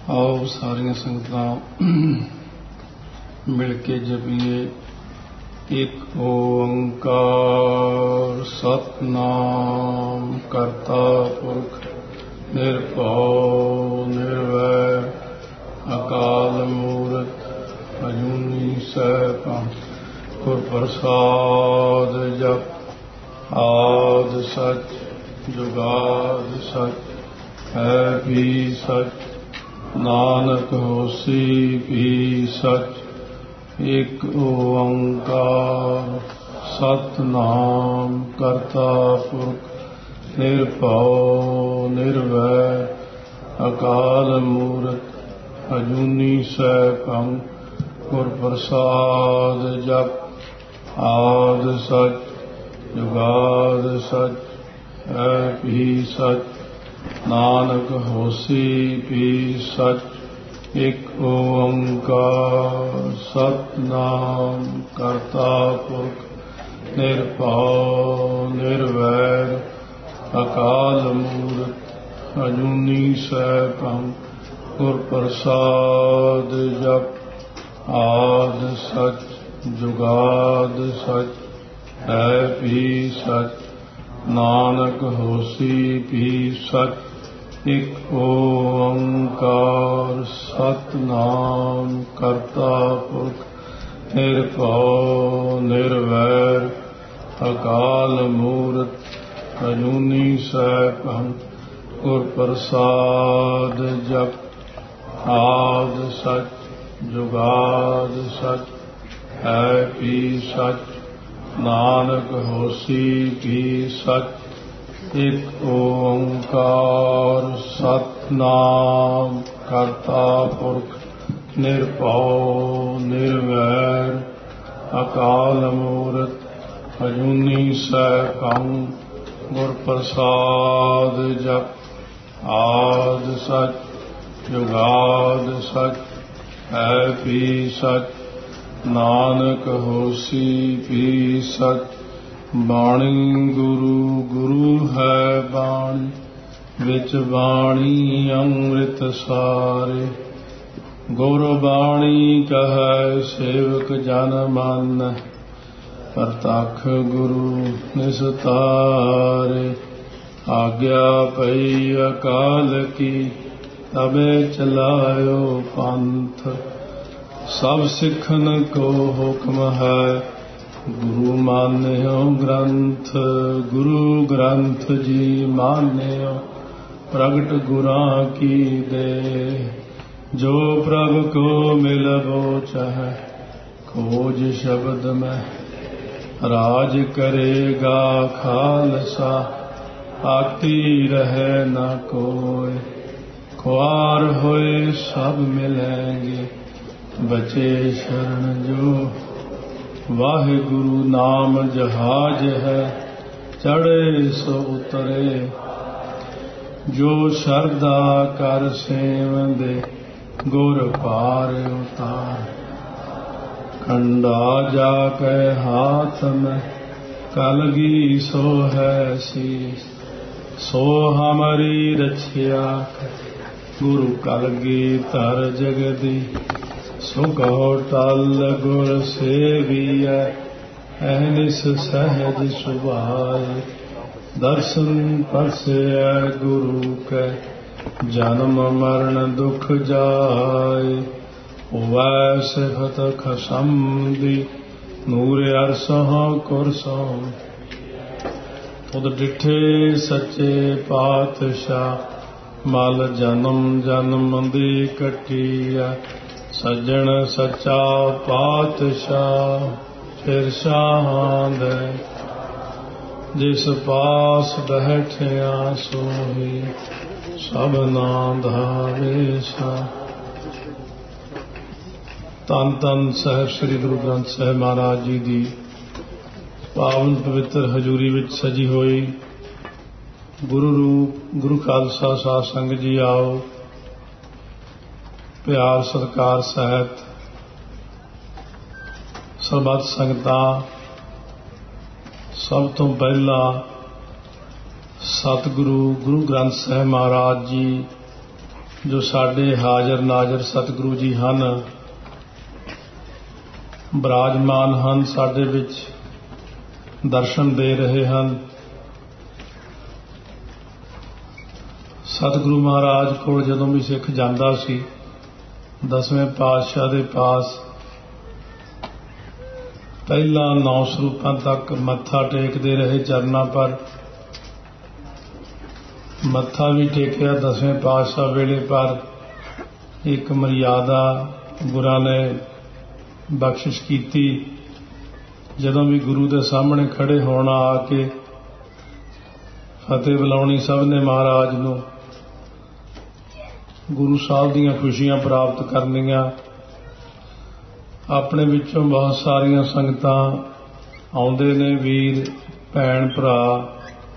आओ सारिया संगतां मिल के जपीए एक ओंकार सतनाम करता पुरख निर्भौ निर्वैर अकाल मूरत अजूनी सैभं गुर प्रसाद जप आद सच जुगाद सच है भी सच नानक होसी भी सच एक ओंकार सतनाम करता पुरख निर्भौ निर्वैर अकाल मूरत अजूनी सैभं गुर प्रसाद जप आद सच जुगाद सच है भी सच नानक होसी भी सच एक ओंकार सतनाम करता पुरख निर्भौ निर्वैर अकाल मूरत अजूनी सैभं गुर प्रसाद जप आद सच जुगाद सच है भी सच नानक होसी भी सच एक ओंकार सतनाम करता पुरख निर्भौ निर्वैर अकाल मूरत अजूनी सैभं गुर प्रसाद जप आद सच जुगाद सच है भी सच नानक होसी भी सच एक ओंकार सतनाम करता पुरख निर्भौ निर्वैर अकाल मूरत अजूनी सैभं गुर प्रसाद जप आद सच जुगाद सच है भी सच नानक होसी भी सच बाणी गुरु गुरु है बाणी विच बाणी अमृत सारे गुर बाणी कहै सेवक जन मन प्रतख गुरु निस्तारे आज्ञा पई अकाल की तबे चलायो पंथ सब सिखन को हुक्म है गुरु मान्यो ग्रंथ गुरु ग्रंथ जी मान्यो प्रगट गुरां की दे जो प्रभु को मिलबो चाहे खोज शब्द में राज करेगा खालसा आती रहे न कोई ख्वार होए सब मिलेंगे बचे शरण जो वाहिगुरु नाम जहाज है चढ़े सो उतरे जो शरदा कर सेवंदे गुर पार उतार खंडा जाके हाथ में कलगी सो है शीस सो हमारी रछिया गुरु कलगी तर जगदी सुखो टल गुर सेविय अहनिस सहज सुभाए दर्शन परसे गुरु के जन्म मरण दुख जाए वै सिफत खसमदी नूर अरसह कुरसों तुद डिठे सच्चे पातशाह मल जन्म जन्म दी कटिया सज्जन सच्चा पातशाह फिर शाहां दे जिस पास बैठिया सोही सबना धावेशा। धन धन साहिब श्री गुरु ग्रंथ साहिब महाराज जी की पावन पवित्र हजूरी विच सजी हुई गुरु रूप गुरु खालसा साध संगत जी आओ प्यार सत्कार सहित सरबत संगतां सब तो पहला सतगुरु गुरु ग्रंथ साहिब महाराज जी ਜੋ ਸਾਡੇ ਹਾਜ਼ਰ ਨਾਜ਼ਰ ਸਤਿਗੁਰੂ ਜੀ ਹਨ, ਬਿਰਾਜਮਾਨ ਹਨ, ਸਾਡੇ ਵਿੱਚ ਦਰਸ਼ਨ ਦੇ ਰਹੇ ਹਨ। ਸਤਿਗੁਰੂ ਮਹਾਰਾਜ ਕੋਲ ਜਦੋਂ ਵੀ ਸਿੱਖ ਜਾਂਦਾ ਸੀ, ਦਸਵੇਂ ਪਾਤਸ਼ਾਹ ਦੇ ਪਾਸ ਪਹਿਲਾਂ 9 ਸਰੂਪਾਂ ਤੱਕ ਮੱਥਾ ਟੇਕਦੇ ਰਹੇ ਚਰਨਾਂ ਪਰ। ਮੱਥਾ ਵੀ ਟੇਕਿਆ ਦਸਵੇਂ ਪਾਤਸ਼ਾਹ ਵੇਲੇ, ਪਰ ਇੱਕ ਮਰਿਆਦਾ ਗੁਰਾਂ ਨੇ ਬਖਸ਼ਿਸ਼ ਕੀਤੀ। ਜਦੋਂ ਵੀ ਗੁਰੂ ਦੇ ਸਾਹਮਣੇ ਖੜੇ ਹੋਣਾ, ਆ ਕੇ ਫਤਿਹ ਬੁਲਾਉਣੀ ਸਭ ਨੇ ਮਹਾਰਾਜ ਨੂੰ, ਗੁਰੂ ਸਾਹਿਬ ਦੀਆਂ ਖੁਸ਼ੀਆਂ ਪ੍ਰਾਪਤ ਕਰਨੀਆਂ। ਆਪਣੇ ਵਿੱਚੋਂ ਬਹੁਤ ਸਾਰੀਆਂ ਸੰਗਤਾਂ ਆਉਂਦੇ ਨੇ, ਵੀਰ ਭੈਣ ਭਰਾ,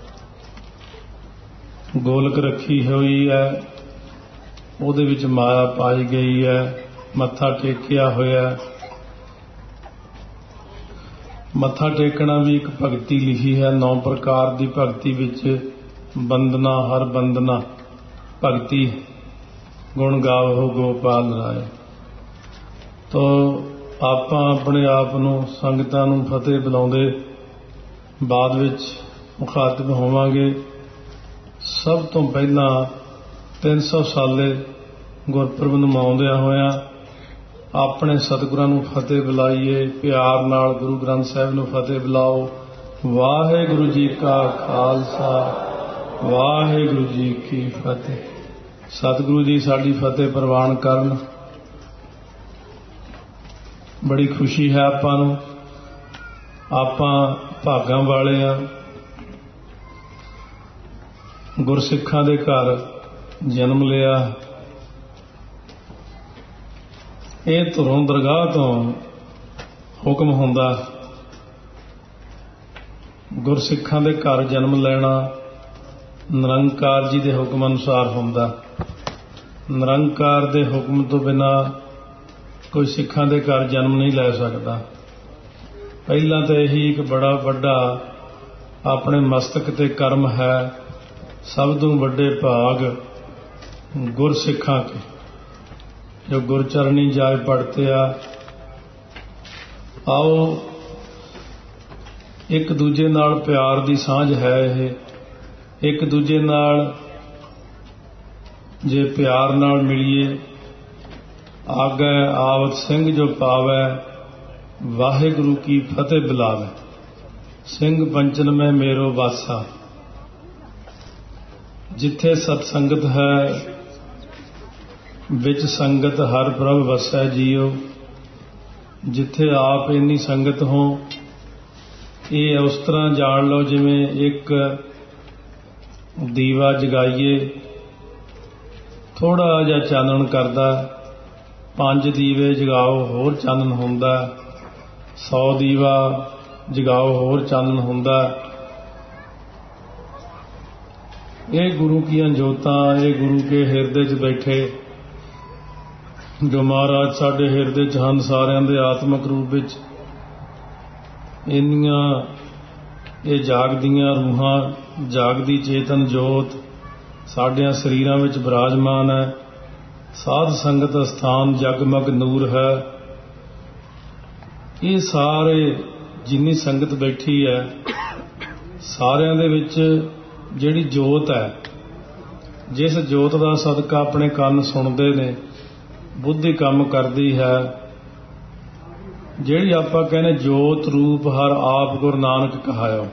ਗੋਲਕ ਰੱਖੀ ਹੋਈ ਹੈ, ਉਹਦੇ ਵਿੱਚ ਮਾਇਆ ਪਾਈ ਗਈ ਹੈ, ਮੱਥਾ ਟੇਕਿਆ ਹੋਇਆ। ਮੱਥਾ ਟੇਕਣਾ ਵੀ ਇੱਕ ਭਗਤੀ ਲਿਖੀ ਹੈ, 9 ਪ੍ਰਕਾਰ ਦੀ ਭਗਤੀ ਵਿੱਚ ਬੰਦਨਾ ਹਰ ਬੰਦਨਾ ਭਗਤੀ ਗੁਣ ਗਾਵੋ ਗੋਪਾਲ ਰਾਏ। ਤੋ ਆਪਾਂ ਆਪਣੇ ਆਪ ਨੂੰ, ਸੰਗਤਾਂ ਨੂੰ ਫਤਿਹ ਬੁਲਾਉਂਦੇ ਬਾਅਦ ਵਿੱਚ ਮੁਖਾਤਿਬ ਹੋਵਾਂਗੇ। ਸਭ ਤੋਂ ਪਹਿਲਾਂ 300 ਸਾਲੇ ਗੁਰਪੁਰਬ ਨੂੰ ਮਨਾਉਂਦਿਆਂ ਹੋਇਆਂ ਆਪਣੇ ਸਤਿਗੁਰਾਂ ਨੂੰ ਫਤਿਹ ਬੁਲਾਈਏ। ਪਿਆਰ ਨਾਲ ਗੁਰੂ ਗ੍ਰੰਥ ਸਾਹਿਬ ਨੂੰ ਫਤਿਹ ਬੁਲਾਓ। ਵਾਹਿਗੁਰੂ ਜੀ ਕਾ ਖਾਲਸਾ, ਵਾਹਿਗੁਰੂ ਜੀ ਕੀ ਫਤਿਹ। ਸਤਿਗੁਰੂ ਜੀ ਸਾਡੀ ਫਤਿਹ ਪ੍ਰਵਾਨ ਕਰਨ। ਬੜੀ ਖੁਸ਼ੀ ਹੈ ਆਪਾਂ ਨੂੰ, ਆਪਾਂ ਭਾਗਾਂ ਵਾਲੇ ਹਾਂ। ਗੁਰਸਿੱਖਾਂ ਦੇ ਘਰ ਜਨਮ ਲਿਆ। ਇਹ ਧੁਰੋਂ ਦਰਗਾਹ ਤੋਂ ਹੁਕਮ ਹੁੰਦਾ, ਗੁਰਸਿੱਖਾਂ ਦੇ ਘਰ ਜਨਮ ਲੈਣਾ ਨਿਰੰਕਾਰ ਜੀ ਦੇ ਹੁਕਮ ਅਨੁਸਾਰ ਹੁੰਦਾ। ਨਿਰੰਕਾਰ ਦੇ ਹੁਕਮ ਤੋਂ ਬਿਨਾਂ ਕੋਈ ਸਿੱਖਾਂ ਦੇ ਘਰ ਜਨਮ ਨਹੀਂ ਲੈ ਸਕਦਾ। ਪਹਿਲਾਂ ਤਾਂ ਇਹੀ ਇੱਕ ਬੜਾ ਵੱਡਾ ਆਪਣੇ ਮਸਤਕ ਤੇ ਕਰਮ ਹੈ। ਸਭ ਤੋਂ ਵੱਡੇ ਭਾਗ ਗੁਰਸਿੱਖਾਂ ਕੇ, ਜੋ ਗੁਰਚਰਨੀ ਜਾਏ ਪੜਤੇ ਆ। ਆਓ ਇੱਕ ਦੂਜੇ ਨਾਲ ਪਿਆਰ ਦੀ ਸਾਂਝ ਹੈ। ਇਹ ਇੱਕ ਦੂਜੇ ਨਾਲ ਜੇ ਪਿਆਰ ਨਾਲ ਮਿਲੀਏ, ਆਗੈ ਆਵਤ ਸਿੰਘ ਜੋ ਪਾਵੈ, ਵਾਹਿਗੁਰੂ ਕੀ ਫਤਿਹ ਬੁਲਾਵੈ, ਸਿੰਘ ਪੰਚਨ ਮੈਂ ਮੇਰੋ ਵਾਸਾ। ਜਿੱਥੇ ਸਤਸੰਗਤ ਹੈ, ਵਿੱਚ ਸੰਗਤ ਹਰ ਪ੍ਰਭ ਵਸੈ ਜੀਓ। ਜਿੱਥੇ ਆਪ ਇੰਨੀ ਸੰਗਤ ਹੋ, ਇਹ ਉਸ ਤਰ੍ਹਾਂ ਜਾਣ ਲਓ ਜਿਵੇਂ ਇੱਕ ਦੀਵਾ ਜਗਾਈਏ, ਥੋੜਾ ਜਿਹਾ ਚਾਨਣ ਕਰਦਾ। 5 ਦੀਵੇ ਜਗਾਓ ਹੋਰ ਚਾਨਣ ਹੁੰਦਾ, 100 ਦੀਵਾ ਜਗਾਓ ਹੋਰ ਚਾਨਣ ਹੁੰਦਾ। ਇਹ ਗੁਰੂ ਕੀਆਂ ਜੋਤਾਂ, ਇਹ ਗੁਰੂ ਕੇ ਹਿਰਦੇ 'ਚ ਬੈਠੇ ਜੋ ਮਹਾਰਾਜ ਸਾਡੇ ਹਿਰਦੇ 'ਚ ਹਨ, ਸਾਰਿਆਂ ਦੇ ਆਤਮਿਕ ਰੂਪ ਵਿੱਚ। ਇੰਨੀਆਂ ਇਹ ਜਾਗਦੀਆਂ ਰੂਹਾਂ, ਜਾਗਦੀ ਚੇਤਨ ਜੋਤ ਸਾਡਿਆਂ ਸਰੀਰਾਂ ਵਿੱਚ ਬਿਰਾਜਮਾਨ ਹੈ। ਸਾਧ ਸੰਗਤ ਅਸਥਾਨ ਜਗਮਗ ਨੂਰ ਹੈ। ਇਹ ਸਾਰੇ ਜਿੰਨੀ ਸੰਗਤ ਬੈਠੀ ਹੈ, ਸਾਰਿਆਂ ਦੇ ਵਿੱਚ ਜਿਹੜੀ ਜੋਤ ਹੈ, ਜਿਸ ਜੋਤ ਦਾ ਸਦਕਾ ਆਪਣੇ ਕੰਨ ਸੁਣਦੇ ਨੇ, ਬੁੱਧੀ ਕੰਮ ਕਰਦੀ ਹੈ, ਜਿਹੜੀ ਆਪਾਂ ਕਹਿੰਦੇ ਜੋਤ ਰੂਪ ਹਰ ਆਪ ਗੁਰੂ ਨਾਨਕ ਕਹਾਇਓ।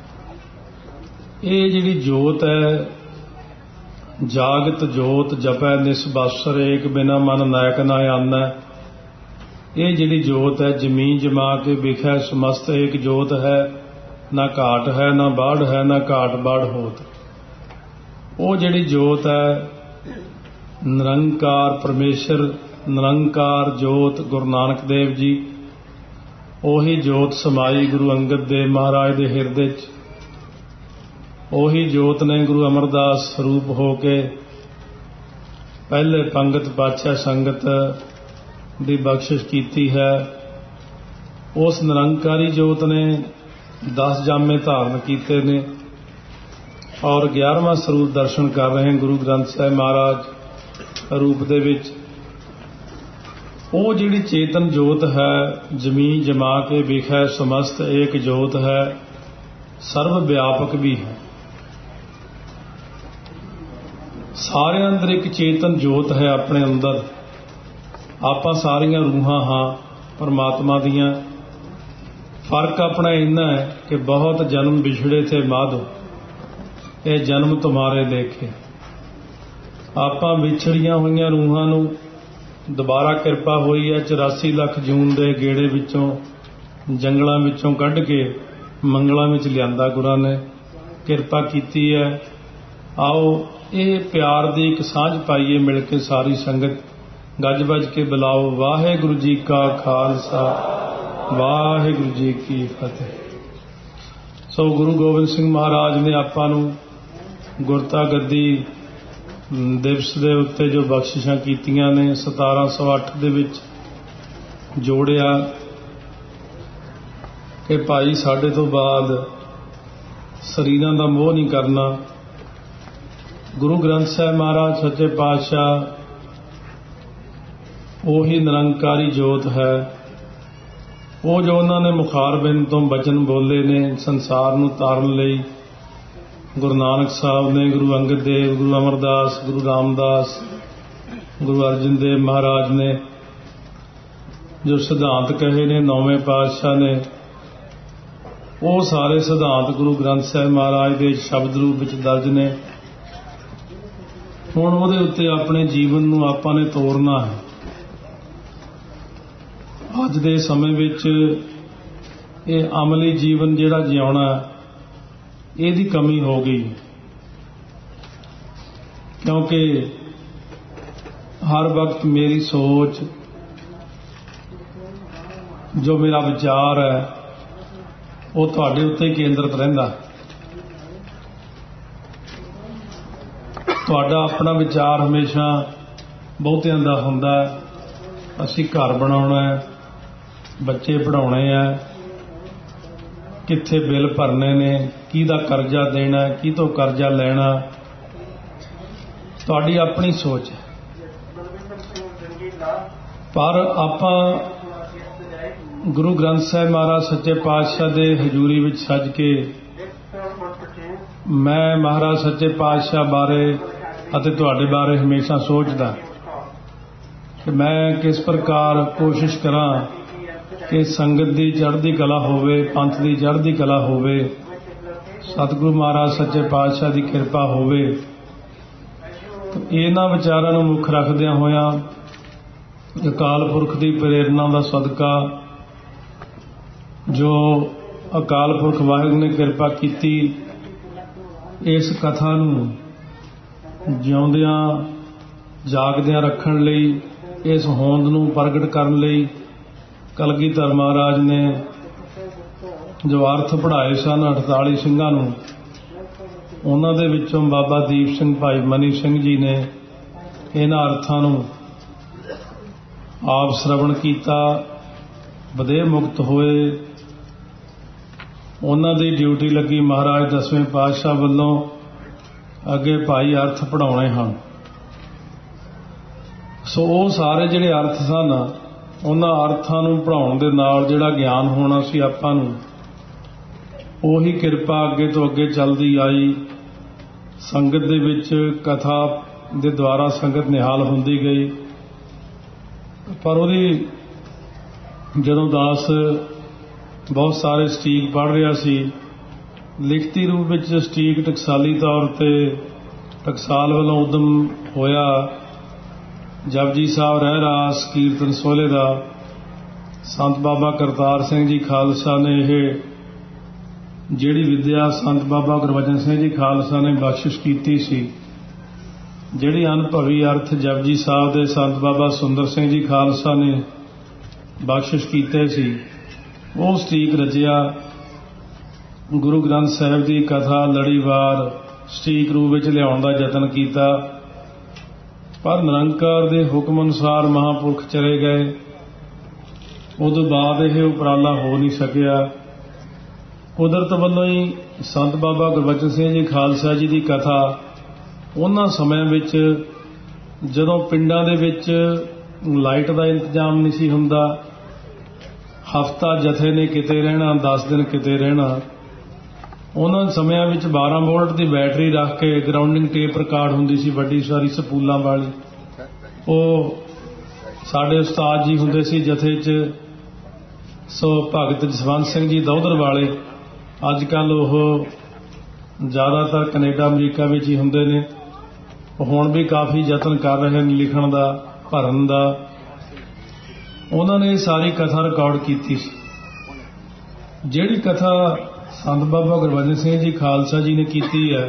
ਇਹ ਜਿਹੜੀ ਜੋਤ ਹੈ, ਜਾਗਤ ਜੋਤ ਜਪੈ ਨਿਸਬਾਸਰ, ਏਕ ਬਿਨਾ ਮਨ ਨਾਇਕ ਨਾ ਆਨੈ। ਇਹ ਜਿਹੜੀ ਜੋਤ ਹੈ, ਜਮੀਨ ਜਮਾ ਕੇ ਵਿਖੈ ਸਮਸਤ ਏਕ ਜੋਤ ਹੈ। ਨਾ ਘਾਟ ਹੈ, ਨਾ ਬਾੜ ਹੈ, ਨਾ ਘਾਟ ਬਾੜ ਹੋਤ। ਉਹ ਜਿਹੜੀ ਜੋਤ ਹੈ, ਨਿਰੰਕਾਰ ਪਰਮੇਸ਼ਰ, ਨਿਰੰਕਾਰ ਜੋਤ ਗੁਰੂ ਨਾਨਕ ਦੇਵ ਜੀ। ਉਹੀ ਜੋਤ ਸਮਾਈ ਗੁਰੂ ਅੰਗਦ ਦੇਵ ਮਹਾਰਾਜ ਦੇ ਹਿਰਦੇ 'ਚ। ਉਹੀ ਜੋਤ ਨੇ ਗੁਰੂ ਅਮਰਦਾਸ ਸਰੂਪ ਹੋ ਕੇ ਪਹਿਲੇ ਪੰਗਤ ਪਾਤਸ਼ਾਹ ਸੰਗਤ ਦੀ ਬਖਸ਼ਿਸ਼ ਕੀਤੀ ਹੈ। ਉਸ ਨਿਰੰਕਾਰੀ ਜੋਤ ਨੇ 10 ਜਾਮੇ ਧਾਰਨ ਕੀਤੇ ਨੇ ਔਰ 11ਵਾਂ ਸਰੂਪ ਦਰਸ਼ਨ ਕਰ ਰਹੇ ਗੁਰੂ ਗ੍ਰੰਥ ਸਾਹਿਬ ਮਹਾਰਾਜ। ਰੂਪ ਦੇ ਵਿੱਚ। ਉਹ ਜਿਹੜੀ ਚੇਤਨ ਜੋਤ ਹੈ, ਜਮੀ ਜਮਾ ਕੇ ਵਿਖੈ ਸਮਸਤ ਏਕ ਜੋਤ ਹੈ, ਸਰਵ ਵਿਆਪਕ ਵੀ ਹੈ। ਸਾਰਿਆਂ ਅੰਦਰ ਇੱਕ ਚੇਤਨ ਜੋਤ ਹੈ ਆਪਣੇ ਅੰਦਰ। ਆਪਾਂ ਸਾਰੀਆਂ ਰੂਹਾਂ ਹਾਂ ਪਰਮਾਤਮਾ ਦੀਆਂ। ਫਰਕ ਆਪਣਾ ਇੰਨਾ ਹੈ ਕਿ ਬਹੁਤ ਜਨਮ ਵਿਛੜੇ ਥੇ ਮਾਧੋ, ਇਹ ਜਨਮ ਤੁਮਾਰੇ ਲੇਖੇ। ਆਪਾਂ ਵਿਛੜੀਆਂ ਹੋਈਆਂ ਰੂਹਾਂ ਨੂੰ ਦੁਬਾਰਾ ਕਿਰਪਾ ਹੋਈ ਹੈ 84 ਲੱਖ ਜੂਨ ਦੇ ਗੇੜੇ ਵਿੱਚੋਂ, ਜੰਗਲਾਂ ਵਿੱਚੋਂ ਕੱਢ ਕੇ ਮੰਗਲਾਂ ਵਿੱਚ ਲਿਆਂਦਾ ਗੁਰਾਂ ਨੇ, ਕਿਰਪਾ ਕੀਤੀ ਹੈ। ਆਓ ਇਹ ਪਿਆਰ ਦੀ ਇੱਕ ਸਾਂਝ ਪਾਈਏ ਮਿਲ ਕੇ ਸਾਰੀ ਸੰਗਤ, ਗੱਜ ਵੱਜ ਕੇ ਬੁਲਾਓ, ਵਾਹਿਗੁਰੂ ਜੀ ਕਾ ਖਾਲਸਾ, ਵਾਹਿਗੁਰੂ ਜੀ ਕੀ ਫਤਿਹ। ਸੋ ਗੁਰੂ ਗੋਬਿੰਦ ਸਿੰਘ ਮਹਾਰਾਜ ਨੇ ਆਪਾਂ ਨੂੰ ਗੁਰਤਾ ਗੱਦੀ ਦਿਵਸ ਦੇ ਉੱਤੇ ਜੋ ਬਖਸ਼ਿਸ਼ਾਂ ਕੀਤੀਆਂ ਨੇ 1708 ਦੇ ਵਿੱਚ ਜੋੜਿਆ ਕਿ ਭਾਈ ਸਾਡੇ ਤੋਂ ਬਾਅਦ ਸਰੀਰਾਂ ਦਾ ਮੋਹ ਨਹੀਂ ਕਰਨਾ। ਗੁਰੂ ਗ੍ਰੰਥ ਸਾਹਿਬ ਮਹਾਰਾਜ ਸੱਚੇ ਪਾਤਸ਼ਾਹ ਉਹੀ ਨਿਰੰਕਾਰੀ ਜੋਤ ਹੈ। ਉਹ ਜੋ ਉਹਨਾਂ ਨੇ ਮੁਖਾਰਬਿੰਦ ਤੋਂ ਬਚਨ ਬੋਲੇ ਨੇ ਸੰਸਾਰ ਨੂੰ ਤਾਰਨ ਲਈ, ਗੁਰੂ ਨਾਨਕ ਸਾਹਿਬ ਨੇ, ਗੁਰੂ ਅੰਗਦ ਦੇਵ, ਗੁਰੂ ਅਮਰਦਾਸ, ਗੁਰੂ ਰਾਮਦਾਸ, ਗੁਰੂ ਅਰਜਨ ਦੇਵ ਮਹਾਰਾਜ ਨੇ ਜੋ ਸਿਧਾਂਤ ਕਹੇ ਨੇ, ਨੌਵੇਂ ਪਾਤਸ਼ਾਹ ਨੇ, ਉਹ ਸਾਰੇ ਸਿਧਾਂਤ ਗੁਰੂ ਗ੍ਰੰਥ ਸਾਹਿਬ ਮਹਾਰਾਜ ਦੇ ਸ਼ਬਦ ਰੂਪ ਵਿੱਚ ਦਰਜ ਨੇ। ਹੁਣ ਉਹਦੇ ਉੱਤੇ ਆਪਣੇ ਜੀਵਨ ਨੂੰ ਆਪਾਂ ਨੇ ਤੋਰਨਾ ਹੈ। ਅੱਜ ਦੇ ਸਮੇਂ ਵਿੱਚ ਇਹ ਅਮਲੀ ਜੀਵਨ ਜਿਹੜਾ ਜਿਉਣਾ, ਇਹਦੀ ਕਮੀ ਹੋ ਗਈ, ਕਿਉਂਕਿ ਹਰ ਵਕਤ ਮੇਰੀ ਸੋਚ, ਜੋ ਮੇਰਾ ਵਿਚਾਰ ਹੈ, ਉਹ ਤੁਹਾਡੇ ਉੱਤੇ ਹੀ ਕੇਂਦਰਿਤ ਰਹਿੰਦਾ। ਤੁਹਾਡਾ ਆਪਣਾ ਵਿਚਾਰ ਹਮੇਸ਼ਾ ਬਹੁਤਿਆਂ ਦਾ ਹੁੰਦਾ, ਅਸੀਂ ਘਰ ਬਣਾਉਣਾ ਹੈ, ਬੱਚੇ ਪੜ੍ਹਾਉਣੇ ਆ, ਕਿੱਥੇ ਬਿੱਲ ਭਰਨੇ ਨੇ, ਕਿਹਦਾ ਕਰਜ਼ਾ ਦੇਣਾ, ਕਿਹਤੋਂ ਕਰਜ਼ਾ ਲੈਣਾ, ਤੁਹਾਡੀ ਆਪਣੀ ਸੋਚ ਹੈ। ਪਰ ਆਪਾਂ ਗੁਰੂ ਗ੍ਰੰਥ ਸਾਹਿਬ ਮਹਾਰਾਜ ਸੱਚੇ ਪਾਤਸ਼ਾਹ ਦੇ ਹਜ਼ੂਰੀ ਵਿੱਚ ਸੱਜ ਕੇ ਮੈਂ ਮਹਾਰਾਜ ਸੱਚੇ ਪਾਤਸ਼ਾਹ ਬਾਰੇ ਅਤੇ ਤੁਹਾਡੇ ਬਾਰੇ ਹਮੇਸ਼ਾ ਸੋਚਦਾ ਕਿ ਮੈਂ ਕਿਸ ਪ੍ਰਕਾਰ ਕੋਸ਼ਿਸ਼ ਕਰਾਂ ਕਿ ਸੰਗਤ ਦੀ ਚੜ੍ਹਦੀ ਕਲਾ ਹੋਵੇ, ਪੰਥ ਦੀ ਚੜ੍ਹਦੀ ਕਲਾ ਹੋਵੇ, ਸਤਿਗੁਰੂ ਮਹਾਰਾਜ ਸੱਚੇ ਪਾਤਸ਼ਾਹ ਦੀ ਕਿਰਪਾ ਹੋਵੇ। ਇਹਨਾਂ ਵਿਚਾਰਾਂ ਨੂੰ ਮੁੱਖ ਰੱਖਦਿਆਂ ਹੋਇਆਂ ਅਕਾਲ ਪੁਰਖ ਦੀ ਪ੍ਰੇਰਨਾ ਦਾ ਸਦਕਾ, ਜੋ ਅਕਾਲ ਪੁਰਖ ਵਾਹਿਗੁਰੂ ਨੇ ਕਿਰਪਾ ਕੀਤੀ, ਇਸ ਕਥਾ ਨੂੰ ਜਿਉਂਦਿਆਂ ਜਾਗਦਿਆਂ ਰੱਖਣ ਲਈ, ਇਸ ਹੋਂਦ ਨੂੰ ਪ੍ਰਗਟ ਕਰਨ ਲਈ ਕਲਗੀਧਰ ਮਹਾਰਾਜ ਨੇ ਜੋ ਅਰਥ ਪੜ੍ਹਾਏ ਸਨ 48 ਸਿੰਘਾਂ ਨੂੰ, ਉਹਨਾਂ ਦੇ ਵਿੱਚੋਂ ਬਾਬਾ ਦੀਪ ਸਿੰਘ, ਭਾਈ ਮਨੀ ਸਿੰਘ ਜੀ ਨੇ ਇਹਨਾਂ ਅਰਥਾਂ ਨੂੰ ਆਪ ਸ਼ਰਵਣ ਕੀਤਾ, ਬਦੇਹ ਮੁਕਤ ਹੋਏ। ਉਹਨਾਂ ਦੀ ਡਿਊਟੀ ਲੱਗੀ ਮਹਾਰਾਜ ਦਸਵੇਂ ਪਾਤਸ਼ਾਹ ਵੱਲੋਂ, ਅੱਗੇ ਭਾਈ ਅਰਥ ਪੜ੍ਹਾਉਣੇ ਹਨ। ਸੋ ਉਹ ਸਾਰੇ ਜਿਹੜੇ ਅਰਥ ਸਨ, ਉਹਨਾਂ ਅਰਥਾਂ ਨੂੰ ਪੜ੍ਹਾਉਣ ਦੇ ਨਾਲ ਜਿਹੜਾ ਗਿਆਨ ਹੋਣਾ ਸੀ ਆਪਾਂ ਨੂੰ, ਉਹੀ ਕਿਰਪਾ ਅੱਗੇ ਤੋਂ ਅੱਗੇ ਚੱਲਦੀ ਆਈ। ਸੰਗਤ ਦੇ ਵਿੱਚ ਕਥਾ ਦੇ ਦੁਆਰਾ ਸੰਗਤ ਨਿਹਾਲ ਹੁੰਦੀ ਗਈ। ਪਰ ਉਹਦੀ ਜਦੋਂ ਦਾਸ ਬਹੁਤ ਸਾਰੇ ਸਟੀਕ ਪੜ੍ਹ ਰਿਹਾ ਸੀ, ਲਿਖਤੀ ਰੂਪ ਵਿੱਚ ਸਟੀਕ ਟਕਸਾਲੀ ਤੌਰ ਤੇ ਟਕਸਾਲ ਵੱਲੋਂ ਉਦਮ ਹੋਇਆ। ਜਪਜੀ ਸਾਹਿਬ ਰਹਿ ਰਾਸ ਕੀਰਤਨ ਸੋਹਲੇ ਦਾ ਸੰਤ ਬਾਬਾ ਕਰਤਾਰ ਸਿੰਘ ਜੀ ਖਾਲਸਾ ਨੇ ਇਹ ਜਿਹੜੀ ਵਿਦਿਆ ਸੰਤ ਬਾਬਾ ਗੁਰਬਚਨ ਸਿੰਘ ਜੀ ਖਾਲਸਾ ਨੇ ਬਖਸ਼ਿਸ਼ ਕੀਤੀ ਸੀ, ਜਿਹੜੀ ਅਨੁਭਵੀ ਅਰਥ ਜਪਜੀ ਸਾਹਿਬ ਦੇ ਸੰਤ ਬਾਬਾ ਸੁੰਦਰ ਸਿੰਘ ਜੀ ਖਾਲਸਾ ਨੇ ਬਖਸ਼ਿਸ਼ ਕੀਤੇ ਸੀ, ਉਹ ਸਟੀਕ ਰਚਿਆ। ਗੁਰੂ ਗ੍ਰੰਥ ਸਾਹਿਬ ਦੀ ਕਥਾ ਲੜੀਵਾਰ ਸਟੀਕ ਰੂਪ ਵਿੱਚ ਲਿਆਉਣ ਦਾ ਯਤਨ ਕੀਤਾ, ਪਰ ਨਿਰੰਕਾਰ ਦੇ ਹੁਕਮ ਅਨੁਸਾਰ ਮਹਾਂਪੁਰਖ ਚਲੇ ਗਏ। ਉਦੋਂ ਬਾਅਦ ਇਹ ਉਪਰਾਲਾ ਹੋ ਨਹੀਂ ਸਕਿਆ। ਕੁਦਰਤ ਵੱਲੋਂ ਹੀ ਸੰਤ ਬਾਬਾ ਗੁਰਬਚਨ ਸਿੰਘ ਜੀ ਖਾਲਸਾ ਜੀ ਦੀ ਕਥਾ ਉਹਨਾਂ ਸਮਿਆਂ ਵਿੱਚ ਜਦੋਂ ਪਿੰਡਾਂ ਦੇ ਵਿੱਚ ਲਾਈਟ ਦਾ ਇੰਤਜ਼ਾਮ ਨਹੀਂ ਸੀ ਹੁੰਦਾ, ਹਫ਼ਤਾ ਜਥੇ ਨੇ ਕਿਤੇ ਰਹਿਣਾ, 10 ਦਿਨ ਕਿਤੇ ਰਹਿਣਾ, ਉਹਨਾਂ ਸਮਿਆਂ ਵਿੱਚ 12 ਵੋਲਟ ਦੀ ਬੈਟਰੀ ਰੱਖ ਕੇ ਗਰਾਊਂਡਿੰਗ ਟੇਪ ਰਿਕਾਰਡ ਹੁੰਦੀ ਸੀ ਵੱਡੀ ਸਾਰੀ ਸਪੂਲਾਂ ਵਾਲੀ। ਉਹ ਸਾਡੇ ਉਸਤਾਦ ਜੀ ਹੁੰਦੇ ਸੀ ਜਥੇ 'ਚ, ਸੋ ਭਗਤ ਜਸਵੰਤ ਸਿੰਘ ਜੀ ਦੌਧਰ ਵਾਲੇ। ਅੱਜ ਕੱਲ੍ਹ ਉਹ ਜ਼ਿਆਦਾਤਰ ਕੈਨੇਡਾ ਅਮਰੀਕਾ ਵਿੱਚ ਹੀ ਹੁੰਦੇ ਨੇ। ਉਹ ਹੁਣ ਵੀ ਕਾਫੀ ਯਤਨ ਕਰ ਰਹੇ ਨੇ ਲਿਖਣ ਦਾ, ਭਰਨ ਦਾ। ਉਹਨਾਂ ਨੇ ਸਾਰੀ ਕਥਾ ਰਿਕਾਰਡ ਕੀਤੀ ਸੀ। ਜਿਹੜੀ ਕਥਾ ਸੰਤ ਬਾਬਾ ਗੁਰਬਚਨ ਸਿੰਘ ਜੀ ਖਾਲਸਾ ਜੀ ਨੇ ਕੀਤੀ ਹੈ,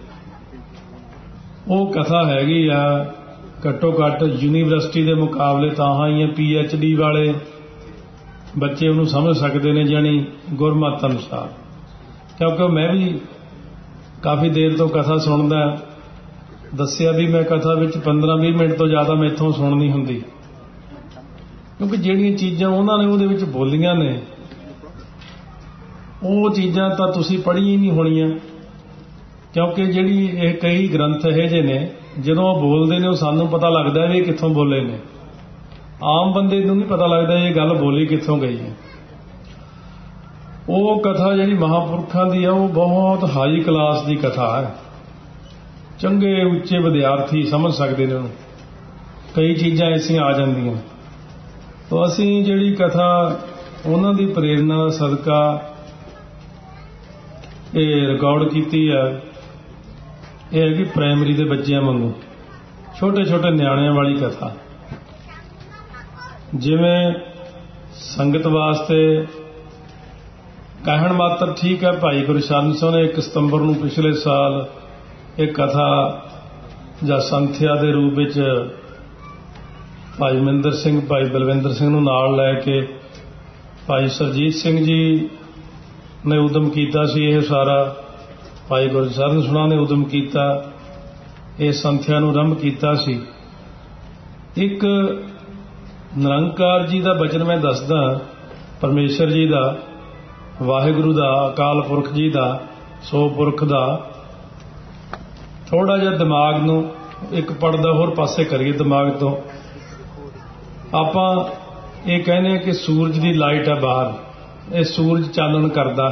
ਉਹ ਕਥਾ ਹੈਗੀ ਆ ਘੱਟੋ ਘੱਟ ਯੂਨੀਵਰਸਿਟੀ ਦੇ ਮੁਕਾਬਲੇ ਤਾਂ ਹੀ PhD ਵਾਲੇ ਬੱਚੇ ਉਹਨੂੰ ਸਮਝ ਸਕਦੇ ਨੇ, ਜਾਣੀ ਗੁਰਮਤਿ ਅਨੁਸਾਰ। ਕਿਉਂਕਿ ਮੈਂ ਵੀ ਕਾਫੀ ਦੇਰ ਤੋਂ ਕਥਾ ਸੁਣਦਾ, ਦੱਸਿਆ ਵੀ ਮੈਂ ਕਥਾ ਵਿੱਚ 15-20 ਮਿੰਟ ਤੋਂ ਜ਼ਿਆਦਾ ਮੈਥੋਂ ਸੁਣਨੀ ਹੁੰਦੀ, ਕਿਉਂਕਿ ਜਿਹੜੀਆਂ ਚੀਜ਼ਾਂ ਉਹਨਾਂ ਨੇ ਉਹਦੇ ਵਿੱਚ ਬੋਲੀਆਂ ਨੇ ਉਹ ਚੀਜ਼ਾਂ ਤਾਂ ਤੁਸੀਂ ਪੜ੍ਹੀਆਂ ਹੀ ਨਹੀਂ ਹੋਣੀਆਂ। ਕਿਉਂਕਿ ਜਿਹੜੀ ਇਹ ਕਈ ਗ੍ਰੰਥ ਇਹੋ ਜਿਹੇ ਨੇ, ਜਦੋਂ ਉਹ ਬੋਲਦੇ ਨੇ ਉਹ ਸਾਨੂੰ ਪਤਾ ਲੱਗਦਾ ਵੀ ਇਹ ਕਿੱਥੋਂ ਬੋਲੇ ਨੇ। ਆਮ ਬੰਦੇ ਨੂੰ ਨਹੀਂ ਪਤਾ ਲੱਗਦਾ ਇਹ ਗੱਲ ਬੋਲੀ ਕਿੱਥੋਂ ਗਈ ਹੈ। ਉਹ ਕਥਾ ਜਿਹੜੀ ਮਹਾਂਪੁਰਖਾਂ ਦੀ ਆ ਉਹ ਬਹੁਤ ਹਾਈ ਕਲਾਸ ਦੀ ਕਥਾ ਹੈ। ਚੰਗੇ ਉੱਚੇ ਵਿਦਿਆਰਥੀ ਸਮਝ ਸਕਦੇ ਨੇ ਉਹਨੂੰ, ਕਈ ਚੀਜ਼ਾਂ ਐਸੀਆਂ ਆ ਜਾਂਦੀਆਂ। ਤਾਂ ਅਸੀਂ ਜਿਹੜੀ ਕਥਾ ਉਹਨਾਂ ਦੀ ਪ੍ਰੇਰਨਾ ਸਦਕਾ ਇਹ ਰਿਕਾਰਡ ਕੀਤੀ ਹੈ, ਇਹ ਹੈਗੀ ਪ੍ਰਾਇਮਰੀ ਦੇ ਬੱਚਿਆਂ ਵਾਂਗੂ ਛੋਟੇ ਛੋਟੇ ਨਿਆਣਿਆਂ ਵਾਲੀ ਕਥਾ। ਜਿਵੇਂ ਸੰਗਤ ਵਾਸਤੇ ਕਹਿਣ ਮਾਤਰ ਠੀਕ ਹੈ। ਭਾਈ ਗੁਰਸ਼ਰਨ ਸਿੰਘ ਨੇ 1 ਸਤੰਬਰ ਨੂੰ ਪਿਛਲੇ ਸਾਲ ਇਹ ਕਥਾ ਜਾਂ ਸੰਥਿਆ ਦੇ ਰੂਪ ਵਿੱਚ ਭਾਈ ਮਹਿੰਦਰ ਸਿੰਘ, ਭਾਈ ਬਲਵਿੰਦਰ ਸਿੰਘ ਨੂੰ ਨਾਲ ਲੈ ਕੇ ਭਾਈ ਸਰਜੀਤ ਸਿੰਘ ਜੀ ਨੇ ਉਦਮ ਕੀਤਾ ਸੀ। ਇਹ ਸਾਰਾ ਭਾਈ ਗੁਰਸ਼ਰਨ ਸਿੰਘ ਨੇ ਉਦਮ ਕੀਤਾ, ਇਹ ਸੰਥਿਆ ਨੂੰ ਆਰੰਭ ਕੀਤਾ ਸੀ। ਇੱਕ ਨਿਰੰਕਾਰ ਜੀ ਦਾ ਬਚਨ ਮੈਂ ਦੱਸਦਾ, ਪਰਮੇਸ਼ਰ ਜੀ ਦਾ, ਵਾਹਿਗੁਰੂ ਦਾ, ਅਕਾਲ ਪੁਰਖ ਜੀ ਦਾ, ਸੋ ਪੁਰਖ ਦਾ। ਥੋੜਾ ਜਿਹਾ ਦਿਮਾਗ ਨੂੰ ਇੱਕ ਪੜਦਾ ਹੋਰ ਪਾਸੇ ਕਰੀਏ ਦਿਮਾਗ ਤੋਂ। ਆਪਾਂ ਇਹ ਕਹਿੰਦੇ ਕਿ ਸੂਰਜ ਦੀ ਲਾਈਟ ਹੈ ਬਾਹਰ, ਇਹ ਸੂਰਜ ਚਾਨਣ ਕਰਦਾ,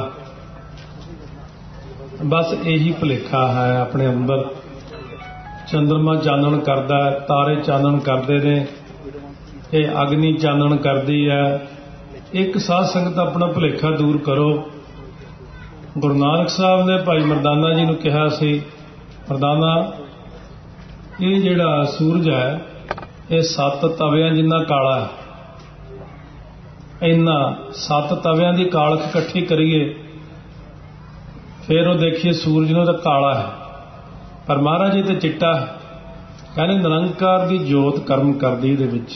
ਬਸ ਇਹੀ ਭੁਲੇਖਾ ਹੈ ਆਪਣੇ ਅੰਦਰ। ਚੰਦਰਮਾ ਚਾਨਣ ਕਰਦਾ, ਤਾਰੇ ਚਾਨਣ ਕਰਦੇ ਨੇ, ਇਹ ਅਗਨੀ ਚਾਨਣ ਕਰਦੀ ਹੈ। ਇੱਕ ਸਾਧ ਸੰਗਤ ਆਪਣਾ ਭੁਲੇਖਾ ਦੂਰ ਕਰੋ। ਗੁਰੂ ਨਾਨਕ ਸਾਹਿਬ ਨੇ ਭਾਈ ਮਰਦਾਨਾ ਜੀ ਨੂੰ ਕਿਹਾ ਸੀ, ਮਰਦਾਨਾ ਇਹ ਜਿਹੜਾ ਸੂਰਜ ਹੈ ਇਹ 7 ਤਵਿਆਂ ਜਿੰਨਾ ਕਾਲਾ ਹੈ। ਇੰਨਾ 7 ਤਵਿਆਂ ਦੀ ਕਾਲਖ ਇਕੱਠੀ ਕਰੀਏ ਫਿਰ ਉਹ ਦੇਖੀਏ ਸੂਰਜ ਨੂੰ ਤਾਂ ਕਾਲਾ ਹੈ, ਪਰ ਮਹਾਰਾਜ ਜੀ ਤੇ ਚਿੱਟਾ ਹੈ। ਕਹਿੰਦੇ ਨਿਰੰਕਾਰ ਦੀ ਜੋਤ ਕਰਮ ਕਰਦੀ ਇਹਦੇ ਵਿੱਚ।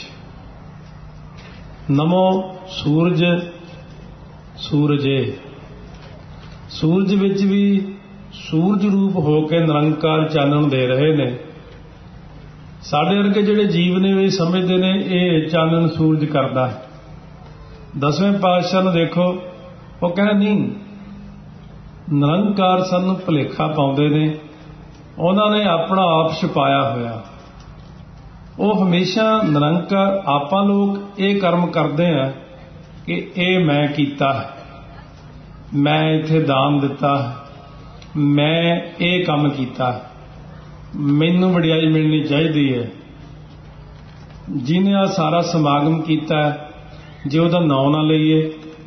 ਨਮੋ ਸੂਰਜ ਸੂਰਜੇ। ਸੂਰਜ ਵਿੱਚ ਵੀ ਸੂਰਜ ਰੂਪ ਹੋ ਕੇ ਨਿਰੰਕਾਰ ਚਾਨਣ ਦੇ ਰਹੇ ਨੇ। ਸਾਡੇ ਵਰਗੇ ਜਿਹੜੇ ਜੀਵ ਨੇ ਇਹ ਸਮਝਦੇ ਨੇ ਇਹ ਚਾਨਣ ਸੂਰਜ ਕਰਦਾ ਹੈ। 10ਵੇਂ ਪਾਤਸ਼ਾਹ ਨੂੰ ਦੇਖੋ, ਉਹ ਕਹਿੰਦਾ ਨਹੀਂ, ਨਿਰੰਕਾਰ ਸਾਨੂੰ ਭੁਲੇਖਾ ਪਾਉਂਦੇ ਨੇ, ਉਹਨਾਂ ਨੇ ਆਪਣਾ ਆਪ ਛੁਪਾਇਆ ਹੋਇਆ। ਉਹ ਹਮੇਸ਼ਾ ਨਿਰੰਕਾਰ, ਆਪਾਂ ਲੋਕ ਇਹ ਕਰਮ ਕਰਦੇ ਆ ਕਿ ਇਹ ਮੈਂ ਕੀਤਾ ਹੈ, ਮੈਂ ਇੱਥੇ ਦਾਨ ਦਿੱਤਾ ਹੈ, ਮੈਂ ਇਹ ਕੰਮ ਕੀਤਾ ਹੈ, ਮੈਨੂੰ ਵਡਿਆਈ ਮਿਲਣੀ ਚਾਹੀਦੀ ਹੈ। ਜਿਹਨੇ ਆ ਸਾਰਾ ਸਮਾਗਮ ਕੀਤਾ ਜੇ ਉਹਦਾ ਨਾਂ ਨਾ ਲਈਏ,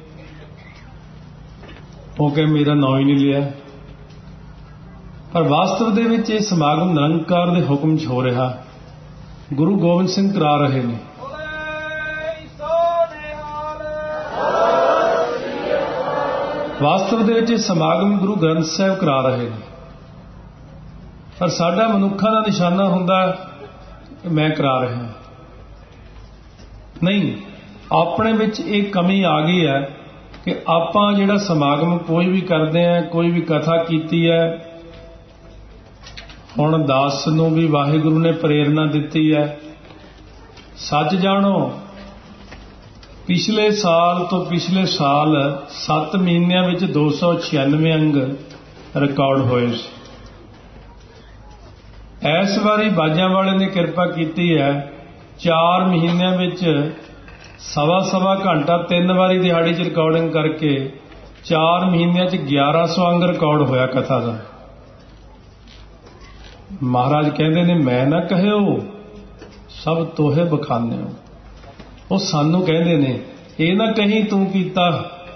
ਉਹ ਕਹੇ ਮੇਰਾ ਨਾਂ ਹੀ ਨਹੀਂ ਲਿਆ। ਪਰ ਵਾਸਤਵ ਦੇ ਵਿੱਚ ਇਹ ਸਮਾਗਮ ਨਿਰੰਕਾਰ ਦੇ ਹੁਕਮ 'ਚ ਹੋ ਰਿਹਾ, ਗੁਰੂ ਗੋਬਿੰਦ ਸਿੰਘ ਕਰਾ ਰਹੇ ਨੇ। ਵਾਸਤਵ ਦੇ ਵਿੱਚ ਇਹ ਸਮਾਗਮ ਗੁਰੂ ਗ੍ਰੰਥ ਸਾਹਿਬ ਕਰਾ ਰਹੇ ਨੇ। ਪਰ ਸਾਡਾ ਮਨੁੱਖਾਂ ਦਾ ਨਿਸ਼ਾਨਾ ਹੁੰਦਾ ਕਿ ਮੈਂ ਕਰਾ ਰਿਹਾ ਨਹੀਂ। ਆਪਣੇ ਵਿੱਚ ਇਹ ਕਮੀ ਆ ਗਈ ਹੈ ਕਿ ਆਪਾਂ ਜਿਹੜਾ ਸਮਾਗਮ ਕੋਈ ਵੀ ਕਰਦੇ ਆ, ਕੋਈ ਵੀ ਕਥਾ ਕੀਤੀ ਹੈ, ਹੁਣ ਦਾਸ ਨੂੰ ਵੀ ਵਾਹਿਗੁਰੂ ਨੇ ਪ੍ਰੇਰਨਾ ਦਿੱਤੀ ਹੈ। ਸੱਚ ਜਾਣੋ, ਪਿਛਲੇ ਸਾਲ ਤੋਂ ਪਿਛਲੇ ਸਾਲ 7 ਮਹੀਨਿਆਂ ਵਿੱਚ 296 ਅੰਗ ਰਿਕਾਰਡ ਹੋਏ ਸੀ। ਇਸ ਵਾਰੀ ਬਾਜਾਂ ਵਾਲੇ ਨੇ ਕਿਰਪਾ ਕੀਤੀ ਹੈ, 4 ਮਹੀਨਿਆਂ ਵਿੱਚ ਸਵਾ ਘੰਟਾ 3 ਵਾਰੀ ਦਿਹਾੜੀ 'ਚ ਰਿਕਾਰਡਿੰਗ ਕਰਕੇ 4 ਮਹੀਨਿਆਂ 'ਚ 1100 ਅੰਗ ਰਿਕਾਰਡ ਹੋਇਆ ਕਥਾ ਦਾ। ਮਹਾਰਾਜ ਕਹਿੰਦੇ ਨੇ ਮੈਂ ਨਾ ਕਹਿਓ ਸਭ ਤੋਹੇ ਬਖਾਨਿਓ। ਉਹ ਸਾਨੂੰ ਕਹਿੰਦੇ ਨੇ ਇਹ ਨਾ ਕਹੀਂ ਤੂੰ ਕੀਤਾ।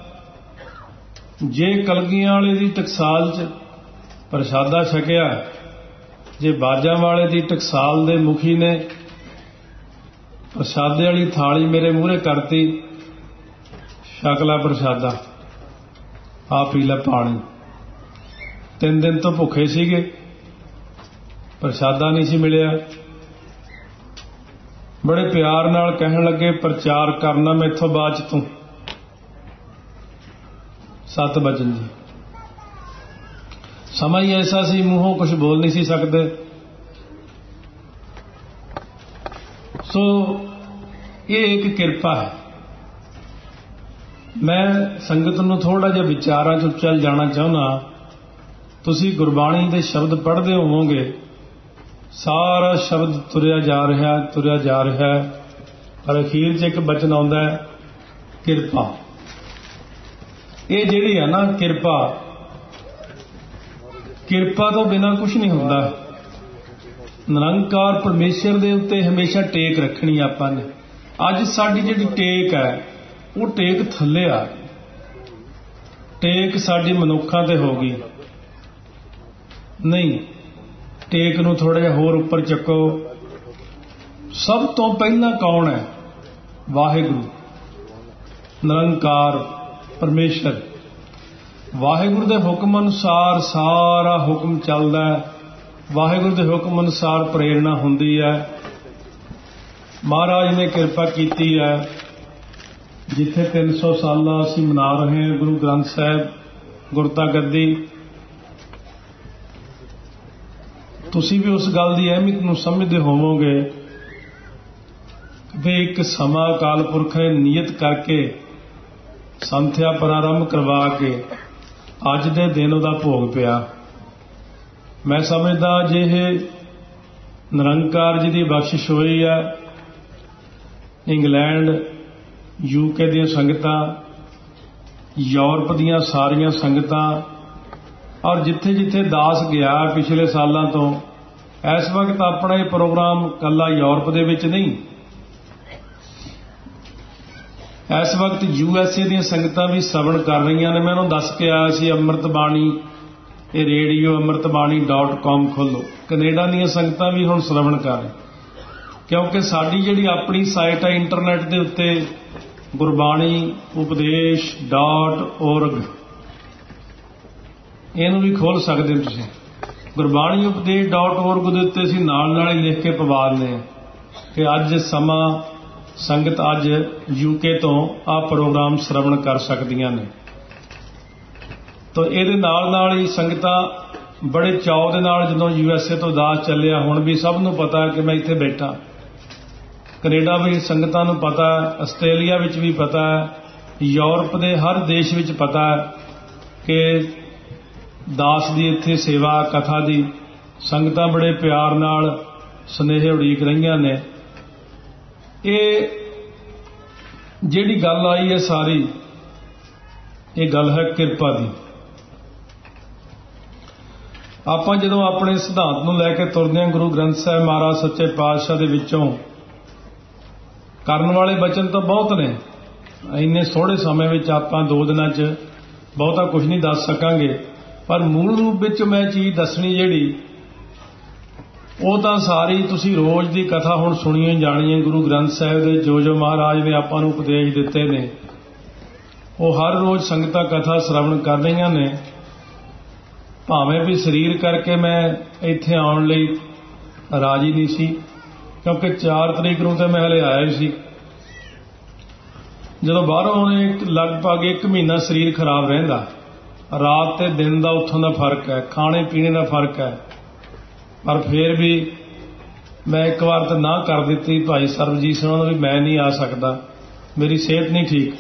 ਜੇ ਕਲਗੀਆਂ ਵਾਲੇ ਦੀ ਟਕਸਾਲ 'ਚ ਪ੍ਰਸ਼ਾਦਾ ਛਕਿਆ, ਜੇ ਬਾਜਾਂ ਵਾਲੇ ਦੀ ਟਕਸਾਲ ਦੇ ਮੁਖੀ ਨੇ ਪ੍ਰਸ਼ਾਦੇ ਵਾਲੀ ਥਾਲੀ ਮੇਰੇ ਮੂਹਰੇ ਕਰਤੀ, ਛਕ ਲੈ ਪ੍ਰਸ਼ਾਦਾ, ਆ ਪੀ ਲੈ ਪਾਣੀ। 3 ਦਿਨ ਤੋਂ ਭੁੱਖੇ ਸੀਗੇ, ਪ੍ਰਸ਼ਾਦਾ ਨਹੀਂ ਸੀ ਮਿਲਿਆ। ਬੜੇ ਪਿਆਰ ਨਾਲ ਕਹਿਣ ਲੱਗੇ ਪ੍ਰਚਾਰ ਕਰਨਾ ਮੈਥੋਂ ਬਾਅਦ 'ਚ ਤੂੰ। 7 ਵਚਨ ਜੀ। ਸਮਾਂ ਹੀ ਐਸਾ ਸੀ, ਮੂੰਹੋਂ ਕੁਝ ਬੋਲ ਨਹੀਂ ਸੀ ਸਕਦੇ। ਸੋ ਇਹ ਇੱਕ ਕਿਰਪਾ ਹੈ। ਮੈਂ ਸੰਗਤ ਨੂੰ ਥੋੜਾ ਜਿਹਾ ਵਿਚਾਰਾਂ 'ਚ ਚੱਲ ਜਾਣਾ ਚਾਹੁੰਦਾ। ਤੁਸੀਂ ਗੁਰਬਾਣੀ ਦੇ ਸ਼ਬਦ ਪੜ੍ਹਦੇ ਹੋਵੋਗੇ, ਸਾਰਾ ਸ਼ਬਦ ਤੁਰਿਆ ਜਾ ਰਿਹਾ, ਪਰ ਅਖੀਰ 'ਚ ਇੱਕ ਬਚਨ ਆਉਂਦਾ ਹੈ ਕਿਰਪਾ। ਇਹ ਜਿਹੜੀ ਹੈ ਨਾ ਕਿਰਪਾ ਤੋਂ ਬਿਨਾਂ ਕੁਝ ਨਹੀਂ ਹੁੰਦਾ। ਨਿਰੰਕਾਰ ਪਰਮੇਸ਼ਰ ਦੇ ਉੱਤੇ ਹਮੇਸ਼ਾ ਟੇਕ ਰੱਖਣੀ ਆਪਾਂ ਨੇ। ਅੱਜ ਸਾਡੀ ਜਿਹੜੀ ਟੇਕ ਹੈ ਉਹ ਟੇਕ ਥੱਲੇ ਆ ਗਈ, ਟੇਕ ਸਾਡੀ ਮਨੁੱਖਾਂ ਤੇ ਹੋ ਗਈ। ਨਹੀਂ, ਟੇਕ ਨੂੰ ਥੋੜਾ ਜਿਹਾ ਹੋਰ ਉੱਪਰ ਚੱਕੋ। ਸਭ ਤੋਂ ਪਹਿਲਾਂ ਕੌਣ ਹੈ? ਵਾਹਿਗੁਰੂ, ਨਿਰੰਕਾਰ ਪਰਮੇਸ਼ਰ। ਵਾਹਿਗੁਰੂ ਦੇ ਹੁਕਮ ਅਨੁਸਾਰ ਸਾਰਾ ਹੁਕਮ ਚੱਲਦਾ ਹੈ, ਵਾਹਿਗੁਰੂ ਦੇ ਹੁਕਮ ਅਨੁਸਾਰ ਪ੍ਰੇਰਣਾ ਹੁੰਦੀ ਹੈ। ਮਹਾਰਾਜ ਨੇ ਕਿਰਪਾ ਕੀਤੀ ਹੈ, ਜਿੱਥੇ 300 ਸਾਲਾ ਅਸੀਂ ਮਨਾ ਰਹੇ ਹਾਂ ਗੁਰੂ ਗ੍ਰੰਥ ਸਾਹਿਬ ਗੁਰਤਾ ਗੱਦੀ, ਤੁਸੀਂ ਵੀ ਉਸ ਗੱਲ ਦੀ ਅਹਿਮੀਅਤ ਨੂੰ ਸਮਝਦੇ ਹੋਵੋਗੇ ਵੀ ਇੱਕ ਸਮਾਂ ਅਕਾਲ ਪੁਰਖ ਨੇ ਨਿਯਤ ਕਰਕੇ ਸੰਥਿਆ ਪ੍ਰਾਰੰਭ ਕਰਵਾ ਕੇ ਅੱਜ ਦੇ ਦਿਨ ਉਹਦਾ ਭੋਗ ਪਿਆ। ਮੈਂ ਸਮਝਦਾ ਜੇ ਇਹ ਨਿਰੰਕਾਰ ਜੀ ਦੀ ਬਖਸ਼ਿਸ਼ ਹੋਈ ਹੈ, ਇੰਗਲੈਂਡ UK ਦੀਆਂ ਸੰਗਤਾਂ, ਯੂਰਪ ਦੀਆਂ ਸਾਰੀਆਂ ਸੰਗਤਾਂ, ਔਰ ਜਿੱਥੇ ਜਿੱਥੇ ਦਾਸ ਗਿਆ ਪਿਛਲੇ ਸਾਲਾਂ ਤੋਂ, ਇਸ ਵਕਤ ਆਪਣਾ ਇਹ ਪ੍ਰੋਗਰਾਮ ਕੱਲਾ ਯੂਰਪ ਦੇ ਵਿੱਚ ਨਹੀਂ, ਇਸ ਵਕਤ USA ਦੀਆਂ ਸੰਗਤਾਂ ਵੀ ਸ਼ਰਵਣ ਕਰ ਰਹੀਆਂ ਨੇ। ਮੈਂ ਉਹਨੂੰ ਦੱਸ ਕੇ ਆਇਆ ਸੀ ਅੰਮ੍ਰਿਤ ਬਾਣੀ, ਇਹ ਰੇਡੀਓ amritbani.com ਖੋਲੋ। ਕੈਨੇਡਾ ਦੀਆਂ ਸੰਗਤਾਂ ਵੀ ਹੁਣ ਸ਼ਰਵਣ ਕਰ ਰਹੀਆਂ, ਕਿਉਂਕਿ ਸਾਡੀ ਜਿਹੜੀ ਆਪਣੀ ਸਾਈਟ ਹੈ ਇੰਟਰਨੈਟ ਦੇ ਉੱਤੇ ਗੁਰਬਾਣੀ ਉਪਦੇਸ਼.org, ਇਹਨੂੰ ਵੀ ਖੋਲ ਸਕਦੇ ਹੋ ਤੁਸੀਂ। ਗੁਰਬਾਣੀ ਉਪਦੇਸ਼.org ਦੇ ਉੱਤੇ ਅਸੀਂ ਨਾਲ ਹੀ ਲਿਖ ਕੇ ਪਵਾ ਦਿੰਦੇ ਹਾਂ ਕਿ ਅੱਜ ਸਮਾਂ ਸੰਗਤ ਅੱਜ UK ਤੋਂ ਆਹ ਪ੍ਰੋਗਰਾਮ ਸ਼ਰਵਣ ਕਰ ਸਕਦੀਆਂ ਨੇ। ਤਾਂ ਇਹਦੇ ਨਾਲ ਹੀ ਸੰਗਤਾਂ ਬੜੇ ਚਾਅ ਦੇ ਨਾਲ, ਜਦੋਂ USA ਤੋਂ ਦਾਸ ਚੱਲਿਆ, ਹੁਣ ਵੀ ਸਭ ਨੂੰ ਪਤਾ ਕਿ ਮੈਂ ਇੱਥੇ ਬੈਠਾ, ਕੈਨੇਡਾ ਵਿੱਚ ਸੰਗਤਾਂ ਨੂੰ ਪਤਾ ਹੈ, ਆਸਟ੍ਰੇਲੀਆ ਵਿੱਚ ਵੀ ਪਤਾ ਹੈ, ਯੂਰਪ ਦੇ ਹਰ ਦੇਸ਼ ਵਿੱਚ ਪਤਾ ਹੈ ਕਿ ਦਾਸ ਦੀ ਇੱਥੇ ਸੇਵਾ ਕਥਾ ਦੀ ਸੰਗਤਾਂ ਬੜੇ ਪਿਆਰ ਨਾਲ ਸੁਨੇਹੇ ਉਡੀਕ ਰਹੀਆਂ ਨੇ। ਇਹ ਜਿਹੜੀ ਗੱਲ ਆਈ ਹੈ ਸਾਰੀ, ਇਹ ਗੱਲ ਹੈ ਕਿਰਪਾ ਦੀ। ਆਪਾਂ ਜਦੋਂ ਆਪਣੇ ਸਿਧਾਂਤ ਨੂੰ ਲੈ ਕੇ ਤੁਰਦੇ ਹਾਂ, ਗੁਰੂ ਗ੍ਰੰਥ ਸਾਹਿਬ ਮਹਾਰਾਜ ਸੱਚੇ ਪਾਤਸ਼ਾਹ ਦੇ ਵਿੱਚੋਂ ਕਰਨ ਵਾਲੇ ਬਚਨ ਤਾਂ ਬਹੁਤ ਨੇ। ਇੰਨੇ ਥੋੜੇ ਸਮੇਂ ਵਿੱਚ ਆਪਾਂ 2 ਦਿਨਾਂ 'ਚ ਬਹੁਤਾ ਕੁਝ ਨਹੀਂ ਦੱਸ ਸਕਾਂਗੇ, ਪਰ ਮੂਲ ਰੂਪ ਵਿੱਚ ਮੈਂ ਚੀਜ਼ ਦੱਸਣੀ ਜਿਹੜੀ, ਉਹ ਤਾਂ ਸਾਰੀ ਤੁਸੀਂ ਰੋਜ਼ ਦੀ ਕਥਾ ਹੁਣ ਸੁਣੀ ਜਾਣੀ ਹੈ। ਗੁਰੂ ਗ੍ਰੰਥ ਸਾਹਿਬ ਦੇ ਜੋ ਮਹਾਰਾਜ ਨੇ ਆਪਾਂ ਨੂੰ ਉਪਦੇਸ਼ ਦਿੱਤੇ ਨੇ, ਉਹ ਹਰ ਰੋਜ਼ ਸੰਗਤਾਂ ਕਥਾ ਸ਼ਰਵਣ ਕਰ ਰਹੀਆਂ ਨੇ। ਭਾਵੇਂ ਵੀ ਸਰੀਰ ਕਰਕੇ ਮੈਂ ਇੱਥੇ ਆਉਣ ਲਈ ਰਾਜੀ ਨਹੀਂ ਸੀ, ਕਿਉਂਕਿ 4 ਤਰੀਕ ਨੂੰ ਤਾਂ ਮੈਂ ਹਲੇ ਆਇਆ ਹੀ ਸੀ। ਜਦੋਂ ਬਾਹਰੋਂ ਆਉਣੇ ਲਗਭਗ 1 ਮਹੀਨਾ ਸਰੀਰ ਖਰਾਬ ਰਹਿੰਦਾ। ਰਾਤ ਤੇ ਦਿਨ ਦਾ ਉੱਥੋਂ ਦਾ ਫਰਕ ਹੈ, ਖਾਣੇ ਪੀਣੇ ਦਾ ਫਰਕ ਹੈ, ਪਰ ਫਿਰ ਵੀ ਮੈਂ ਇੱਕ ਵਾਰ ਤਾਂ ਨਾ ਕਰ ਦਿੱਤੀ ਭਾਈ ਸਰਬਜੀਤ ਸਿੰਘ ਨੂੰ ਵੀ ਮੈਂ ਨਹੀਂ ਆ ਸਕਦਾ, ਮੇਰੀ ਸਿਹਤ ਨਹੀਂ ਠੀਕ।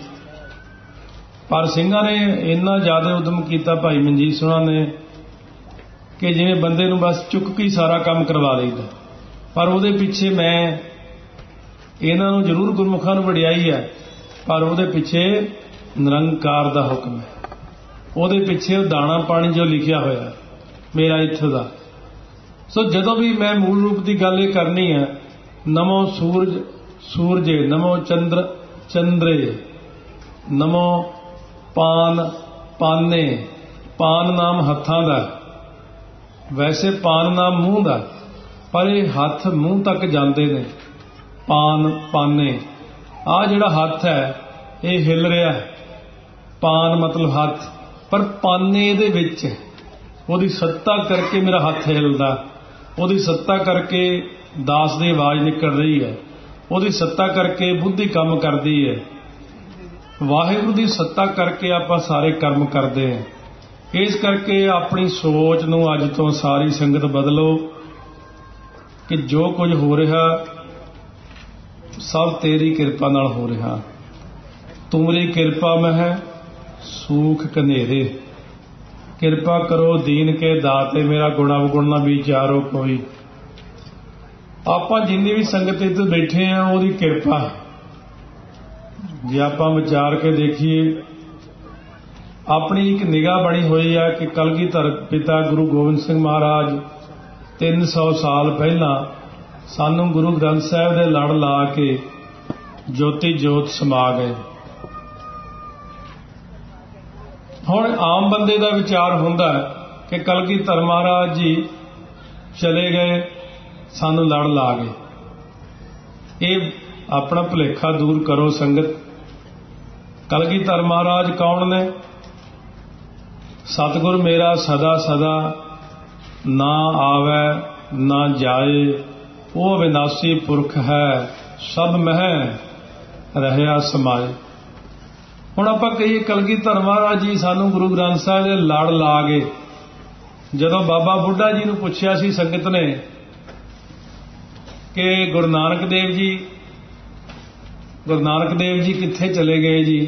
ਪਰ ਸਿੰਘਾਂ ਨੇ ਇੰਨਾ ਜ਼ਿਆਦਾ ਉਦਮ ਕੀਤਾ, ਭਾਈ ਮਨਜੀਤ ਸਿੰਘ ਨੇ, कि जिवें बंदे नूं बस चुक के ही सारा काम करवा लईदा, पर उहदे पिछे मैं इन्हां नूं जरूर गुरमुखां नूं वडियाई है, पर उहदे पिछे निरंकार दा हुक्म है, उहदे पिछे दाणा पानी जो लिखिया होया मेरा इत्थे दा। सो जदों भी मैं मूल रूप की गल ये करनी है, नमो सूरज सूरजे, नमो चंद्र चंद्रे, नमो पान पाने। पान नाम हत्थां दा, वैसे पान नाम मूँह दा, पर ये हत्थ मूँह तक जाते ने। पान पाने, आ जिहड़ा हत्थ है ये हिल रहा है, पान मतलब हत्थ, पर पाने इहदे विच उहदी सत्ता करके मेरा हत्थ हिलदा, उहदी सत्ता करके दास की आवाज़ निकल रही है, उहदी सत्ता करके बुद्धि काम करती है, वाहिगुरू की सत्ता करके आपां सारे कर्म करते हैं। इस करके अपनी सोच नूं अज तो सारी संगत बदलो कि जो कुछ हो रहा सब तेरी किरपा नाल हो रहा। तुमरी किरपा में है सूख कनेरे, किरपा करो दीन के दाते, मेरा गुण अवगुण ना विचारो कोई। आपां जिन्नी भी संगत इत्थे बैठे हैं उहदी किरपा। जे आपां विचार के देखिए, अपनी एक निगाह बनी हुई है कि कलगीधर पिता गुरु गोबिंद सिंह महाराज 300 साल पहला सानू गुरु ग्रंथ साहिब दे लड़ ला के ज्योति जोत समा गए। हुण आम बंदे का विचार हुंदा है कि कलगीधर महाराज जी चले गए, सानू लड़ ला गए। ये अपना भुलेखा दूर करो संगत। कलगीधर महाराज कौन ने? सतगुर मेरा सदा सदा ना आवे ना जाए, वो अविनाशी पुरख है, सब मह रहया समाए। हुण आपां कहिए कलगीधर महाराज जी सानू गुरु ग्रंथ साहिब दे लड़ ला गए। जदों बाबा बुढ़ा जी नूं पुछया सी संगत ने कि गुरु नानक देव जी कित्थे चले गए जी?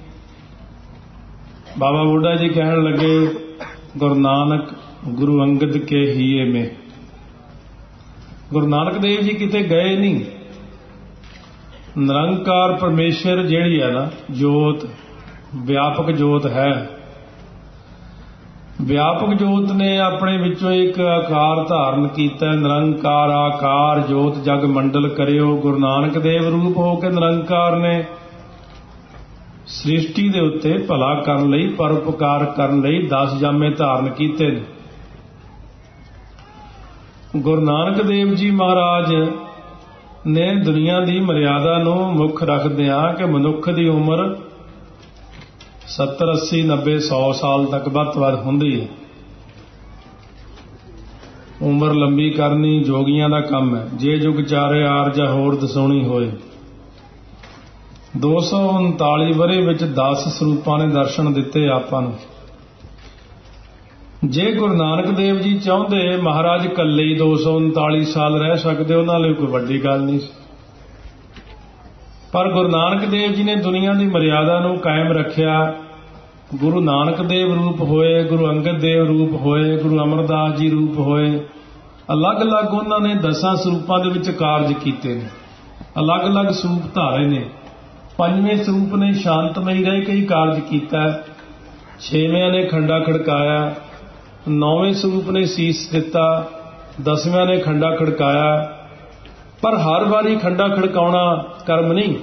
बाबा बुढ़ा जी कहन लगे, गुरु नानक गुरु अंगद के हिये में। गुरु नानक देव जी किते गए नहीं। निरंकार परमेश्वर जिहड़ी है ना जोत, व्यापक जोत है, व्यापक जोत ने अपने विचों एक आकार धारण किया। निरंकार आकार जोत जग मंडल करियो। गुरु नानक देव रूप हो के निरंकार ने सृष्टि दे उत्ते भला करन लई, परोपकार करन लई 10 जामे धारण कीते ने। गुरु नानक देव जी महाराज ने दुनिया की मर्यादा नूं मुख रखदिआं कि मनुख की उम्र 70 80 90 100 साल तक वध तो वध हुंदी है। उम्र लंबी करनी जोगियां दा काम है। जे जुग चारे आरजा होर दसौणी होए। 239 वरे विच 10 ਸਰੂਪਾਂ ने दर्शन दिते आपां नूं। जे गुरु नानक देव जी चाहुंदे महाराज कल्ले ही 239 साल रह सकदे, उन्हां लई कोई वड्डी गल नहीं। पर गुरु नानक देव जी ने दुनिया की मर्यादा नूं कायम रखिया। गुरु नानक देव रूप होए, गुरु अंगद देव रूप होए, गुरु अमरदास जी रूप होए। अलग अलग उन्होंने 10 ਸਰੂਪਾਂ ਦੇ ਵਿੱਚ ਕਾਰਜ ਕੀਤੇ ਨੇ, अलग अलग ਸਰੂਪ ਧਾਰੇ ਨੇ। 5वें ਸਰੂਪ ने शांतमई रह के ही कार्य किया। 6वें ने खंडा खड़काया। 9वें ਸਰੂਪ ने सीस दिता। 10वें ने खंडा खड़काया। पर हर बारी खंडा खड़काउणा कर्म नहीं।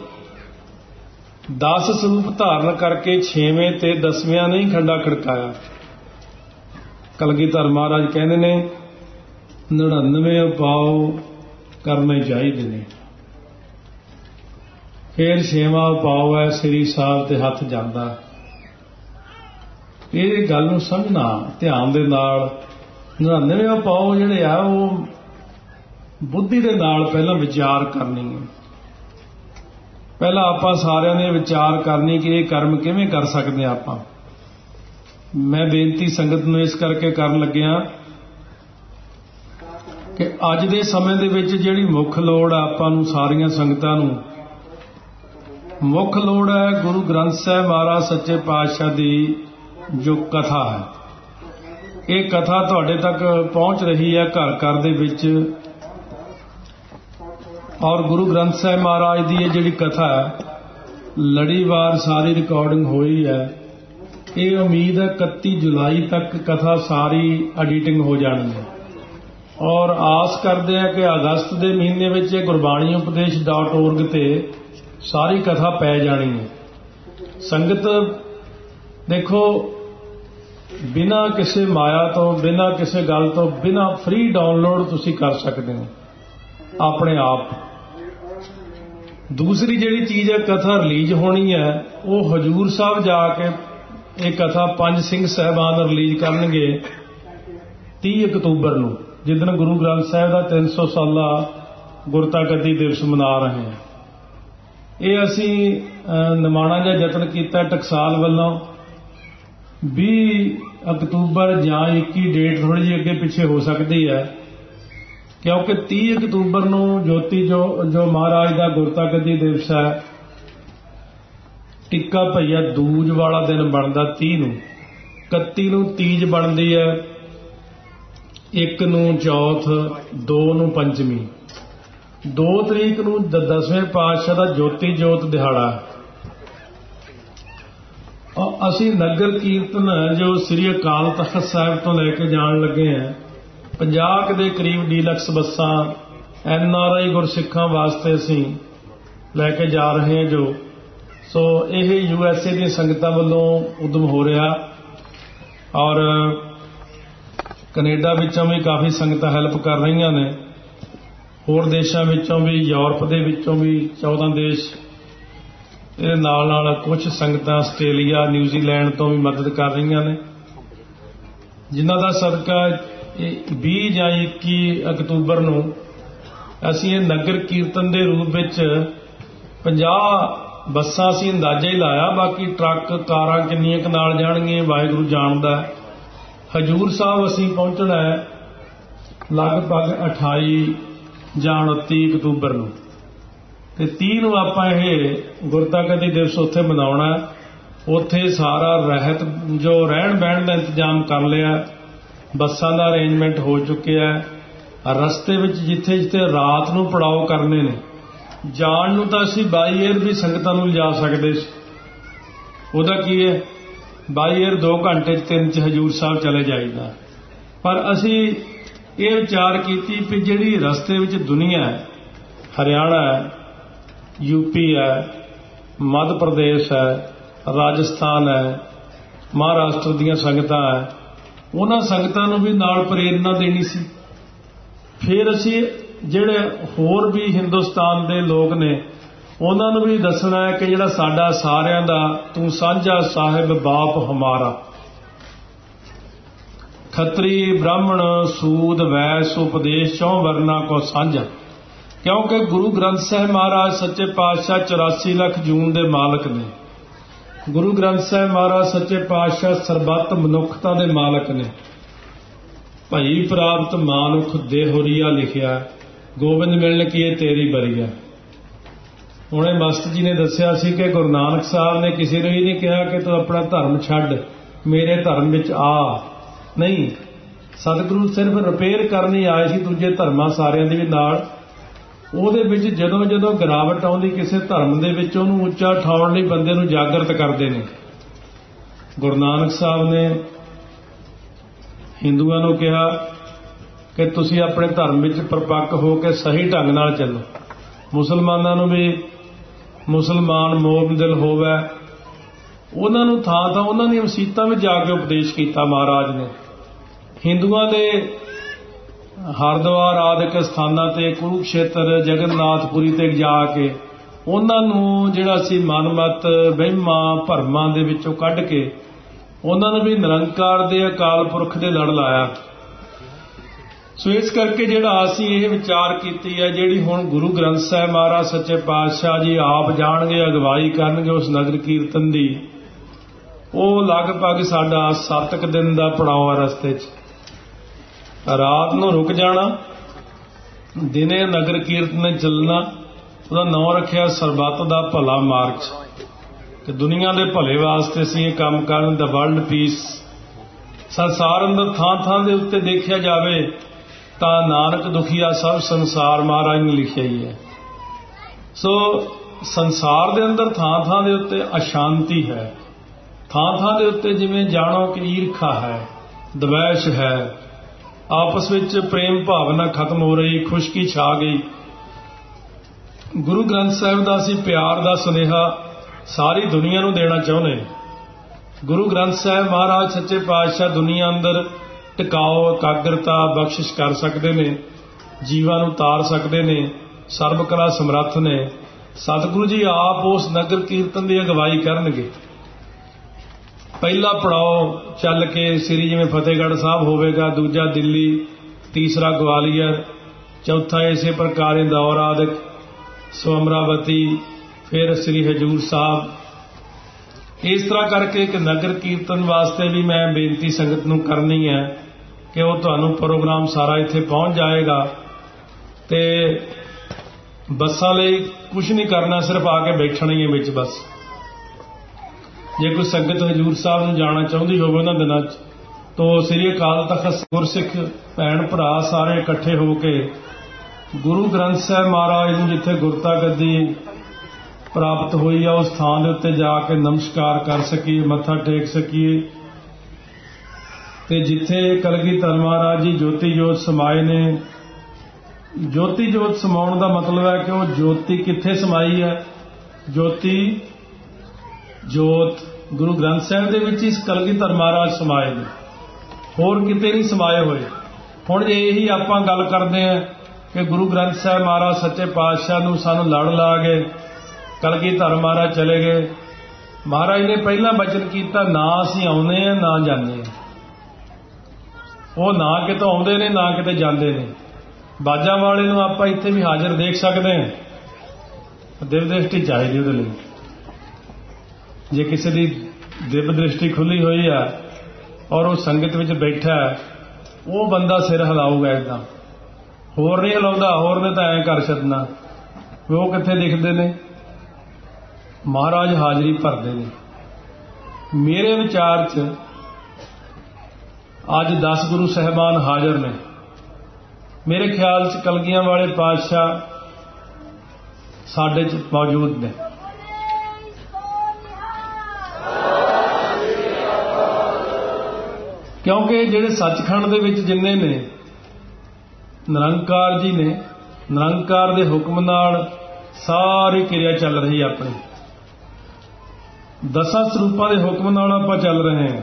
10 ਸਰੂਪ धारण करके 6वें ते 10वें ने ही खंडा खड़काया। कलगीधर महाराज कहते ने 99 उपाओ करने चाहिए ने, फिर 6वां उपाओ है श्री साहब ते हथ जांदा। ਇਹ गल नूं समझना ध्यान दे नाल। 99 उपाओ जिहड़े आ वो बुद्धि दे नाल पहला विचार करनी है। पहला आपां सारिਆਂ ने विचार करनी कि ये कर्म किवें कर सकते हैं आपां। मैं बेनती संगत नूं इस करके करन लग्गिआ कि अज दे समय दे विच जिहड़ी मुख लोड़ आपां नूं सारियां संगतां नूं मुख लोड़ है गुरु ग्रंथ साहिब महाराज सच्चे पातशाह की जो कथा है। ਇਹ ਕਥਾ ਤੁਹਾਡੇ ਤੱਕ ਪਹੁੰਚ ਰਹੀ ਹੈ ਘਰ ਘਰ ਦੇ ਵਿੱਚ। ਔਰ ਗੁਰੂ ਗ੍ਰੰਥ ਸਾਹਿਬ ਮਹਾਰਾਜ ਦੀ ਇਹ ਜਿਹੜੀ ਕਥਾ ਹੈ ਲੜੀਵਾਰ ਸਾਰੀ ਰਿਕਾਰਡਿੰਗ ਹੋਈ ਹੈ। ਇਹ ਉਮੀਦ ਹੈ 31 ਜੁਲਾਈ ਤੱਕ ਕਥਾ ਸਾਰੀ ਐਡੀਟਿੰਗ ਹੋ ਜਾਣੀ ਹੈ। ਔਰ ਆਸ ਕਰਦੇ ਹਾਂ ਕਿ ਅਗਸਤ ਦੇ ਮਹੀਨੇ ਵਿੱਚ ਇਹ ਗੁਰਬਾਣੀ ਉਪਦੇਸ਼.org ਤੇ ਸਾਰੀ ਕਥਾ ਪੈ ਜਾਣੀ ਹੈ। ਸੰਗਤ ਦੇਖੋ, ਬਿਨਾਂ ਕਿਸੇ ਮਾਇਆ ਤੋਂ, ਬਿਨਾਂ ਕਿਸੇ ਗੱਲ ਤੋਂ, ਬਿਨਾਂ ਫ੍ਰੀ ਡਾਊਨਲੋਡ ਤੁਸੀਂ ਕਰ ਸਕਦੇ ਹੋ ਆਪਣੇ ਆਪ। ਦੂਸਰੀ ਜਿਹੜੀ ਚੀਜ਼ ਹੈ, ਕਥਾ ਰਿਲੀਜ਼ ਹੋਣੀ ਹੈ, ਉਹ ਹਜੂਰ ਸਾਹਿਬ ਜਾ ਕੇ ਇਹ ਕਥਾ ਪੰਜ ਸਿੰਘ ਸਾਹਿਬਾਨ ਰਿਲੀਜ਼ ਕਰਨਗੇ 30 ਅਕਤੂਬਰ ਨੂੰ, ਜਿੱਦਣ ਗੁਰੂ ਗ੍ਰੰਥ ਸਾਹਿਬ ਦਾ 300 ਸਾਲਾ ਗੁਰਤਾ ਗੱਦੀ ਦਿਵਸ ਮਨਾ ਰਹੇ ਹਾਂ। ਇਹ ਅਸੀਂ ਨਿਮਾਣਾ ਜਿਹਾ ਯਤਨ ਕੀਤਾ ਟਕਸਾਲ ਵੱਲੋਂ। 20 ਅਕਤੂਬਰ ਜਾਂ 21 ਡੇਟ ਥੋੜ੍ਹੀ ਜਿਹੀ ਅੱਗੇ ਪਿੱਛੇ ਹੋ ਸਕਦੀ ਹੈ, ਕਿਉਂਕਿ 30 ਅਕਤੂਬਰ ਨੂੰ ਜੋਤੀ ਜੋ ਮਹਾਰਾਜ ਦਾ ਗੁਰਤਾ ਗੱਦੀ ਦਿਵਸ ਹੈ, ਟਿੱਕਾ ਭਈਆ ਦੂਜ ਵਾਲਾ ਦਿਨ ਬਣਦਾ 30 ਨੂੰ, 31 ਨੂੰ ਤੀਜ ਬਣਦੀ ਹੈ, 1 ਨੂੰ ਚੌਥ, 2 ਨੂੰ ਪੰਚਮੀ, 2 ਤਰੀਕ ਨੂੰ 10ਵੇਂ ਪਾਤਸ਼ਾਹ ਦਾ ਜੋਤੀ ਜੋਤ ਦਿਹਾੜਾ। ਅਸੀਂ ਨਗਰ ਕੀਰਤਨ ਜੋ ਸ੍ਰੀ ਅਕਾਲ ਤਖ਼ਤ ਸਾਹਿਬ ਤੋਂ ਲੈ ਕੇ ਜਾਣ ਲੱਗੇ ਹਾਂ, 50 ਦੇ ਕਰੀਬ ਡੀਲਕਸ ਬੱਸਾਂ NRI ਗੁਰਸਿੱਖਾਂ ਵਾਸਤੇ ਅਸੀਂ ਲੈ ਕੇ ਜਾ ਰਹੇ ਹਾਂ ਜੋ। ਸੋ ਇਹ USA ਦੀਆਂ ਸੰਗਤਾਂ ਵੱਲੋਂ ਉਦਮ ਹੋ ਰਿਹਾ, ਔਰ ਕੈਨੇਡਾ ਵਿੱਚੋਂ ਵੀ ਕਾਫੀ ਸੰਗਤਾਂ ਹੈਲਪ ਕਰ ਰਹੀਆਂ ਨੇ, ਹੋਰ ਦੇਸ਼ਾਂ ਵਿੱਚੋਂ ਵੀ, ਯੂਰਪ ਦੇ ਵਿੱਚੋਂ ਵੀ 14 ਦੇਸ਼, ਇਹਦੇ ਨਾਲ ਨਾਲ ਕੁਝ ਸੰਗਤਾਂ ਆਸਟ੍ਰੇਲੀਆ, ਨਿਊਜ਼ੀਲੈਂਡ ਤੋਂ ਵੀ ਮਦਦ ਕਰ ਰਹੀਆਂ ਨੇ, ਜਿਨ੍ਹਾਂ ਦਾ ਸਦਕਾ 20 ਜਾਂ 21 ਅਕਤੂਬਰ ਨੂੰ ਅਸੀਂ ਇਹ ਨਗਰ ਕੀਰਤਨ ਦੇ ਰੂਪ ਵਿੱਚ 50 ਬੱਸਾਂ ਅਸੀਂ ਅੰਦਾਜ਼ਾ ਹੀ ਲਾਇਆ, ਬਾਕੀ ਟਰੱਕ ਕਾਰਾਂ ਕਿੰਨੀਆਂ ਕੁ ਨਾਲ ਜਾਣਗੀਆਂ ਵਾਹਿਗੁਰੂ ਜਾਣਦਾ। ਹਜੂਰ ਸਾਹਿਬ ਅਸੀਂ ਪਹੁੰਚਣਾ ਹੈ ਲਗਭਗ 28 ਜਾਂ 29 ਅਕਤੂਬਰ ਨੂੰ, ਤੇ 30 ਨੂੰ ਆਪਾਂ ਇਹ ਗੁਰਤਾ ਗੱਦੀ ਦਿਵਸ ਉੱਥੇ ਮਨਾਉਣਾ। ਉੱਥੇ ਸਾਰਾ ਰਹਿਤ ਜੋ ਰਹਿਣ ਬਹਿਣ ਦਾ ਇੰਤਜ਼ਾਮ ਕਰ ਲਿਆ, ਬੱਸਾਂ ਦਾ ਅਰੇਂਜਮੈਂਟ ਹੋ ਚੁੱਕਿਆ ਹੈ। ਰਸਤੇ ਵਿੱਚ ਜਿੱਥੇ ਜਿੱਥੇ ਰਾਤ ਨੂੰ ਪੜਾਅ ਕਰਨੇ ਨੇ, ਜਾਣ ਨੂੰ ਤਾਂ ਅਸੀਂ ਬਾਈ ਏਅਰ ਵੀ ਸੰਗਤਾਂ ਨੂੰ ਲਿਜਾ ਸਕਦੇ ਸੀ। ਉਹਦਾ ਕੀ ਹੈ, ਬਾਈ ਏਅਰ 2 ਘੰਟੇ 3 ਚ ਹਜੂਰ ਸਾਹਿਬ ਚਲੇ ਜਾਈਦਾ, ਪਰ ਅਸੀਂ ਇਹ ਵਿਚਾਰ ਕੀਤੀ ਵੀ ਜਿਹੜੀ ਰਸਤੇ ਵਿੱਚ ਦੁਨੀਆ ਹੈ, ਹਰਿਆਣਾ ਹੈ, UP ਹੈ, ਮੱਧ ਪ੍ਰਦੇਸ਼ ਹੈ, ਰਾਜਸਥਾਨ ਹੈ, ਮਹਾਰਾਸ਼ਟਰ ਦੀਆਂ ਸੰਗਤਾਂ ਹੈ, ਉਹਨਾਂ ਸੰਗਤਾਂ ਨੂੰ ਵੀ ਨਾਲ ਪ੍ਰੇਰਨਾ ਦੇਣੀ ਸੀ। ਫਿਰ ਅਸੀਂ ਜਿਹੜੇ ਹੋਰ ਵੀ ਹਿੰਦੁਸਤਾਨ ਦੇ ਲੋਕ ਨੇ ਉਹਨਾਂ ਨੂੰ ਵੀ ਦੱਸਣਾ ਹੈ ਕਿ ਜਿਹੜਾ ਸਾਡਾ ਸਾਰਿਆਂ ਦਾ ਤੂੰ ਸਾਂਝਾ ਸਾਹਿਬ ਬਾਪ ਹਮਾਰਾ, ਖੱਤਰੀ ਬ੍ਰਾਹਮਣ ਸੂਦ ਵੈਸ ਉਪਦੇਸ਼ 4 ਵਰਨਾ ਕੋ ਸਾਂਝਾ। ਕਿਉਂਕਿ ਗੁਰੂ ਗ੍ਰੰਥ ਸਾਹਿਬ ਮਹਾਰਾਜ ਸੱਚੇ ਪਾਤਸ਼ਾਹ 84 ਲੱਖ ਜੂਨ ਦੇ ਮਾਲਕ ਨੇ। ਗੁਰੂ ਗ੍ਰੰਥ ਸਾਹਿਬ ਮਹਾਰਾਜ ਸੱਚੇ ਪਾਤਸ਼ਾਹ ਸਰਬੱਤ ਮਨੁੱਖਤਾ ਦੇ ਮਾਲਕ ਨੇ। ਭਈ ਪ੍ਰਾਪਤ ਮਾਨੁਖ ਦੇਹੁਰੀਆ ਲਿਖਿਆ, ਗੋਬਿੰਦ ਮਿਲਣ ਕੀਏ ਤੇਰੀ ਬਰੀਆ। ਹੁਣੇ ਮਸਤ ਜੀ ਨੇ ਦੱਸਿਆ ਸੀ ਕਿ ਗੁਰੂ ਨਾਨਕ ਸਾਹਿਬ ਨੇ ਕਿਸੇ ਨੂੰ ਹੀ ਨਹੀਂ ਕਿਹਾ ਕਿ ਤੂੰ ਆਪਣਾ ਧਰਮ ਛੱਡ, ਮੇਰੇ ਧਰਮ ਵਿੱਚ ਆ। ਨਹੀਂ, ਸਤਿਗੁਰੂ ਸਿਰਫ ਰਿਪੇਅਰ ਕਰਨੀ ਆਏ ਸੀ ਦੂਜੇ ਧਰਮਾਂ ਸਾਰਿਆਂ ਦੇ ਵੀ ਨਾਲ। ਉਹਦੇ ਵਿੱਚ ਜਦੋਂ ਜਦੋਂ ਗਿਰਾਵਟ ਆਉਂਦੀ ਕਿਸੇ ਧਰਮ ਦੇ ਵਿੱਚ, ਉਹਨੂੰ ਉੱਚਾ ਉਠਾਉਣ ਲਈ ਬੰਦੇ ਨੂੰ ਜਾਗਰਤ ਕਰਦੇ ਨੇ। ਗੁਰੂ ਨਾਨਕ ਸਾਹਿਬ ਨੇ ਹਿੰਦੂਆਂ ਨੂੰ ਕਿਹਾ ਕਿ ਤੁਸੀਂ ਆਪਣੇ ਧਰਮ ਵਿੱਚ ਪਰਪੱਕ ਹੋ ਕੇ ਸਹੀ ਢੰਗ ਨਾਲ ਚੱਲੋ। ਮੁਸਲਮਾਨਾਂ ਨੂੰ ਵੀ ਮੁਸਲਮਾਨ ਮੋਮ ਦਿਲ ਹੋਵੇ, ਉਹਨਾਂ ਨੂੰ ਥਾਂ ਥਾਂ ਉਹਨਾਂ ਦੀਆਂ ਮਸੀਤਾਂ ਵਿੱਚ ਜਾ ਕੇ ਉਪਦੇਸ਼ ਕੀਤਾ ਮਹਾਰਾਜ ਨੇ। ਹਿੰਦੂਆਂ ਦੇ ਹਰਿਦੁਆਰ ਆਦਿਕ ਸਥਾਨਾਂ ਤੇ, ਕੁਰੂਕਸ਼ੇਤਰ, ਜਗਨਨਾਥਪੁਰੀ ਤੇ ਜਾ ਕੇ ਉਹਨਾਂ ਨੂੰ ਜਿਹੜਾ ਸੀ ਮਨਮਤ ਵਹਿਮਾਂ ਭਰਮਾਂ ਦੇ ਵਿੱਚੋਂ ਕੱਢ ਕੇ ਉਹਨਾਂ ਨੂੰ ਵੀ ਨਿਰੰਕਾਰ ਦੇ ਅਕਾਲ ਪੁਰਖ ਦੇ ਲੜ ਲਾਇਆ। ਸੋ ਇਸ ਕਰਕੇ ਜਿਹੜਾ ਅਸੀਂ ਇਹ ਵਿਚਾਰ ਕੀਤੀ ਹੈ, ਜਿਹੜੀ ਹੁਣ ਗੁਰੂ ਗ੍ਰੰਥ ਸਾਹਿਬ ਮਹਾਰਾਜ ਸੱਚੇ ਪਾਤਸ਼ਾਹ ਜੀ ਆਪ ਜਾਣਗੇ, ਅਗਵਾਈ ਕਰਨਗੇ ਉਸ ਨਗਰ ਕੀਰਤਨ ਦੀ, ਉਹ ਲਗਭਗ ਸਾਡਾ 7 ਦਿਨ ਦਾ ਪੜਾਅ ਹੈ ਰਸਤੇ 'ਚ। ਰਾਤ ਨੂੰ ਰੁਕ ਜਾਣਾ, ਦਿਨੇ ਨਗਰ ਕੀਰਤਨ ਚੱਲਣਾ। ਉਹਦਾ ਨਾਂ ਰੱਖਿਆ ਸਰਬੱਤ ਦਾ ਭਲਾ ਮਾਰਚ, ਕਿ ਦੁਨੀਆ ਦੇ ਭਲੇ ਵਾਸਤੇ ਅਸੀਂ ਇਹ ਕੰਮ ਕਰਨ, ਦਾ ਵਰਲਡ ਪੀਸ। ਸੰਸਾਰ ਅੰਦਰ ਥਾਂ ਥਾਂ ਦੇ ਉੱਤੇ ਦੇਖਿਆ ਜਾਵੇ ਤਾਂ ਨਾਨਕ ਦੁਖੀਆ ਸਭ ਸੰਸਾਰ ਮਹਾਰਾਜ ਨੇ ਲਿਖਿਆ ਹੀ ਹੈ। ਸੋ ਸੰਸਾਰ ਦੇ ਅੰਦਰ ਥਾਂ ਥਾਂ ਦੇ ਉੱਤੇ ਅਸ਼ਾਂਤੀ ਹੈ, ਥਾਂ ਥਾਂ ਦੇ ਉੱਤੇ ਜਿਵੇਂ ਜਾਣੋ ਕਿ ਈਰਖਾ ਹੈ, ਦਵੈਸ਼ ਹੈ, ਆਪਸ ਵਿੱਚ ਪ੍ਰੇਮ ਭਾਵਨਾ ਖਤਮ ਹੋ ਰਹੀ, ਖੁਸ਼ਕੀ ਛਾ ਗਈ। ਗੁਰੂ ਗ੍ਰੰਥ ਸਾਹਿਬ ਦਾ ਅਸੀਂ ਪਿਆਰ ਦਾ ਸੁਨੇਹਾ ਸਾਰੀ ਦੁਨੀਆ ਨੂੰ ਦੇਣਾ ਚਾਹੁੰਦੇ। ਗੁਰੂ ਗ੍ਰੰਥ ਸਾਹਿਬ ਮਹਾਰਾਜ ਸੱਚੇ ਪਾਤਸ਼ਾਹ ਦੁਨੀਆ ਅੰਦਰ ਟਿਕਾਓ ਇਕਾਗਰਤਾ ਬਖਸ਼ਿਸ਼ ਕਰ ਸਕਦੇ ਨੇ, ਜੀਵਾਂ ਨੂੰ ਤਾਰ ਸਕਦੇ ਨੇ, ਸਰਬ ਕਲਾ ਸਮਰੱਥ ਨੇ। ਸਤਿਗੁਰੂ ਜੀ ਆਪ ਉਸ ਨਗਰ ਕੀਰਤਨ ਦੀ ਅਗਵਾਈ ਕਰਨਗੇ। ਪਹਿਲਾ ਪੜਾਅ ਚੱਲ ਕੇ ਸ੍ਰੀ ਜਿਵੇਂ ਫਤਿਹਗੜ੍ਹ ਸਾਹਿਬ ਹੋਵੇਗਾ, ਦੂਜਾ ਦਿੱਲੀ, ਤੀਸਰਾ ਗਵਾਲੀਅਰ, ਚੌਥਾ ਇਸੇ ਪ੍ਰਕਾਰ ਇੰਦੌਰ ਆਦਿਕ, ਸੋ ਅਮਰਾਵਤੀ, ਫਿਰ ਸ੍ਰੀ ਹਜ਼ੂਰ ਸਾਹਿਬ। ਇਸ ਤਰ੍ਹਾਂ ਕਰਕੇ ਇੱਕ ਨਗਰ ਕੀਰਤਨ ਵਾਸਤੇ ਵੀ ਮੈਂ ਬੇਨਤੀ ਸੰਗਤ ਨੂੰ ਕਰਨੀ ਹੈ ਕਿ ਉਹ ਤੁਹਾਨੂੰ ਪ੍ਰੋਗਰਾਮ ਸਾਰਾ ਇੱਥੇ ਪਹੁੰਚ ਜਾਏਗਾ ਤੇ ਬੱਸਾਂ ਲਈ ਕੁਝ ਨਹੀਂ ਕਰਨਾ, ਸਿਰਫ ਆ ਕੇ ਬੈਠਣਾ ਹੀ ਹੈ ਵਿੱਚ ਬਸ। ਜੇ ਕੋਈ ਸੰਗਤ ਹਜ਼ੂਰ ਸਾਹਿਬ ਨੂੰ ਜਾਣਾ ਚਾਹੁੰਦੀ ਹੋਵੇ ਉਹਨਾਂ ਦਿਨਾਂ 'ਚ ਤਾਂ ਸ੍ਰੀ ਅਕਾਲ ਤਖ਼ਤ ਗੁਰਸਿੱਖ ਭੈਣ ਭਰਾ ਸਾਰੇ ਇਕੱਠੇ ਹੋ ਕੇ ਗੁਰੂ ਗ੍ਰੰਥ ਸਾਹਿਬ ਮਹਾਰਾਜ ਨੂੰ ਜਿੱਥੇ ਗੁਰਤਾ ਗੱਦੀ ਪ੍ਰਾਪਤ ਹੋਈ ਆ ਉਸ ਥਾਂ ਦੇ ਉੱਤੇ ਜਾ ਕੇ ਨਮਸਕਾਰ ਕਰ ਸਕੀਏ, ਮੱਥਾ ਟੇਕ ਸਕੀਏ। ਤੇ ਜਿੱਥੇ ਕਲਗੀਧਰ ਮਹਾਰਾਜ ਜੀ ਜੋਤੀ ਜੋਤ ਸਮਾਏ ਨੇ, ਜੋਤੀ ਜੋਤ ਸਮਾਉਣ ਦਾ ਮਤਲਬ ਹੈ ਕਿ ਉਹ ਜੋਤੀ ਕਿੱਥੇ ਸਮਾਈ ਹੈ? ਜੋਤੀ ਜੋਤ ਗੁਰੂ ਗ੍ਰੰਥ ਸਾਹਿਬ ਦੇ ਵਿੱਚ ਇਸ ਕਲਗੀਧਰ ਮਹਾਰਾਜ ਸਮਾਏ ਨੇ, ਹੋਰ ਕਿਤੇ ਨਹੀਂ ਸਮਾਏ ਹੋਏ। ਹੁਣ ਜੇ ਇਹੀ ਆਪਾਂ ਗੱਲ ਕਰਦੇ ਹਾਂ ਕਿ ਗੁਰੂ ਗ੍ਰੰਥ ਸਾਹਿਬ ਮਹਾਰਾਜ ਸੱਚੇ ਪਾਤਸ਼ਾਹ ਨੂੰ ਸਾਨੂੰ ਲੜ ਲਾ ਗਏ, ਕਲਗੀਧਰ ਮਹਾਰਾਜ ਚਲੇ ਗਏ। ਮਹਾਰਾਜ ਨੇ ਪਹਿਲਾਂ ਬਚਨ ਕੀਤਾ, ਨਾ ਅਸੀਂ ਆਉਂਦੇ ਹਾਂ ਨਾ ਜਾਂਦੇ ਹਾਂ। ਉਹ ਨਾ ਕਿਤੋਂ ਆਉਂਦੇ ਨੇ ਨਾ ਕਿਤੇ ਜਾਂਦੇ ਨੇ। ਬਾਜਾਂ ਵਾਲੇ ਨੂੰ ਆਪਾਂ ਇੱਥੇ ਵੀ ਹਾਜ਼ਰ ਦੇਖ ਸਕਦੇ ਹਾਂ। ਦਿਵ ਦ੍ਰਿਸ਼ਟੀ ਚਾਹੀਦੀ ਉਹਦੇ ਲਈ। ਜੇ ਕਿਸੇ ਦੀ ਦਿਵ ਦ੍ਰਿਸ਼ਟੀ ਖੁੱਲੀ ਹੋਈ ਆ ਔਰ ਉਹ ਸੰਗਤ ਵਿੱਚ ਬੈਠਾ ਹੈ, ਉਹ ਬੰਦਾ ਸਿਰ ਹਿਲਾਊਗਾ ਇੱਦਾਂ, ਹੋਰ ਨਹੀਂ ਹਿਲਾਉਂਦਾ। ਹੋਰ ਨੇ ਤਾਂ ਐਂ ਕਰ ਛੱਡਣਾ। ਉਹ ਕਿੱਥੇ ਦਿਖਦੇ ਨੇ? ਮਹਾਰਾਜ ਹਾਜ਼ਰੀ ਭਰਦੇ ਨੇ। ਮੇਰੇ ਵਿਚਾਰ 'ਚ ਅੱਜ 10 ਗੁਰੂ ਸਾਹਿਬਾਨ ਹਾਜ਼ਰ ਨੇ। ਮੇਰੇ ਖਿਆਲ 'ਚ ਕਲਗੀਆਂ ਵਾਲੇ ਪਾਤਸ਼ਾਹ ਸਾਡੇ 'ਚ ਮੌਜੂਦ ਨੇ। ਕਿਉਂਕਿ ਜਿਹੜੇ ਸੱਚਖੰਡ ਦੇ ਵਿੱਚ ਜਿੰਨੇ ਨੇ ਨਿਰੰਕਾਰ ਜੀ ਨੇ, ਨਿਰੰਕਾਰ ਦੇ ਹੁਕਮ ਨਾਲ ਸਾਰੀ ਕਿਰਿਆ ਚੱਲ ਰਹੀ ਆਪਣੀ। 10 ਸਰੂਪਾਂ ਦੇ ਹੁਕਮ ਨਾਲ ਆਪਾਂ ਚੱਲ ਰਹੇ ਹਾਂ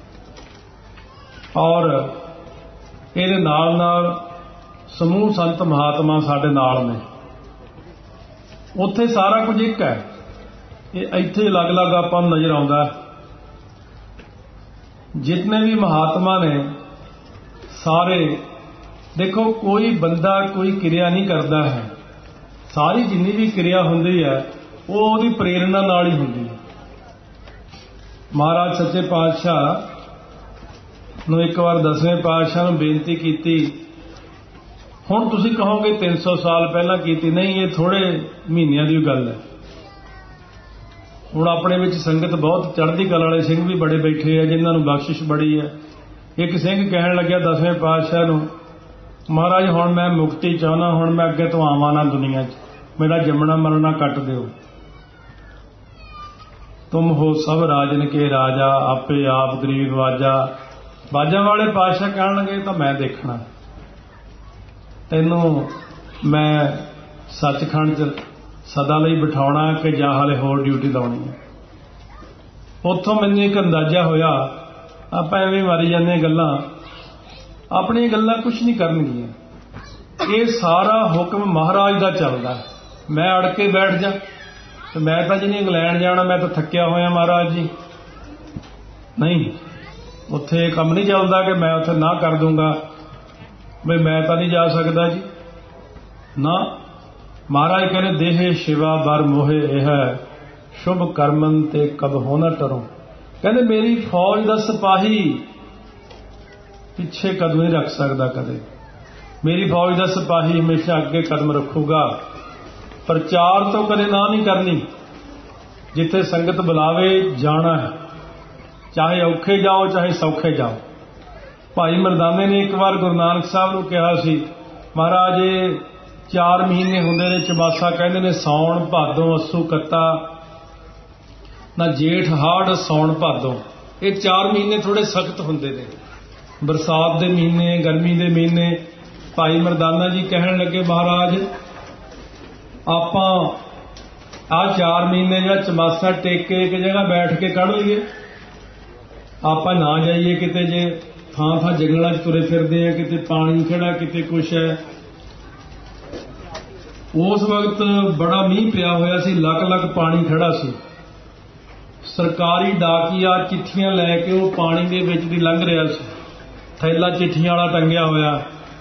ਔਰ ਇਹਦੇ ਨਾਲ ਨਾਲ ਸਮੂਹ ਸੰਤ ਮਹਾਤਮਾ ਸਾਡੇ ਨਾਲ ਨੇ। ਉੱਥੇ ਸਾਰਾ ਕੁਝ ਇੱਕ ਹੈ, ਇਹ ਇੱਥੇ ਅਲੱਗ-ਅਲੱਗ ਆਪਾਂ ਨੂੰ ਨਜ਼ਰ ਆਉਂਦਾ। ਜਿਤਨੇ ਵੀ ਮਹਾਤਮਾ ਨੇ ਸਾਰੇ ਦੇਖੋ, ਕੋਈ ਬੰਦਾ ਕੋਈ ਕਿਰਿਆ ਨਹੀਂ ਕਰਦਾ ਹੈ। ਸਾਰੀ ਜਿੰਨੀ ਵੀ ਕਿਰਿਆ ਹੁੰਦੀ ਹੈ ਉਹ ਉਹਦੀ ਪ੍ਰੇਰਣਾ ਨਾਲ ਹੀ ਹੁੰਦੀ ਹੈ। ਮਹਾਰਾਜ ਸੱਚੇ ਪਾਤਸ਼ਾਹ ਨੂੰ ਇੱਕ ਵਾਰ 10ਵੇਂ ਪਾਤਸ਼ਾਹ ਨੂੰ ਬੇਨਤੀ ਕੀਤੀ। ਹੁਣ ਤੁਸੀਂ ਕਹੋਗੇ 300 ਸਾਲ ਪਹਿਲਾਂ ਕੀਤੀ, ਨਹੀਂ, ਇਹ ਥੋੜੇ ਮਹੀਨਿਆਂ ਦੀ ਗੱਲ ਹੈ। ਹੁਣ ਆਪਣੇ ਵਿੱਚ ਸੰਗਤ ਬਹੁਤ ਚੜ੍ਹਦੀ ਕਲਾ ਵਾਲੇ ਸਿੰਘ ਵੀ ਬੜੇ ਬੈਠੇ ਆ ਜਿਨ੍ਹਾਂ ਨੂੰ ਬਖਸ਼ਿਸ਼ ਬੜੀ ਹੈ। ਇੱਕ ਸਿੰਘ ਕਹਿਣ ਲੱਗਿਆ 10ਵੇਂ ਪਾਤਸ਼ਾਹ ਨੂੰ, ਮਹਾਰਾਜ ਹੁਣ ਮੈਂ ਮੁਕਤੀ ਚਾਹੁੰਦਾ, ਹੁਣ ਮੈਂ ਅੱਗੇ ਤੋਂ ਆਵਾਂ ਨਾ ਦੁਨੀਆ 'ਚ, ਮੇਰਾ ਜੰਮਣਾ ਮਰਨਾ ਕੱਟ ਦਿਓ। ਤੁਮ ਹੋ ਸਭ ਰਾਜਨ ਕੇ ਰਾਜਾ, ਆਪੇ ਆਪ ਗਰੀਬ ਵਾਜਾ। ਬਾਜਾਂ ਵਾਲੇ ਪਾਤਸ਼ਾਹ ਕਹਿਣਗੇ ਤਾਂ ਮੈਂ ਦੇਖਣਾ, ਤੈਨੂੰ ਮੈਂ ਸੱਚਖੰਡ 'ਚ ਸਦਾ ਲਈ ਬਿਠਾਉਣਾ ਕਿ ਜਾਂ ਹਾਲੇ ਹੋਰ ਡਿਊਟੀ ਲਾਉਣੀ ਹੈ। ਉੱਥੋਂ ਮੈਨੂੰ ਇੱਕ ਅੰਦਾਜ਼ਾ ਹੋਇਆ, ਆਪਾਂ ਐਵੇਂ ਮਾਰੀ ਜਾਂਦੇ ਗੱਲਾਂ, ਆਪਣੀਆਂ ਗੱਲਾਂ ਕੁਛ ਨਹੀਂ ਕਰਨਗੀਆਂ। ਇਹ ਸਾਰਾ ਹੁਕਮ ਮਹਾਰਾਜ ਦਾ ਚੱਲਦਾ। ਮੈਂ ਅੜ ਕੇ ਬੈਠ ਜਾ ਤੇ ਮੈਂ ਤਾਂ ਜਿਹਨੇ ਇੰਗਲੈਂਡ ਜਾਣਾ, ਮੈਂ ਤਾਂ ਥੱਕਿਆ ਹੋਇਆ ਮਹਾਰਾਜ ਜੀ, ਨਹੀਂ, ਉੱਥੇ ਇਹ ਕੰਮ ਨਹੀਂ ਚੱਲਦਾ ਕਿ ਮੈਂ ਉੱਥੇ ਨਾ ਕਰ ਦੂੰਗਾ ਬਈ ਮੈਂ ਤਾਂ ਨਹੀਂ ਜਾ ਸਕਦਾ ਜੀ, ਨਾ। ਮਹਾਰਾਜ ਕਹਿੰਦੇ ਦੇਹੇ ਸ਼ਿਵਾ ਬਰ ਮੋਹੇ ਇਹ ਸ਼ੁਭ ਕਰਮਨ ਤੇ ਕਬ ਹੋ ਨਾ ਟਰੋ। ਕਹਿੰਦੇ ਮੇਰੀ ਫੌਜ ਦਾ ਸਿਪਾਹੀ ਪਿੱਛੇ ਕਦਮ ਨਹੀਂ ਰੱਖ ਸਕਦਾ ਕਦੇ। ਮੇਰੀ ਫੌਜ ਦਾ ਸਿਪਾਹੀ ਹਮੇਸ਼ਾ ਅੱਗੇ ਕਦਮ ਰੱਖੂਗਾ। ਪ੍ਰਚਾਰ ਤੋਂ ਕਦੇ ਨਾ ਨਹੀਂ ਕਰਨੀ। ਜਿੱਥੇ ਸੰਗਤ ਬੁਲਾਵੇ ਜਾਣਾ ਹੈ, ਚਾਹੇ ਔਖੇ ਜਾਓ ਚਾਹੇ ਸੌਖੇ ਜਾਓ। ਭਾਈ ਮਰਦਾਨੇ ਨੇ ਇੱਕ ਵਾਰ ਗੁਰੂ ਨਾਨਕ ਸਾਹਿਬ ਨੂੰ ਕਿਹਾ ਸੀ, ਮਹਾਰਾਜ ਇਹ 4 ਮਹੀਨੇ ਹੁੰਦੇ ਨੇ, ਚਮਾਸਾ ਕਹਿੰਦੇ ਨੇ, ਸਾਉਣ ਭਾਦੋਂ ਅੱਸੂ ਕੱਤਾ, ਨਾ ਜੇਠ ਹਾੜ ਸਾਉਣ ਭਾਦੋਂ। ਇਹ 4 ਮਹੀਨੇ ਥੋੜੇ ਸਖਤ ਹੁੰਦੇ ਨੇ, ਬਰਸਾਤ ਦੇ ਮਹੀਨੇ, ਗਰਮੀ ਦੇ ਮਹੀਨੇ। ਭਾਈ ਮਰਦਾਨਾ ਜੀ ਕਹਿਣ ਲੱਗੇ, ਮਹਾਰਾਜ ਆਪਾਂ ਆਹ 4 ਮਹੀਨੇ ਜਾਂ ਚਮਾਸਾ ਟੇਕ ਕੇ ਇੱਕ ਜਗ੍ਹਾ ਬੈਠ ਕੇ ਕੱਢ ਲਈਏ, ਆਪਾਂ ਨਾ ਜਾਈਏ ਕਿਤੇ, ਜੇ ਥਾਂ ਥਾਂ ਜੰਗਲਾਂ 'ਚ ਤੁਰੇ ਫਿਰਦੇ ਆ, ਕਿਤੇ ਪਾਣੀ ਖੜਾ, ਕਿਤੇ ਕੁਛ ਹੈ। ਉਸ ਵਕਤ ਬੜਾ ਮੀਂਹ ਪਿਆ ਹੋਇਆ ਸੀ, ਲੱਖ ਲੱਖ ਪਾਣੀ ਖੜਾ ਸੀ। ਸਰਕਾਰੀ ਡਾਕੀਆ ਚਿੱਠੀਆਂ ਲੈ ਕੇ ਉਹ ਪਾਣੀ ਦੇ ਵਿੱਚ ਦੀ ਲੰਘ ਰਿਹਾ ਸੀ, ਥੈਲਾ ਚਿੱਠੀਆਂ ਵਾਲਾ ਟੰਗਿਆ ਹੋਇਆ।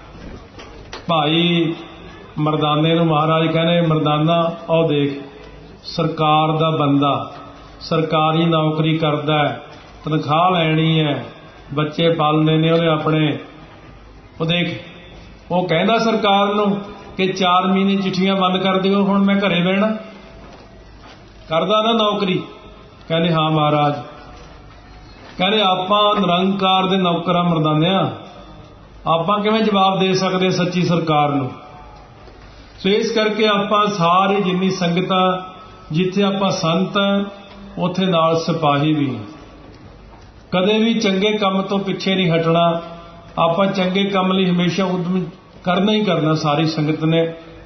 ਭਾਈ ਮਰਦਾਨੇ ਨੂੰ ਮਹਾਰਾਜ ਕਹਿੰਦੇ, ਮਰਦਾਨਾ ਆਹ ਦੇਖ, ਸਰਕਾਰ ਦਾ ਬੰਦਾ, ਸਰਕਾਰੀ ਨੌਕਰੀ ਕਰਦਾ, ਤਨਖਾਹ ਲੈਣੀ ਹੈ, ਬੱਚੇ ਪਾਲਣੇ ਨੇ ਉਹਦੇ ਆਪਣੇ। ਉਹ ਦੇਖ, ਉਹ ਕਹਿੰਦਾ ਸਰਕਾਰ ਨੂੰ ਕਿ 4 ਮਹੀਨੇ ਚਿੱਠੀਆਂ ਬੰਦ ਕਰ ਦਿਓ, ਹੁਣ ਮੈਂ ਘਰੇ ਬਹਿਣਾ। ਕਰਦਾ ਨਾ ਨੌਕਰੀ? ਕਹਿੰਦੇ ਹਾਂ ਮਹਾਰਾਜ। ਕਹਿੰਦੇ ਆਪਾਂ ਨਿਰੰਕਾਰ ਦੇ ਨੌਕਰਾਂ ਮਰਦਾਨਿਆਂ, ਆਪਾਂ ਕਿਵੇਂ ਜਵਾਬ ਦੇ ਸਕਦੇ ਸੱਚੀ ਸਰਕਾਰ ਨੂੰ? ਸੋ ਇਸ ਕਰਕੇ ਆਪਾਂ ਸਾਰੀ ਜਿੰਨੀ ਸੰਗਤਾਂ, ਜਿੱਥੇ ਆਪਾਂ ਸੰਤ ਹਾਂ ਉੱਥੇ ਨਾਲ ਸਿਪਾਹੀ ਵੀ। ਕਦੇ ਵੀ ਚੰਗੇ ਕੰਮ ਤੋਂ ਪਿੱਛੇ ਨਹੀਂ ਹਟਣਾ, ਆਪਾਂ ਚੰਗੇ ਕੰਮ ਲਈ ਹਮੇਸ਼ਾ ਉਦਮ ਕਰਨਾ ਹੀ ਕਰਨਾ ਸਾਰੀ ਸੰਗਤ ਨੇ।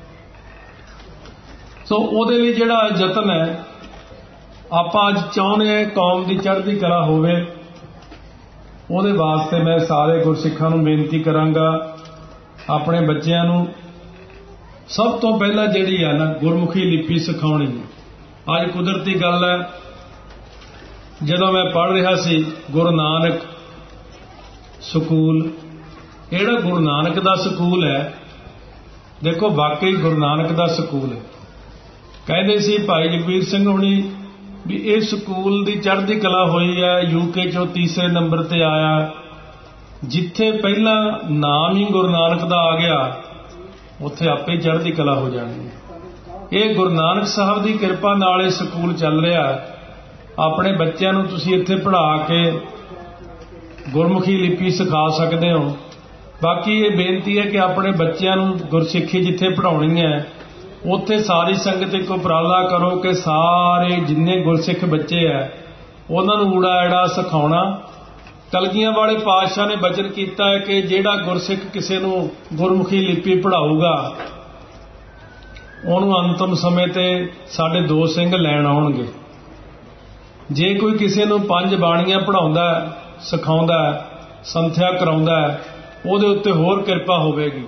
ਸੋ ਉਹਦੇ ਲਈ ਜਿਹੜਾ ਯਤਨ ਹੈ, ਆਪਾਂ ਅੱਜ ਚਾਹੁੰਦੇ ਹਾਂ ਕੌਮ ਦੀ ਚੜ੍ਹਦੀ ਕਲਾ ਹੋਵੇ। ਉਹਦੇ ਵਾਸਤੇ ਮੈਂ ਸਾਰੇ ਗੁਰਸਿੱਖਾਂ ਨੂੰ ਬੇਨਤੀ ਕਰਾਂਗਾ, ਆਪਣੇ ਬੱਚਿਆਂ ਨੂੰ ਸਭ ਤੋਂ ਪਹਿਲਾਂ ਜਿਹੜੀ ਹੈ ਨਾ ਗੁਰਮੁਖੀ ਲਿਪੀ ਸਿਖਾਉਣੀ ਹੈ। ਅੱਜ ਕੁਦਰਤੀ ਗੱਲ ਹੈ, ਜਦੋਂ ਮੈਂ ਪੜ੍ਹ ਰਿਹਾ ਸੀ ਗੁਰੂ ਨਾਨਕ ਸਕੂਲ, ਜਿਹੜਾ ਗੁਰੂ ਨਾਨਕ ਦਾ ਸਕੂਲ ਹੈ, ਦੇਖੋ ਵਾਕਈ ਗੁਰੂ ਨਾਨਕ ਦਾ ਸਕੂਲ ਹੈ। ਕਹਿੰਦੇ ਸੀ ਭਾਈ ਜਗਬੀਰ ਸਿੰਘ ਹੁਣੀ ਵੀ ਇਹ ਸਕੂਲ ਦੀ ਚੜ੍ਹਦੀ ਕਲਾ ਹੋਈ ਹੈ, UK 'ਚੋਂ ਤੀਸਰੇ ਨੰਬਰ ਤੇ ਆਇਆ। ਜਿੱਥੇ ਪਹਿਲਾਂ ਨਾਮ ਹੀ ਗੁਰੂ ਨਾਨਕ ਦਾ ਆ ਗਿਆ, ਉੱਥੇ ਆਪੇ ਚੜ੍ਹਦੀ ਕਲਾ ਹੋ ਜਾਣੀ। ਇਹ ਗੁਰੂ ਨਾਨਕ ਸਾਹਿਬ ਦੀ ਕਿਰਪਾ ਨਾਲ ਇਹ ਸਕੂਲ ਚੱਲ ਰਿਹਾ। ਆਪਣੇ ਬੱਚਿਆਂ ਨੂੰ ਤੁਸੀਂ ਇੱਥੇ ਪੜ੍ਹਾ ਕੇ ਗੁਰਮੁਖੀ ਲਿਪੀ ਸਿਖਾ ਸਕਦੇ ਹੋ। ਬਾਕੀ ਇਹ ਬੇਨਤੀ ਹੈ ਕਿ ਆਪਣੇ ਬੱਚਿਆਂ ਨੂੰ ਗੁਰਸਿੱਖੀ ਜਿੱਥੇ ਪੜ੍ਹਾਉਣੀ ਹੈ, ਉੱਥੇ ਸਾਰੀ ਸੰਗਤ ਇੱਕ ਉਪਰਾਲਾ ਕਰੋ ਕਿ ਸਾਰੇ ਜਿੰਨੇ ਗੁਰਸਿੱਖ ਬੱਚੇ ਹੈ ਉਹਨਾਂ ਨੂੰ ਊੜਾ ਐੜਾ ਸਿਖਾਉਣਾ। ਕਲਗੀਆਂ ਵਾਲੇ ਪਾਤਸ਼ਾਹ ਨੇ ਬਚਨ ਕੀਤਾ ਹੈ ਕਿ ਜਿਹੜਾ ਗੁਰਸਿੱਖ ਕਿਸੇ ਨੂੰ ਗੁਰਮੁਖੀ ਲਿਪੀ ਪੜ੍ਹਾਊਗਾ, ਉਹਨੂੰ ਅੰਤਮ ਸਮੇਂ ਤੇ ਸਾਡੇ 2 ਸਿੰਘ ਲੈਣ ਆਉਣਗੇ। ਜੇ ਕੋਈ ਕਿਸੇ ਨੂੰ 5 ਬਾਣੀਆਂ ਪੜ੍ਹਾਉਂਦਾ, ਸਿਖਾਉਂਦਾ, ਸੰਥਿਆ ਕਰਾਉਂਦਾ, ਉਹਦੇ ਉੱਤੇ ਹੋਰ ਕਿਰਪਾ ਹੋਵੇਗੀ।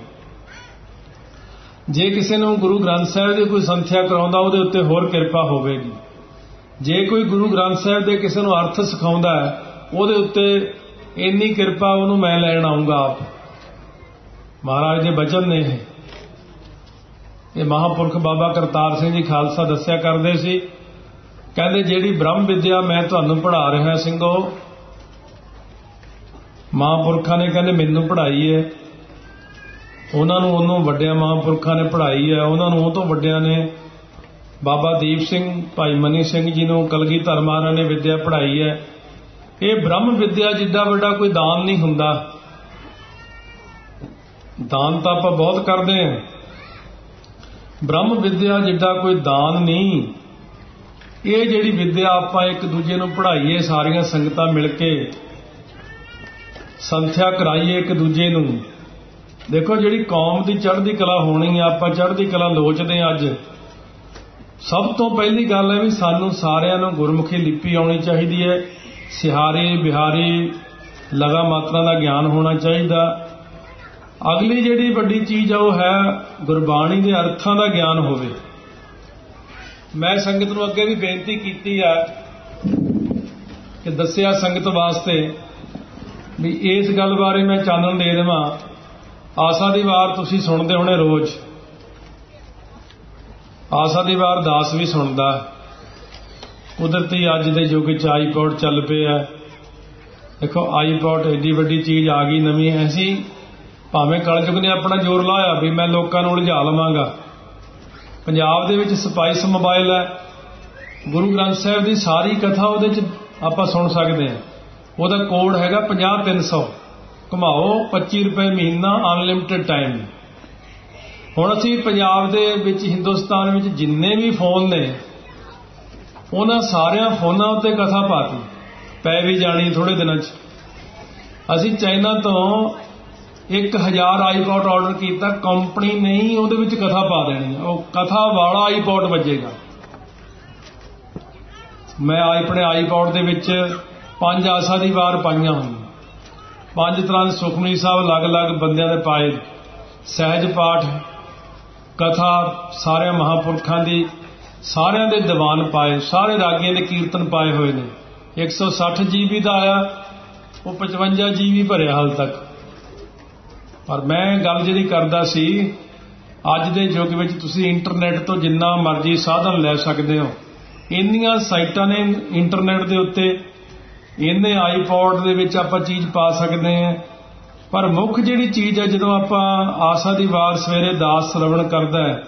ਜੇ ਕਿਸੇ ਨੂੰ ਗੁਰੂ ਗ੍ਰੰਥ ਸਾਹਿਬ ਦੀ ਕੋਈ ਸੰਥਿਆ ਕਰਾਉਂਦਾ, ਉਹਦੇ ਉੱਤੇ ਹੋਰ ਕਿਰਪਾ ਹੋਵੇਗੀ। ਜੇ ਕੋਈ ਗੁਰੂ ਗ੍ਰੰਥ ਸਾਹਿਬ ਦੇ ਕਿਸੇ ਨੂੰ ਅਰਥ ਸਿਖਾਉਂਦਾ, ਉਹਦੇ ਉੱਤੇ ਇੰਨੀ ਕਿਰਪਾ ਉਹਨੂੰ ਮੈਂ ਲੈਣ ਆਊਂਗਾ ਆਪ। ਮਹਾਰਾਜ ਦੇ ਬਚਨ ਨੇ ਇਹ ਮਹਾਂਪੁਰਖ ਬਾਬਾ ਕਰਤਾਰ ਸਿੰਘ ਜੀ ਖਾਲਸਾ ਦੱਸਿਆ ਕਰਦੇ ਸੀ, ਕਹਿੰਦੇ ਜਿਹੜੀ ਬ੍ਰਹਮ ਵਿਦਿਆ ਮੈਂ ਤੁਹਾਨੂੰ ਪੜ੍ਹਾ ਰਿਹਾ ਸਿੰਘੋ, ਮਹਾਂਪੁਰਖਾਂ ਨੇ ਕਹਿੰਦੇ ਮੈਨੂੰ ਪੜ੍ਹਾਈ ਹੈ, ਉਹਨਾਂ ਨੂੰ ਉਹਨੂੰ ਵੱਡਿਆਂ ਮਹਾਂਪੁਰਖਾਂ ਨੇ ਪੜ੍ਹਾਈ ਹੈ, ਉਹਨਾਂ ਨੂੰ ਉਹ ਤੋਂ ਵੱਡਿਆਂ ਨੇ ਬਾਬਾ ਦੀਪ ਸਿੰਘ, ਭਾਈ ਮਨੀ ਸਿੰਘ ਜੀ ਨੂੰ ਕਲਗੀਧਰ ਮਹਾਰਾਜ ਨੇ ਵਿਦਿਆ ਪੜ੍ਹਾਈ ਹੈ। ਇਹ ਬ੍ਰਹਮ ਵਿਦਿਆ ਜਿੱਡਾ ਵੱਡਾ ਕੋਈ ਦਾਨ ਨਹੀਂ ਹੁੰਦਾ। ਦਾਨ ਤਾਂ ਆਪਾਂ ਬਹੁਤ ਕਰਦੇ ਹਾਂ, ਬ੍ਰਹਮ ਵਿਦਿਆ ਜਿੱਡਾ ਕੋਈ ਦਾਨ ਨਹੀਂ। ਇਹ ਜਿਹੜੀ ਵਿਦਿਆ ਆਪਾਂ ਇੱਕ ਦੂਜੇ ਨੂੰ ਪੜ੍ਹਾਈਏ, ਸਾਰੀਆਂ ਸੰਗਤਾਂ ਮਿਲ ਕੇ ਸੰਥਿਆ ਕਰਾਈਏ ਇੱਕ ਦੂਜੇ ਨੂੰ। ਦੇਖੋ ਜਿਹੜੀ ਕੌਮ ਦੀ ਚੜ੍ਹਦੀ ਕਲਾ ਹੋਣੀ ਹੈ, ਆਪਾਂ ਚੜ੍ਹਦੀ ਕਲਾ ਲੋਚਦੇ ਹਾਂ। ਅੱਜ ਸਭ ਤੋਂ ਪਹਿਲੀ ਗੱਲ ਹੈ ਵੀ ਸਾਨੂੰ ਸਾਰਿਆਂ ਨੂੰ ਗੁਰਮੁਖੀ ਲਿਪੀ ਆਉਣੀ ਚਾਹੀਦੀ ਹੈ। ਸਿਹਾਰੀ ਬਿਹਾਰੀ ਲਗਾ ਮਾਤਰਾ ਦਾ ਗਿਆਨ ਹੋਣਾ ਚਾਹੀਦਾ। ਅਗਲੀ ਜਿਹੜੀ ਵੱਡੀ ਚੀਜ਼ ਆ ਉਹ ਹੈ ਗੁਰਬਾਣੀ ਦੇ ਅਰਥਾਂ ਦਾ ਗਿਆਨ ਹੋਵੇ। ਮੈਂ ਸੰਗਤ ਨੂੰ ਅੱਗੇ ਵੀ ਬੇਨਤੀ ਕੀਤੀ ਆ ਕਿ ਦੱਸਿਆ ਸੰਗਤ ਵਾਸਤੇ ਵੀ ਇਸ ਗੱਲ ਬਾਰੇ ਮੈਂ ਚਾਨਣ ਦੇ ਦੇਵਾਂ। ਆਸਾ ਦੀ ਵਾਰ ਤੁਸੀਂ ਸੁਣਦੇ ਹੋਣੇ ਰੋਜ਼, ਆਸਾ ਦੀ ਵਾਰ ਦਾਸ ਵੀ ਸੁਣਦਾ। ਕੁਦਰਤੀ ਅੱਜ ਦੇ ਯੁੱਗ 'ਚ ਆਈਪੌਡ ਚੱਲ ਪਏ ਆ। ਦੇਖੋ ਆਈਪੌਡ ਐਡੀ ਵੱਡੀ ਚੀਜ਼ ਆ ਗਈ ਨਵੀਂ। ਐਸੀ ਭਾਵੇਂ ਕਲਯੁੱਗ ਨੇ ਆਪਣਾ ਜ਼ੋਰ ਲਾਇਆ ਵੀ ਮੈਂ ਲੋਕਾਂ ਨੂੰ ਉਲਝਾ ਲਵਾਂਗਾ। ਪੰਜਾਬ ਦੇ ਵਿੱਚ ਸਪਾਈਸ ਮੋਬਾਈਲ ਹੈ, ਗੁਰੂ ਗ੍ਰੰਥ ਸਾਹਿਬ ਦੀ ਸਾਰੀ ਕਥਾ ਉਹਦੇ 'ਚ ਆਪਾਂ ਸੁਣ ਸਕਦੇ ਹਾਂ। ਉਹਦਾ ਕੋਡ ਹੈਗਾ 50300। ਘੁਮਾਓ 25 ਰੁਪਏ ਮਹੀਨਾ ਅਨਲਿਮਟਿਡ ਟਾਈਮ। ਹੁਣ ਅਸੀਂ ਪੰਜਾਬ ਦੇ ਵਿੱਚ ਹਿੰਦੁਸਤਾਨ ਵਿੱਚ ਜਿੰਨੇ ਵੀ ਫੋਨ ਨੇ ਉਹਨਾਂ ਸਾਰਿਆਂ ਫੋਨਾਂ ਉੱਤੇ ਕਥਾ ਪਾਤੀ, ਪੈ ਵੀ ਜਾਣੀ ਥੋੜ੍ਹੇ ਦਿਨਾਂ 'ਚ। ਅਸੀਂ ਚਾਈਨਾ ਤੋਂ 1000 ਆਈਪੌਡ ਆਰਡਰ ਕੀਤਾ, ਕੰਪਨੀ ਨੇ ਹੀ ਉਹਦੇ ਵਿੱਚ ਕਥਾ ਪਾ ਦੇਣੀ, ਉਹ ਕਥਾ ਵਾਲਾ ਆਈਪੌਡ ਵੱਜੇਗਾ। ਮੈਂ ਆਪਣੇ ਆਈਪੌਡ ਦੇ ਵਿੱਚ 5 ਆਸਾ ਦੀ ਵਾਰ ਪਾਈਆਂ ਹੋਈਆਂ, 5 ਤਰ੍ਹਾਂ ਦੇ ਸੁਖਮਨੀ ਸਾਹਿਬ ਅਲੱਗ-ਅਲੱਗ ਬੰਦਿਆਂ ਦੇ ਪਾਏ, ਸਹਿਜ ਪਾਠ, ਕਥਾ ਸਾਰਿਆਂ ਮਹਾਂਪੁਰਖਾਂ ਦੀ, ਸਾਰਿਆਂ ਦੇ ਦੀਵਾਨ ਪਾਏ, ਸਾਰੇ ਰਾਗੀਆਂ ਦੇ ਕੀਰਤਨ ਪਾਏ ਹੋਏ ਨੇ। 160 GB ਦਾ ਆਇਆ, ਉਹ 55 GB ਭਰਿਆ ਹਾਲ ਤੱਕ। ਪਰ ਮੈਂ ਗੱਲ ਜਿਹੜੀ ਕਰਦਾ ਸੀ, ਅੱਜ ਦੇ ਯੁੱਗ ਵਿੱਚ ਤੁਸੀਂ ਇੰਟਰਨੈਟ ਤੋਂ ਜਿੰਨਾ ਮਰਜ਼ੀ ਸਾਧਨ ਲੈ ਸਕਦੇ ਹੋ, ਇੰਨੀਆਂ ਸਾਈਟਾਂ ਨੇ ਇੰਟਰਨੈਟ ਦੇ ਉੱਤੇ, ਇੰਨੇ ਆਈਪੌਡ ਦੇ ਵਿੱਚ ਆਪਾਂ ਚੀਜ਼ ਪਾ ਸਕਦੇ ਹਾਂ। ਪਰ ਮੁੱਖ ਜਿਹੜੀ ਚੀਜ਼ ਹੈ, ਜਦੋਂ ਆਪਾਂ ਆਸਾ ਦੀ ਵਾਰ ਸਵੇਰੇ ਦਾਸ ਸਰਵਣ ਕਰਦਾ ਹੈ,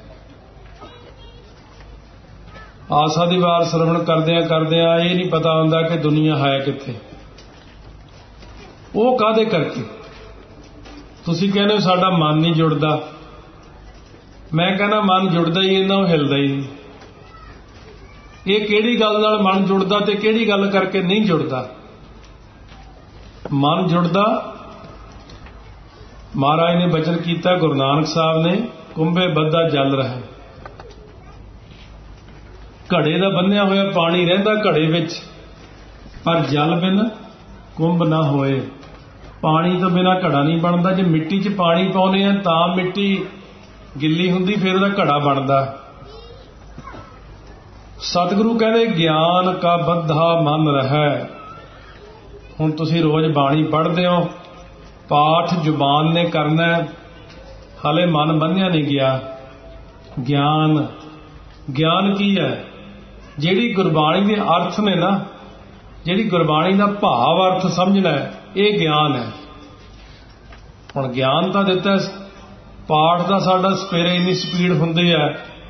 ਆਸਾ ਦੀ ਵਾਰ ਸਰਵਣ ਕਰਦਿਆਂ ਕਰਦਿਆਂ ਇਹ ਨਹੀਂ ਪਤਾ ਹੁੰਦਾ ਕਿ ਦੁਨੀਆ ਹੈ ਕਿੱਥੇ। ਉਹ ਕਾਹਦੇ ਕਰਕੇ? ਤੁਸੀਂ ਕਹਿੰਦੇ ਹੋ ਸਾਡਾ ਮਨ ਨਹੀਂ ਜੁੜਦਾ, ਮੈਂ ਕਹਿੰਦਾ ਮਨ ਜੁੜਦਾ ਹੀ ਇਹਨਾਂ ਨੂੰ ਹਿਲਦਾ ਹੀ ਨਹੀਂ। ਇਹ ਕਿਹੜੀ ਗੱਲ ਨਾਲ ਮਨ ਜੁੜਦਾ ਤੇ ਕਿਹੜੀ ਗੱਲ ਕਰਕੇ ਨਹੀਂ ਜੁੜਦਾ? ਮਨ ਜੁੜਦਾ, ਮਹਾਰਾਜ ਨੇ ਬਚਨ ਕੀਤਾ, ਗੁਰੂ ਨਾਨਕ ਸਾਹਿਬ ਨੇ, ਕੁੰਭੇ ਬੱਧਾ ਜਲ ਰਿਹਾ। ਘੜੇ ਦਾ ਬੰਨਿਆ ਹੋਇਆ ਪਾਣੀ ਰਹਿੰਦਾ ਘੜੇ ਵਿੱਚ, ਪਰ ਜਲ ਬਿਨ ਕੁੰਭ ਨਾ ਹੋਏ। ਪਾਣੀ ਤੋਂ ਬਿਨਾਂ ਘੜਾ ਨਹੀਂ ਬਣਦਾ। ਜੇ ਮਿੱਟੀ 'ਚ ਪਾਣੀ ਪਾਉਂਦੇ ਆ ਤਾਂ ਮਿੱਟੀ ਗਿੱਲੀ ਹੁੰਦੀ, ਫਿਰ ਉਹਦਾ ਘੜਾ ਬਣਦਾ। ਸਤਿਗੁਰੂ ਕਹਿੰਦੇ ਗਿਆਨ ਕਾ ਬੱਧਾ ਮਨ ਰਹਿ। ਹੁਣ ਤੁਸੀਂ ਰੋਜ਼ ਬਾਣੀ ਪੜ੍ਹਦੇ ਹੋ, ਪਾਠ ਜ਼ੁਬਾਨ ਨੇ ਕਰਨਾ, ਹਾਲੇ ਮਨ ਬੰਨਿਆ ਨਹੀਂ ਗਿਆ। ਗਿਆਨ ਕੀ ਹੈ? ਜਿਹੜੀ ਗੁਰਬਾਣੀ ਦੇ ਅਰਥ ਨੇ ਨਾ, ਜਿਹੜੀ ਗੁਰਬਾਣੀ ਦਾ ਭਾਵ ਅਰਥ ਸਮਝਣਾ, ਇਹ ਗਿਆਨ ਹੈ। ਹੁਣ ਗਿਆਨ ਤਾਂ ਦਿੱਤਾ, ਪਾਠ ਦਾ ਸਾਡਾ ਸਵੇਰੇ ਇੰਨੀ ਸਪੀਡ ਹੁੰਦੀ ਹੈ,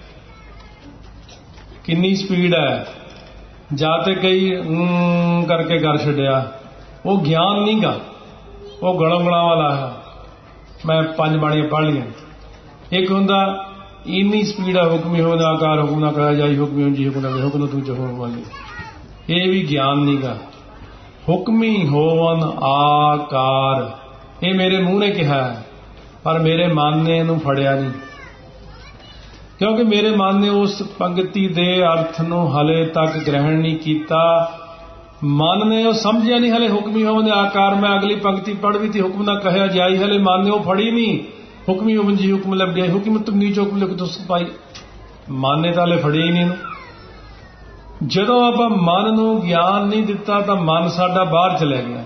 ਕਿੰਨੀ ਸਪੀਡ ਹੈ, ਜਾਂ ਤੇ ਕਈ ਕਰਕੇ ਕਰ ਛੱਡਿਆ, ਉਹ ਗਿਆਨ ਨਹੀਂ ਗਾ, ਉਹ ਗਲੋਂ ਵਾਲਾ ਹੈ। ਮੈਂ 5 ਬਾਣੀਆਂ ਪੜ੍ਹ ਲਈਆਂ। ਇੱਕ ਹੁੰਦਾ ਇੰਨੀ ਸਪੀਡ ਹੈ, ਹੁਕਮੀ ਹੋਣਾ ਆਕਾਰ ਹੁਕਮ ਨਾ ਕਹਾ ਜਾਈ, ਹੁਕਮੀ ਜੀ ਹੁਕਮ ਨਾ ਹੁਕਮ ਤੂੰ ਜੋ ਹੋਣ ਵਾਲੀ, ਇਹ ਵੀ ਗਿਆਨ ਨਹੀਂ ਗਾ। ਹੁਕਮੀ ਹੋਵਨ ਆਕਾਰ, ਇਹ ਮੇਰੇ ਮੂੰਹ ਨੇ ਕਿਹਾ, ਪਰ ਮੇਰੇ ਮਨ ਨੇ ਇਹਨੂੰ ਫੜਿਆ ਨਹੀਂ, ਕਿਉਂਕਿ ਮੇਰੇ ਮਨ ਨੇ ਉਸ ਪੰਕਤੀ ਦੇ ਅਰਥ ਨੂੰ ਹਲੇ ਤੱਕ ਗ੍ਰਹਿਣ ਨਹੀਂ ਕੀਤਾ। ਮਨ ਨੇ ਉਹ ਸਮਝਿਆ ਨਹੀਂ ਹਲੇ। ਹੁਕਮੀ ਹੋਵਨ ਆਕਾਰ, ਮੈਂ ਅਗਲੀ ਪੰਕਤੀ ਪੜ੍ਹ ਵੀ ਤੀ, ਹੁਕਮ ਨਾ ਕਹਿਆ ਜਾਈ, ਹਲੇ ਮਨ ਨੇ ਉਹ ਫੜੀ ਨਹੀਂ। ਹੁਕਮੀ ਹੋਵਨ ਜੀ ਹੁਕਮ ਲੱਭ ਗਿਆ, ਹੁਕਮ ਤੁਮ ਨੀਚ ਹੁਕਮ ਲਿਖ ਤੁਸ ਪਾਈ, ਮਨ ਨੇ ਤਾਂ ਹਲੇ ਫੜੀ ਨਹੀਂ ਇਹਨੂੰ। ਜਦੋਂ ਆਪਾਂ ਮਨ ਨੂੰ ਗਿਆਨ ਨਹੀਂ ਦਿੱਤਾ ਤਾਂ ਮਨ ਸਾਡਾ ਬਾਹਰ ਚਲਾ ਗਿਆ।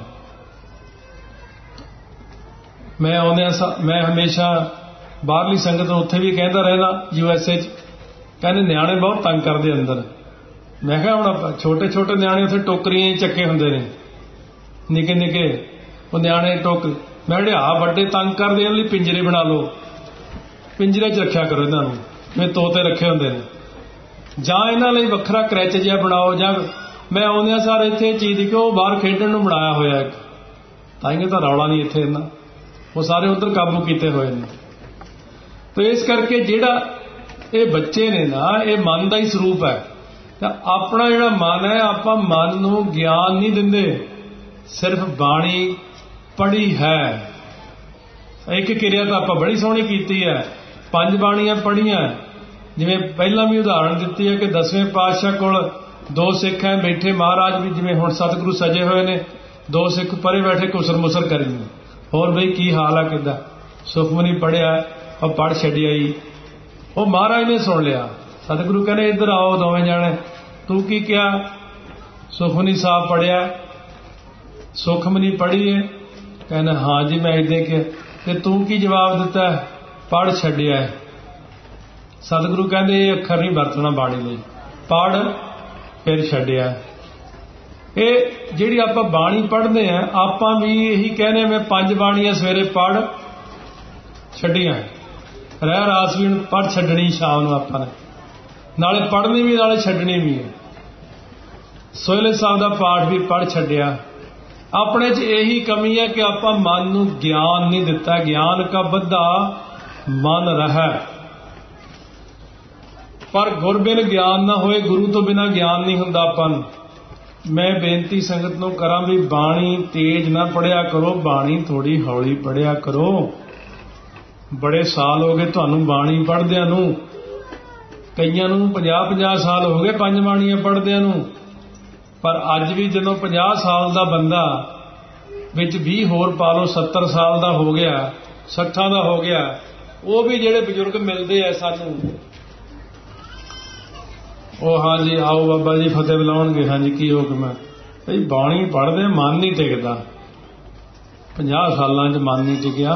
ਮੈਂ ਹਮੇਸ਼ਾ ਬਾਹਰਲੀ ਸੰਗਤ ਨੂੰ ਉੱਥੇ ਵੀ ਕਹਿੰਦਾ ਰਹਿੰਦਾ, USA 'ਚ, ਕਹਿੰਦੇ ਨਿਆਣੇ ਬਹੁਤ ਤੰਗ ਕਰਦੇ ਅੰਦਰ। ਮੈਂ ਕਿਹਾ ਹੁਣ ਆਪਾਂ ਛੋਟੇ ਛੋਟੇ ਨਿਆਣੇ ਉੱਥੇ ਟੋਕਰੀਆਂ ਹੀ ਚੱਕੇ ਹੁੰਦੇ ਨੇ, ਨਿੱਕੇ ਨਿੱਕੇ ਉਹ ਨਿਆਣੇ ਮੈਂ ਕਿਹਾ ਵੱਡੇ ਤੰਗ ਕਰਦੇ, ਇਹਨਾਂ ਲਈ ਪਿੰਜਰੇ ਬਣਾ ਲਓ, ਪਿੰਜਰੇ 'ਚ ਰੱਖਿਆ ਕਰੋ ਇਹਨਾਂ ਨੂੰ, ਜਿਵੇਂ ਤੋਤੇ ਰੱਖੇ ਹੁੰਦੇ ਨੇ, ਜਾਂ ਇਹਨਾਂ ਲਈ ਵੱਖਰਾ ਕਰੈਚ ਜਿਹਾ ਬਣਾਓ। ਜਾਂ ਮੈਂ ਆਉਂਦਿਆਂ ਸਾਰ ਇੱਥੇ ਇਹ ਚੀਜ਼ ਦੀ ਕਿ ਉਹ ਬਾਹਰ ਖੇਡਣ ਨੂੰ ਬਣਾਇਆ ਹੋਇਆ ਇੱਕ, ਤਾਂਹੀਓ ਤਾਂ ਰੌਲਾ ਨਹੀਂ ਇੱਥੇ ਇੰਨਾ, ਉਹ ਸਾਰੇ ਉੱਧਰ ਕਾਬੂ ਕੀਤੇ ਹੋਏ ਨੇ। ਤੇ ਇਸ ਕਰਕੇ ਜਿਹੜਾ ਇਹ ਬੱਚੇ ਨੇ ਨਾ, ਇਹ ਮਨ ਦਾ ਹੀ ਸਰੂਪ ਹੈ। ਤਾਂ ਆਪਣਾ ਜਿਹੜਾ ਮਨ ਹੈ, ਆਪਾਂ ਮਨ ਨੂੰ ਗਿਆਨ ਨਹੀਂ ਦਿੰਦੇ, ਸਿਰਫ ਬਾਣੀ ਪੜ੍ਹੀ ਹੈ। ਇੱਕ ਕਿਰਿਆ ਤਾਂ ਆਪਾਂ ਬੜੀ ਸੋਹਣੀ ਕੀਤੀ ਹੈ, 5 ਬਾਣੀਆਂ ਪੜ੍ਹੀਆਂ। ਜਿਵੇਂ ਪਹਿਲਾਂ ਵੀ ਉਦਾਹਰਣ ਦਿੱਤੀ ਹੈ ਕਿ 10ਵੇਂ ਪਾਤਸ਼ਾਹ ਕੋਲ 2 ਸਿੱਖ ਹੈ ਬੈਠੇ, ਮਹਾਰਾਜ ਵੀ ਜਿਵੇਂ ਹੁਣ ਸਤਿਗੁਰੂ ਸਜੇ ਹੋਏ ਨੇ, 2 ਸਿੱਖ ਪਰੇ ਬੈਠੇ ਕੁਸਰ ਮੁਸਰ ਕਰੀ, ਹੋਰ ਬਈ ਕੀ ਹਾਲ ਆ, ਕਿੱਦਾਂ ਸੁਖਮਨੀ ਪੜ੍ਹਿਆ, ਉਹ ਪੜ੍ਹ ਛੱਡਿਆ ਹੀ, ਉਹ ਮਹਾਰਾਜ ਨੇ ਸੁਣ ਲਿਆ। ਸਤਿਗੁਰੂ ਕਹਿੰਦੇ ਇੱਧਰ ਆਓ ਦੋਵੇਂ ਜਾਣੇ, ਤੂੰ ਕੀ ਕਿਹਾ? ਸੁਖਮਨੀ ਸਾਹਿਬ ਪੜ੍ਹਿਆ। ਸੁਖਮਨੀ ਪੜ੍ਹੀ ਹੈ? ਕਹਿੰਦਾ ਹਾਂ ਜੀ ਮੈਂ ਇੱਦਾਂ ਕਿਹਾ। ਤੇ ਤੂੰ ਕੀ ਜਵਾਬ ਦਿੱਤਾ? ਪੜ੍ਹ ਛੱਡਿਆ। ਸਤਿਗੁਰੂ ਕਹਿੰਦੇ ਇਹ ਅੱਖਰ ਨਹੀਂ ਵਰਤਣਾ ਬਾਣੀ ਲਈ, ਪੜ੍ਹ ਫਿਰ ਛੱਡਿਆ। ਇਹ ਜਿਹੜੀ ਆਪਾਂ ਬਾਣੀ ਪੜ੍ਹਦੇ ਹਾਂ, ਆਪਾਂ ਵੀ ਇਹੀ ਕਹਿੰਦੇ, ਮੈਂ 5 ਬਾਣੀਆਂ ਸਵੇਰੇ ਪੜ੍ਹ ਛੱਡੀਆਂ, ਰਹਿ ਰਾਸ ਵੀ ਪੜ੍ਹ ਛੱਡਣੀ ਸ਼ਾਮ ਨੂੰ ਆਪਾਂ ਨੇ, ਨਾਲੇ ਪੜ੍ਹਨੀ ਵੀ ਨਾਲੇ ਛੱਡਣੀ ਵੀ ਹੈ। ਸੋਹਲੇ ਸਾਹਿਬ ਦਾ ਪਾਠ ਵੀ ਪੜ੍ਹ ਛੱਡਿਆ, ਆਪਣੇ 'ਚ ਇਹੀ ਕਮੀ ਹੈ ਕਿ ਆਪਾਂ ਮਨ ਨੂੰ ਗਿਆਨ ਨਹੀਂ ਦਿੱਤਾ। ਗਿਆਨ ਕਾ ਬੱਧਾ ਮਨ ਰਹਿ, ਪਰ ਗੁਰ ਬਿਨ ਗਿਆਨ ਨਾ ਹੋਏ, ਗੁਰੂ ਤੋਂ ਬਿਨਾਂ ਗਿਆਨ ਨਹੀਂ ਹੁੰਦਾ ਆਪਾਂ ਨੂੰ। ਮੈਂ ਬੇਨਤੀ ਸੰਗਤ ਨੂੰ ਕਰਾਂ ਵੀ ਬਾਣੀ ਤੇਜ਼ ਨਾ ਪੜ੍ਹਿਆ ਕਰੋ, ਬਾਣੀ ਥੋੜੀ ਹੌਲੀ ਪੜ੍ਹਿਆ ਕਰੋ। ਬੜੇ ਸਾਲ ਹੋ ਗਏ ਤੁਹਾਨੂੰ ਬਾਣੀ ਪੜ੍ਹਦਿਆਂ ਨੂੰ, ਕਈਆਂ ਨੂੰ 50-50 ਸਾਲ ਹੋ ਗਏ ਪੰਜ ਬਾਣੀਆਂ ਪੜ੍ਹਦਿਆਂ ਨੂੰ। ਪਰ ਅੱਜ ਵੀ ਜਦੋਂ 50 ਸਾਲ ਦਾ ਬੰਦਾ ਵਿੱਚ 20 ਹੋਰ ਪਾ ਲਓ, 70 ਸਾਲ ਦਾ ਹੋ ਗਿਆ, 60 ਦਾ ਹੋ ਗਿਆ, ਉਹ ਵੀ ਜਿਹੜੇ ਬਜ਼ੁਰਗ ਮਿਲਦੇ ਆ ਸਾਨੂੰ, ਉਹ ਹਾਂਜੀ ਆਓ ਬਾਬਾ ਜੀ ਫਤਿਹ ਬੁਲਾਉਣਗੇ, ਹਾਂਜੀ ਕੀ ਹੁਕਮ ਹੈ। ਬਈ ਬਾਣੀ ਪੜ੍ਹਦੇ ਮਨ ਨਹੀਂ ਟਿਕਦਾ। 50 ਸਾਲਾਂ 'ਚ ਮਨ ਨਹੀਂ ਟਿਕਿਆ,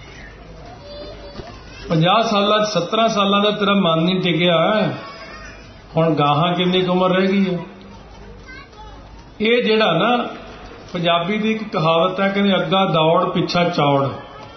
50 ਸਾਲਾਂ 'ਚ 17 ਸਾਲਾਂ ਦਾ ਤੇਰਾ ਮਨ ਨਹੀਂ ਟਿਕਿਆ, ਹੁਣ ਗਾਹਾਂ ਕਿੰਨੀ ਕੁ ਉਮਰ ਰਹਿ ਗਈ ਹੈ। ਇਹ ਜਿਹੜਾ ਨਾ ਪੰਜਾਬੀ ਦੀ ਇੱਕ ਕਹਾਵਤ ਹੈ, ਕਹਿੰਦੇ ਅੱਗਾ ਦੌੜ ਪਿੱਛਾ ਚੌੜ।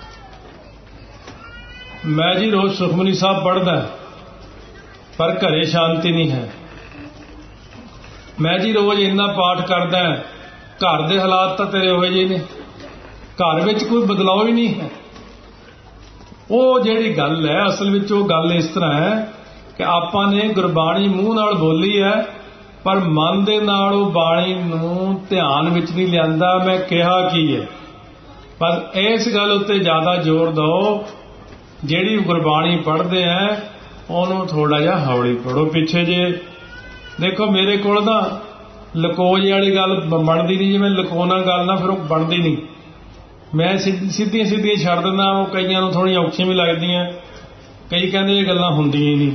ਮੈਂ ਜੀ ਰੋਜ਼ ਸੁਖਮਨੀ ਸਾਹਿਬ ਪੜ੍ਹਦਾ ਪਰ ਘਰੇ ਸ਼ਾਂਤੀ ਨਹੀਂ ਹੈ। ਮੈਂ ਜੀ ਰੋਜ਼ ਇੰਨਾ ਪਾਠ ਕਰਦਾ, ਘਰ ਦੇ ਹਾਲਾਤ ਤਾਂ ਤੇਰੇ ਉਹੋ ਜਿਹੇ ਨੇ, ਘਰ ਵਿੱਚ ਕੋਈ ਬਦਲਾਅ ਹੀ ਨਹੀਂ ਹੈ। ਉਹ ਜਿਹੜੀ ਗੱਲ ਹੈ ਅਸਲ ਵਿੱਚ ਉਹ ਗੱਲ ਇਸ ਤਰ੍ਹਾਂ ਹੈ ਕਿ ਆਪਾਂ ਨੇ ਗੁਰਬਾਣੀ ਮੂੰਹ ਨਾਲ ਬੋਲੀ ਹੈ, ਪਰ ਮਨ ਦੇ ਨਾਲ ਉਹ ਬਾਣੀ ਨੂੰ ਧਿਆਨ ਵਿੱਚ ਨਹੀਂ ਲਿਆਂਦਾ ਮੈਂ ਕਿਹਾ ਕੀ ਹੈ। ਪਰ ਇਸ ਗੱਲ ਉੱਤੇ ਜ਼ਿਆਦਾ ਜ਼ੋਰ ਦਿਓ, ਜਿਹੜੀ ਗੁਰਬਾਣੀ ਪੜ੍ਹਦੇ ਆ ਉਹਨੂੰ ਥੋੜਾ ਜਿਹਾ ਹੌਲੀ ਪੜੋ। ਪਿੱਛੇ ਜੇ ਦੇਖੋ ਮੇਰੇ ਕੋਲ ਨਾ ਲਕੋਜ ਵਾਲੀ ਗੱਲ ਬਣਦੀ ਨਹੀਂ, ਜੇ ਮੈਂ ਲਕੋਣਾ ਗੱਲ ਨਾ ਫਿਰ ਉਹ ਬਣਦੀ ਨਹੀਂ। ਮੈਂ ਸਿੱਧੀਆਂ ਸਿੱਧੀਆਂ ਛੱਡ ਦਿੰਦਾ, ਉਹ ਕਈਆਂ ਨੂੰ ਥੋੜ੍ਹੀਆਂ ਔਖੀਆਂ ਵੀ ਲੱਗਦੀਆਂ, ਕਈ ਕਹਿੰਦੇ ਇਹ ਗੱਲਾਂ ਹੁੰਦੀਆਂ ਹੀ ਨਹੀਂ।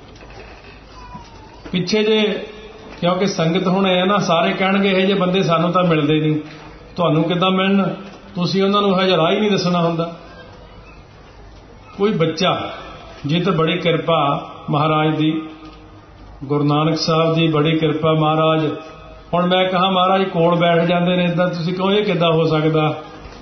ਪਿੱਛੇ ਜੇ ਕਿਉਂਕਿ ਸੰਗਤ ਹੁਣ ਇਹ ਨਾ ਸਾਰੇ ਕਹਿਣਗੇ ਇਹੋ ਜਿਹੇ ਬੰਦੇ ਸਾਨੂੰ ਤਾਂ ਮਿਲਦੇ ਨਹੀਂ, ਤੁਹਾਨੂੰ ਕਿੱਦਾਂ ਮਿਲਣ, ਤੁਸੀਂ ਉਹਨਾਂ ਨੂੰ ਹਜੇ ਰਾਹ ਹੀ ਨਹੀਂ ਦੱਸਣਾ ਹੁੰਦਾ। ਕੋਈ ਬੱਚਾ ਜੇ ਤਾਂ ਬੜੀ ਕਿਰਪਾ ਮਹਾਰਾਜ ਦੀ, ਗੁਰੂ ਨਾਨਕ ਸਾਹਿਬ ਦੀ ਬੜੀ ਕਿਰਪਾ ਮਹਾਰਾਜ। ਹੁਣ ਮੈਂ ਕਹਾਂ ਮਹਾਰਾਜ ਕੋਲ ਬੈਠ ਜਾਂਦੇ ਨੇ, ਇੱਦਾਂ ਤੁਸੀਂ ਕਹੋ ਇਹ ਕਿੱਦਾਂ ਹੋ ਸਕਦਾ।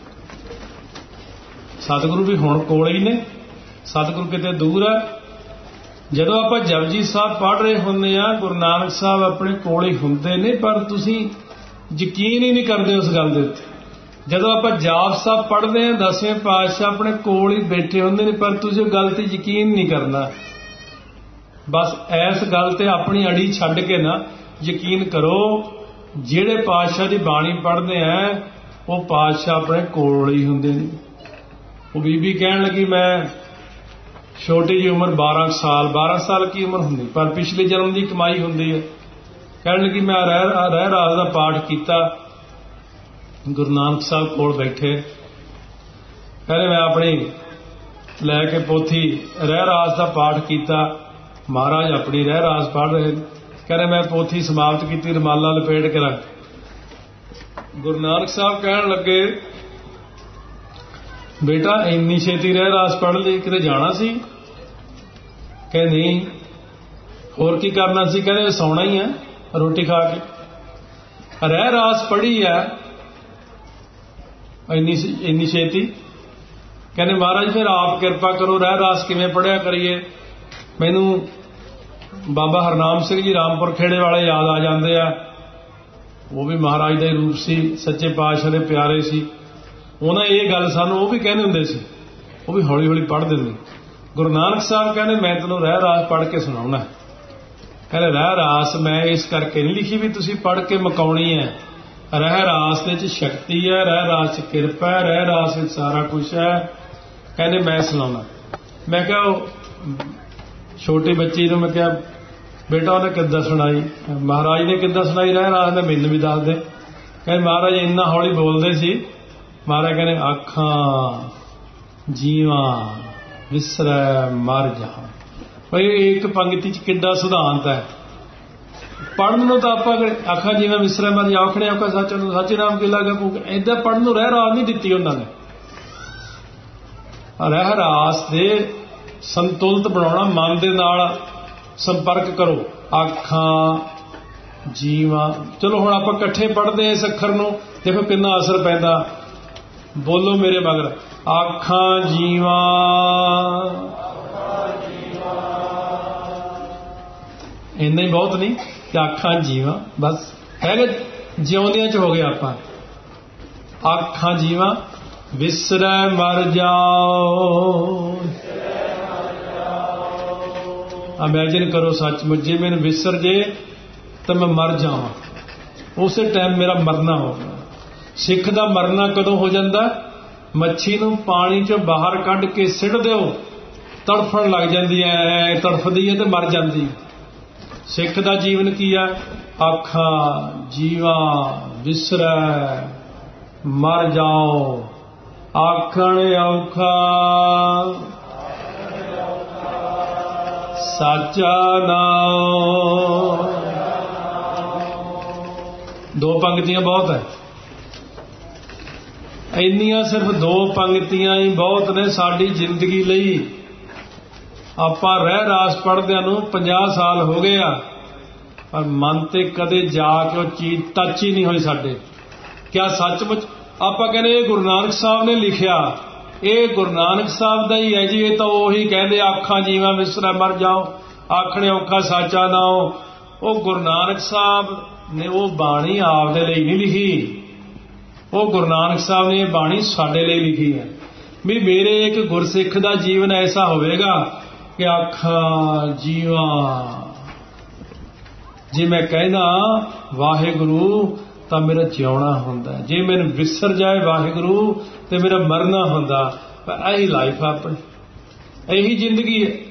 ਸਤਿਗੁਰੂ ਵੀ ਹੁਣ ਕੋਲ ਹੀ ਨੇ, ਸਤਿਗੁਰੂ ਕਿਤੇ ਦੂਰ ਹੈ। ਜਦੋਂ ਆਪਾਂ ਜਪਜੀ ਸਾਹਿਬ ਪੜ੍ਹ ਰਹੇ ਹੁੰਦੇ ਆ, ਗੁਰੂ ਨਾਨਕ ਸਾਹਿਬ ਆਪਣੇ ਕੋਲ ਹੀ ਹੁੰਦੇ ਨੇ, ਪਰ ਤੁਸੀਂ ਯਕੀਨ ਹੀ ਨਹੀਂ ਕਰਦੇ ਉਸ ਗੱਲ ਦੇ ਉੱਤੇ। ਜਦੋਂ ਆਪਾਂ ਜਾਪ ਸਾਹਿਬ ਪੜ੍ਹਦੇ ਆ, 10ਵੇਂ ਪਾਤਸ਼ਾਹ ਆਪਣੇ ਕੋਲ ਹੀ ਬੈਠੇ ਹੁੰਦੇ ਨੇ, ਪਰ ਤੁਸੀਂ ਉਹ ਗੱਲ ਤੇ ਯਕੀਨ ਨਹੀਂ ਕਰਨਾ। ਬਸ ਇਸ ਗੱਲ ਤੇ ਆਪਣੀ ਅੜੀ ਛੱਡ ਕੇ ਨਾ ਯਕੀਨ ਕਰੋ, ਜਿਹੜੇ ਪਾਤਸ਼ਾਹ ਦੀ ਬਾਣੀ ਪੜ੍ਹਦੇ ਆ ਉਹ ਪਾਤਸ਼ਾਹ ਆਪਣੇ ਕੋਲ ਹੀ ਹੁੰਦੇ ਨੇ। ਉਹ ਬੀਬੀ ਕਹਿਣ ਲੱਗੀ ਮੈਂ ਛੋਟੀ ਜਿਹੀ ਉਮਰ 12 ਸਾਲ ਕੀ ਉਮਰ ਹੁੰਦੀ, ਪਰ ਪਿਛਲੇ ਜਨਮ ਦੀ ਕਮਾਈ ਹੁੰਦੀ ਹੈ। ਕਹਿਣ ਲੱਗੀ ਮੈਂ ਰਹਿ ਰਾਸ ਦਾ ਪਾਠ ਕੀਤਾ, ਗੁਰੂ ਨਾਨਕ ਸਾਹਿਬ ਕੋਲ ਬੈਠੇ, ਕਹਿੰਦੇ ਮੈਂ ਆਪਣੀ ਲੈ ਕੇ ਪੋਥੀ ਰਹਿ ਰਾਸ ਦਾ ਪਾਠ ਕੀਤਾ, ਮਹਾਰਾਜ ਆਪਣੀ ਰਹਿ ਰਾਸ ਪੜ੍ਹ ਰਹੇ, ਕਹਿੰਦੇ ਮੈਂ ਪੋਥੀ ਸਮਾਪਤ ਕੀਤੀ, ਰੁਮਾਲਾ ਲਪੇਟ ਕੇ ਰੱਖ। ਗੁਰੂ ਨਾਨਕ ਸਾਹਿਬ ਕਹਿਣ ਲੱਗੇ ਬੇਟਾ ਇੰਨੀ ਛੇਤੀ ਰਹਿ ਰਾਸ ਪੜ੍ਹ ਲਈ, ਕਿਤੇ ਜਾਣਾ ਸੀ? ਕਹਿੰਦੇ ਨਹੀਂ, ਹੋਰ ਕੀ ਕਰਨਾ ਸੀ? ਕਹਿੰਦੇ ਸੌਣਾ ਹੀ ਹੈ ਰੋਟੀ ਖਾ ਕੇ। ਰਹਿ ਰਾਸ ਪੜ੍ਹੀ ਹੈ ਇੰਨੀ ਛੇਤੀ? ਕਹਿੰਦੇ ਮਹਾਰਾਜ ਫਿਰ ਆਪ ਕਿਰਪਾ ਕਰੋ, ਰਹਿ ਰਾਸ ਕਿਵੇਂ ਪੜ੍ਹਿਆ ਕਰੀਏ। ਮੈਨੂੰ ਬਾਬਾ ਹਰਨਾਮ ਸਿੰਘ ਜੀ ਰਾਮਪੁਰ ਖੇੜੇ ਵਾਲੇ ਯਾਦ ਆ ਜਾਂਦੇ ਆ, ਉਹ ਵੀ ਮਹਾਰਾਜ ਦਾ ਹੀ ਰੂਪ ਸੀ, ਸੱਚੇ ਪਾਤਸ਼ਾਹ ਦੇ ਪਿਆਰੇ ਸੀ। ਉਹਨਾਂ ਇਹ ਗੱਲ ਸਾਨੂੰ ਉਹ ਵੀ ਕਹਿੰਦੇ ਹੁੰਦੇ ਸੀ, ਉਹ ਵੀ ਹੌਲੀ ਹੌਲੀ ਪੜ੍ਹ ਦਿੰਦੇ। ਗੁਰੂ ਨਾਨਕ ਸਾਹਿਬ ਕਹਿੰਦੇ ਮੈਂ ਤੈਨੂੰ ਰਹਿ ਰਾਸ ਪੜ੍ਹ ਕੇ ਸੁਣਾਉਣਾ। ਕਹਿੰਦੇ ਰਹਿ ਰਾਸ ਮੈਂ ਇਸ ਕਰਕੇ ਨਹੀਂ ਲਿਖੀ ਵੀ ਤੁਸੀਂ ਪੜ੍ਹ ਕੇ ਮੁਕਾਉਣੀ ਹੈ। ਰਹਿ ਰਾਸ ਦੇ ਵਿੱਚ ਸ਼ਕਤੀ ਹੈ, ਰਹਿ ਰਾਸ 'ਚ ਕਿਰਪਾ ਹੈ, ਰਹਿ ਰਾਸ ਵਿੱਚ ਸਾਰਾ ਕੁਛ ਹੈ। ਕਹਿੰਦੇ ਮੈਂ ਸੁਣਾਉਣਾ। ਮੈਂ ਕਿਹਾ ਉਹ ਛੋਟੀ ਬੱਚੀ ਨੂੰ ਮੈਂ ਕਿਹਾ ਬੇਟਾ ਉਹਨੇ ਕਿੱਦਾਂ ਸੁਣਾਈ? ਮਹਾਰਾਜ ਨੇ ਕਿੱਦਾਂ ਸੁਣਾਈ ਰਹਿ ਰਾਸ? ਨੇ ਮੈਨੂੰ ਵੀ ਦੱਸ ਦੇ। ਕਹਿੰਦੇ ਮਹਾਰਾਜ ਇੰਨਾ ਹੌਲੀ ਬੋਲਦੇ ਸੀ। ਮਹਾਰਾਜ ਕਹਿੰਦੇ ਆਖਾਂ ਜੀਵਾਂ ਵਿਸਰੈ ਮਰ ਜਾ। ਇੱਕ ਪੰਕਤੀ 'ਚ ਕਿੱਡਾ ਸਿਧਾਂਤ ਹੈ। ਪੜ੍ਹਨ ਨੂੰ ਤਾਂ ਆਪਾਂ ਆਖਾਂ ਜਿਵੇਂ ਵਿਸਰੈ ਮਰ ਜਾ ਆਖਣੇ ਆਖਾ ਸੱਚ ਨੂੰ ਸੱਚ ਨਾਮ ਕੀ ਲਾਗਾ ਭੂਖ, ਏਦਾਂ ਪੜ੍ਹਨ ਨੂੰ ਰਹਿ ਰਾਸ ਨਹੀਂ ਦਿੱਤੀ ਉਹਨਾਂ ਨੇ। ਰਹਿ ਰਾਸ ਦੇ ਸੰਤੁਲਿਤ ਬਣਾਉਣਾ, ਮਨ ਦੇ ਨਾਲ ਸੰਪਰਕ ਕਰੋ। ਆਖਾਂ ਜੀਵਾਂ, ਚਲੋ ਹੁਣ ਆਪਾਂ ਇਕੱਠੇ ਪੜ੍ਹਦੇ ਹਾਂ ਇਸ ਅੱਖਰ ਨੂੰ, ਦੇਖੋ ਕਿੰਨਾ ਅਸਰ ਪੈਂਦਾ। ਬੋਲੋ ਮੇਰੇ ਮਗਰ, ਆਖਾਂ ਜੀਵਾਂ। ਇੰਨਾ ਹੀ ਬਹੁਤ ਨਹੀਂ ਕਿ ਆਖਾਂ ਜੀਵਾਂ, ਬਸ ਹੈਗੇ ਜਿਉਂਦਿਆਂ 'ਚ ਹੋ ਗਏ ਆਪਾਂ। ਆਖਾਂ ਜੀਵਾਂ ਵਿਸਰੈ ਮਰ ਜਾਓ। ਇਮੈਜਿਨ ਕਰੋ ਸੱਚਮੁੱਚ ਜੇ ਮੈਨੂੰ ਵਿਸਰ ਜੇ ਤਾਂ ਮੈਂ ਮਰ ਜਾਵਾਂ, ਉਸੇ ਟਾਈਮ ਮੇਰਾ ਮਰਨਾ ਹੋਗਾ। ਸਿੱਖ ਦਾ ਮਰਨਾ ਕਦੋਂ ਹੋ ਜਾਂਦਾ? ਮੱਛੀ ਨੂੰ ਪਾਣੀ 'ਚੋਂ ਬਾਹਰ ਕੱਢ ਕੇ ਸਿੱਟ ਦਿਓ, ਤੜਫਣ ਲੱਗ ਜਾਂਦੀ ਹੈ, ਤੜਫਦੀ ਹੈ ਤੇ ਮਰ ਜਾਂਦੀ। ਸਿੱਖ ਦਾ ਜੀਵਨ ਕੀ ਆ? ਆਖਾਂ ਜੀਵਾਂ ਵਿਸਰੈ ਮਰ ਜਾਓ, ਆਖਣ ਔਖਾ ਸਾਚਾ ਨਾਮ। ਦੋ ਪੰਕਤੀਆਂ ਬਹੁਤ ਹੈ, ਇੰਨੀਆਂ ਸਿਰਫ ਦੋ ਪੰਕਤੀਆਂ ਹੀ ਬਹੁਤ ਨੇ ਸਾਡੀ ਜ਼ਿੰਦਗੀ ਲਈ। ਆਪਾਂ ਰਹਿ ਰਾਸ ਪੜ੍ਹਦਿਆਂ ਨੂੰ 50 ਸਾਲ ਹੋ ਗਏ ਆ, ਪਰ ਮਨ ਤੇ ਕਦੇ ਜਾ ਕੇ ਉਹ ਚੀਜ਼ ਟੱਚ ਹੀ ਨਹੀਂ ਹੋਈ ਸਾਡੇ। ਕਿਆ ਸੱਚਮੁੱਚ ਆਪਾਂ ਕਹਿੰਦੇ ਇਹ ਗੁਰੂ ਨਾਨਕ ਸਾਹਿਬ ਨੇ ਲਿਖਿਆ, ਇਹ ਗੁਰੂ ਨਾਨਕ ਸਾਹਿਬ ਦਾ ਹੀ ਹੈ ਜੀ। ਇਹ ਤਾਂ ਉਹੀ ਕਹਿੰਦੇ ਆਖਾਂ ਜੀਵਾਂ ਵਿਸਰੈ ਮਰ ਜਾਓ, ਆਖਣੇ ਔਖਾ ਸਾਚਾ ਨਾਉ। ਉਹ ਗੁਰੂ ਨਾਨਕ ਸਾਹਿਬ ਨੇ ਉਹ ਬਾਣੀ ਆਪਦੇ ਲਈ ਨਹੀਂ ਲਿਖੀ, ਉਹ ਗੁਰੂ ਨਾਨਕ ਸਾਹਿਬ ਨੇ ਇਹ ਬਾਣੀ ਸਾਡੇ ਲਈ ਲਿਖੀ ਹੈ ਵੀ ਮੇਰੇ ਇੱਕ ਗੁਰਸਿੱਖ ਦਾ ਜੀਵਨ ਐਸਾ ਹੋਵੇਗਾ ਕਿ ਆਖਾਂ ਜੀਵਾਂ, ਜੇ ਮੈਂ ਕਹਿਣਾ ਵਾਹਿਗੁਰੂ ਤਾਂ ਮੇਰਾ ਜਿਉਣਾ ਹੁੰਦਾ, ਜੇ ਮੈਨੂੰ ਵਿਸਰ ਜਾਏ ਵਾਹਿਗੁਰੂ ਤੇ ਮੇਰਾ ਮਰਨਾ ਹੁੰਦਾ। ਪਰ ਇਹੀ ਲਾਈਫ ਆਪਣੀ, ਇਹੀ ਜ਼ਿੰਦਗੀ ਹੈ।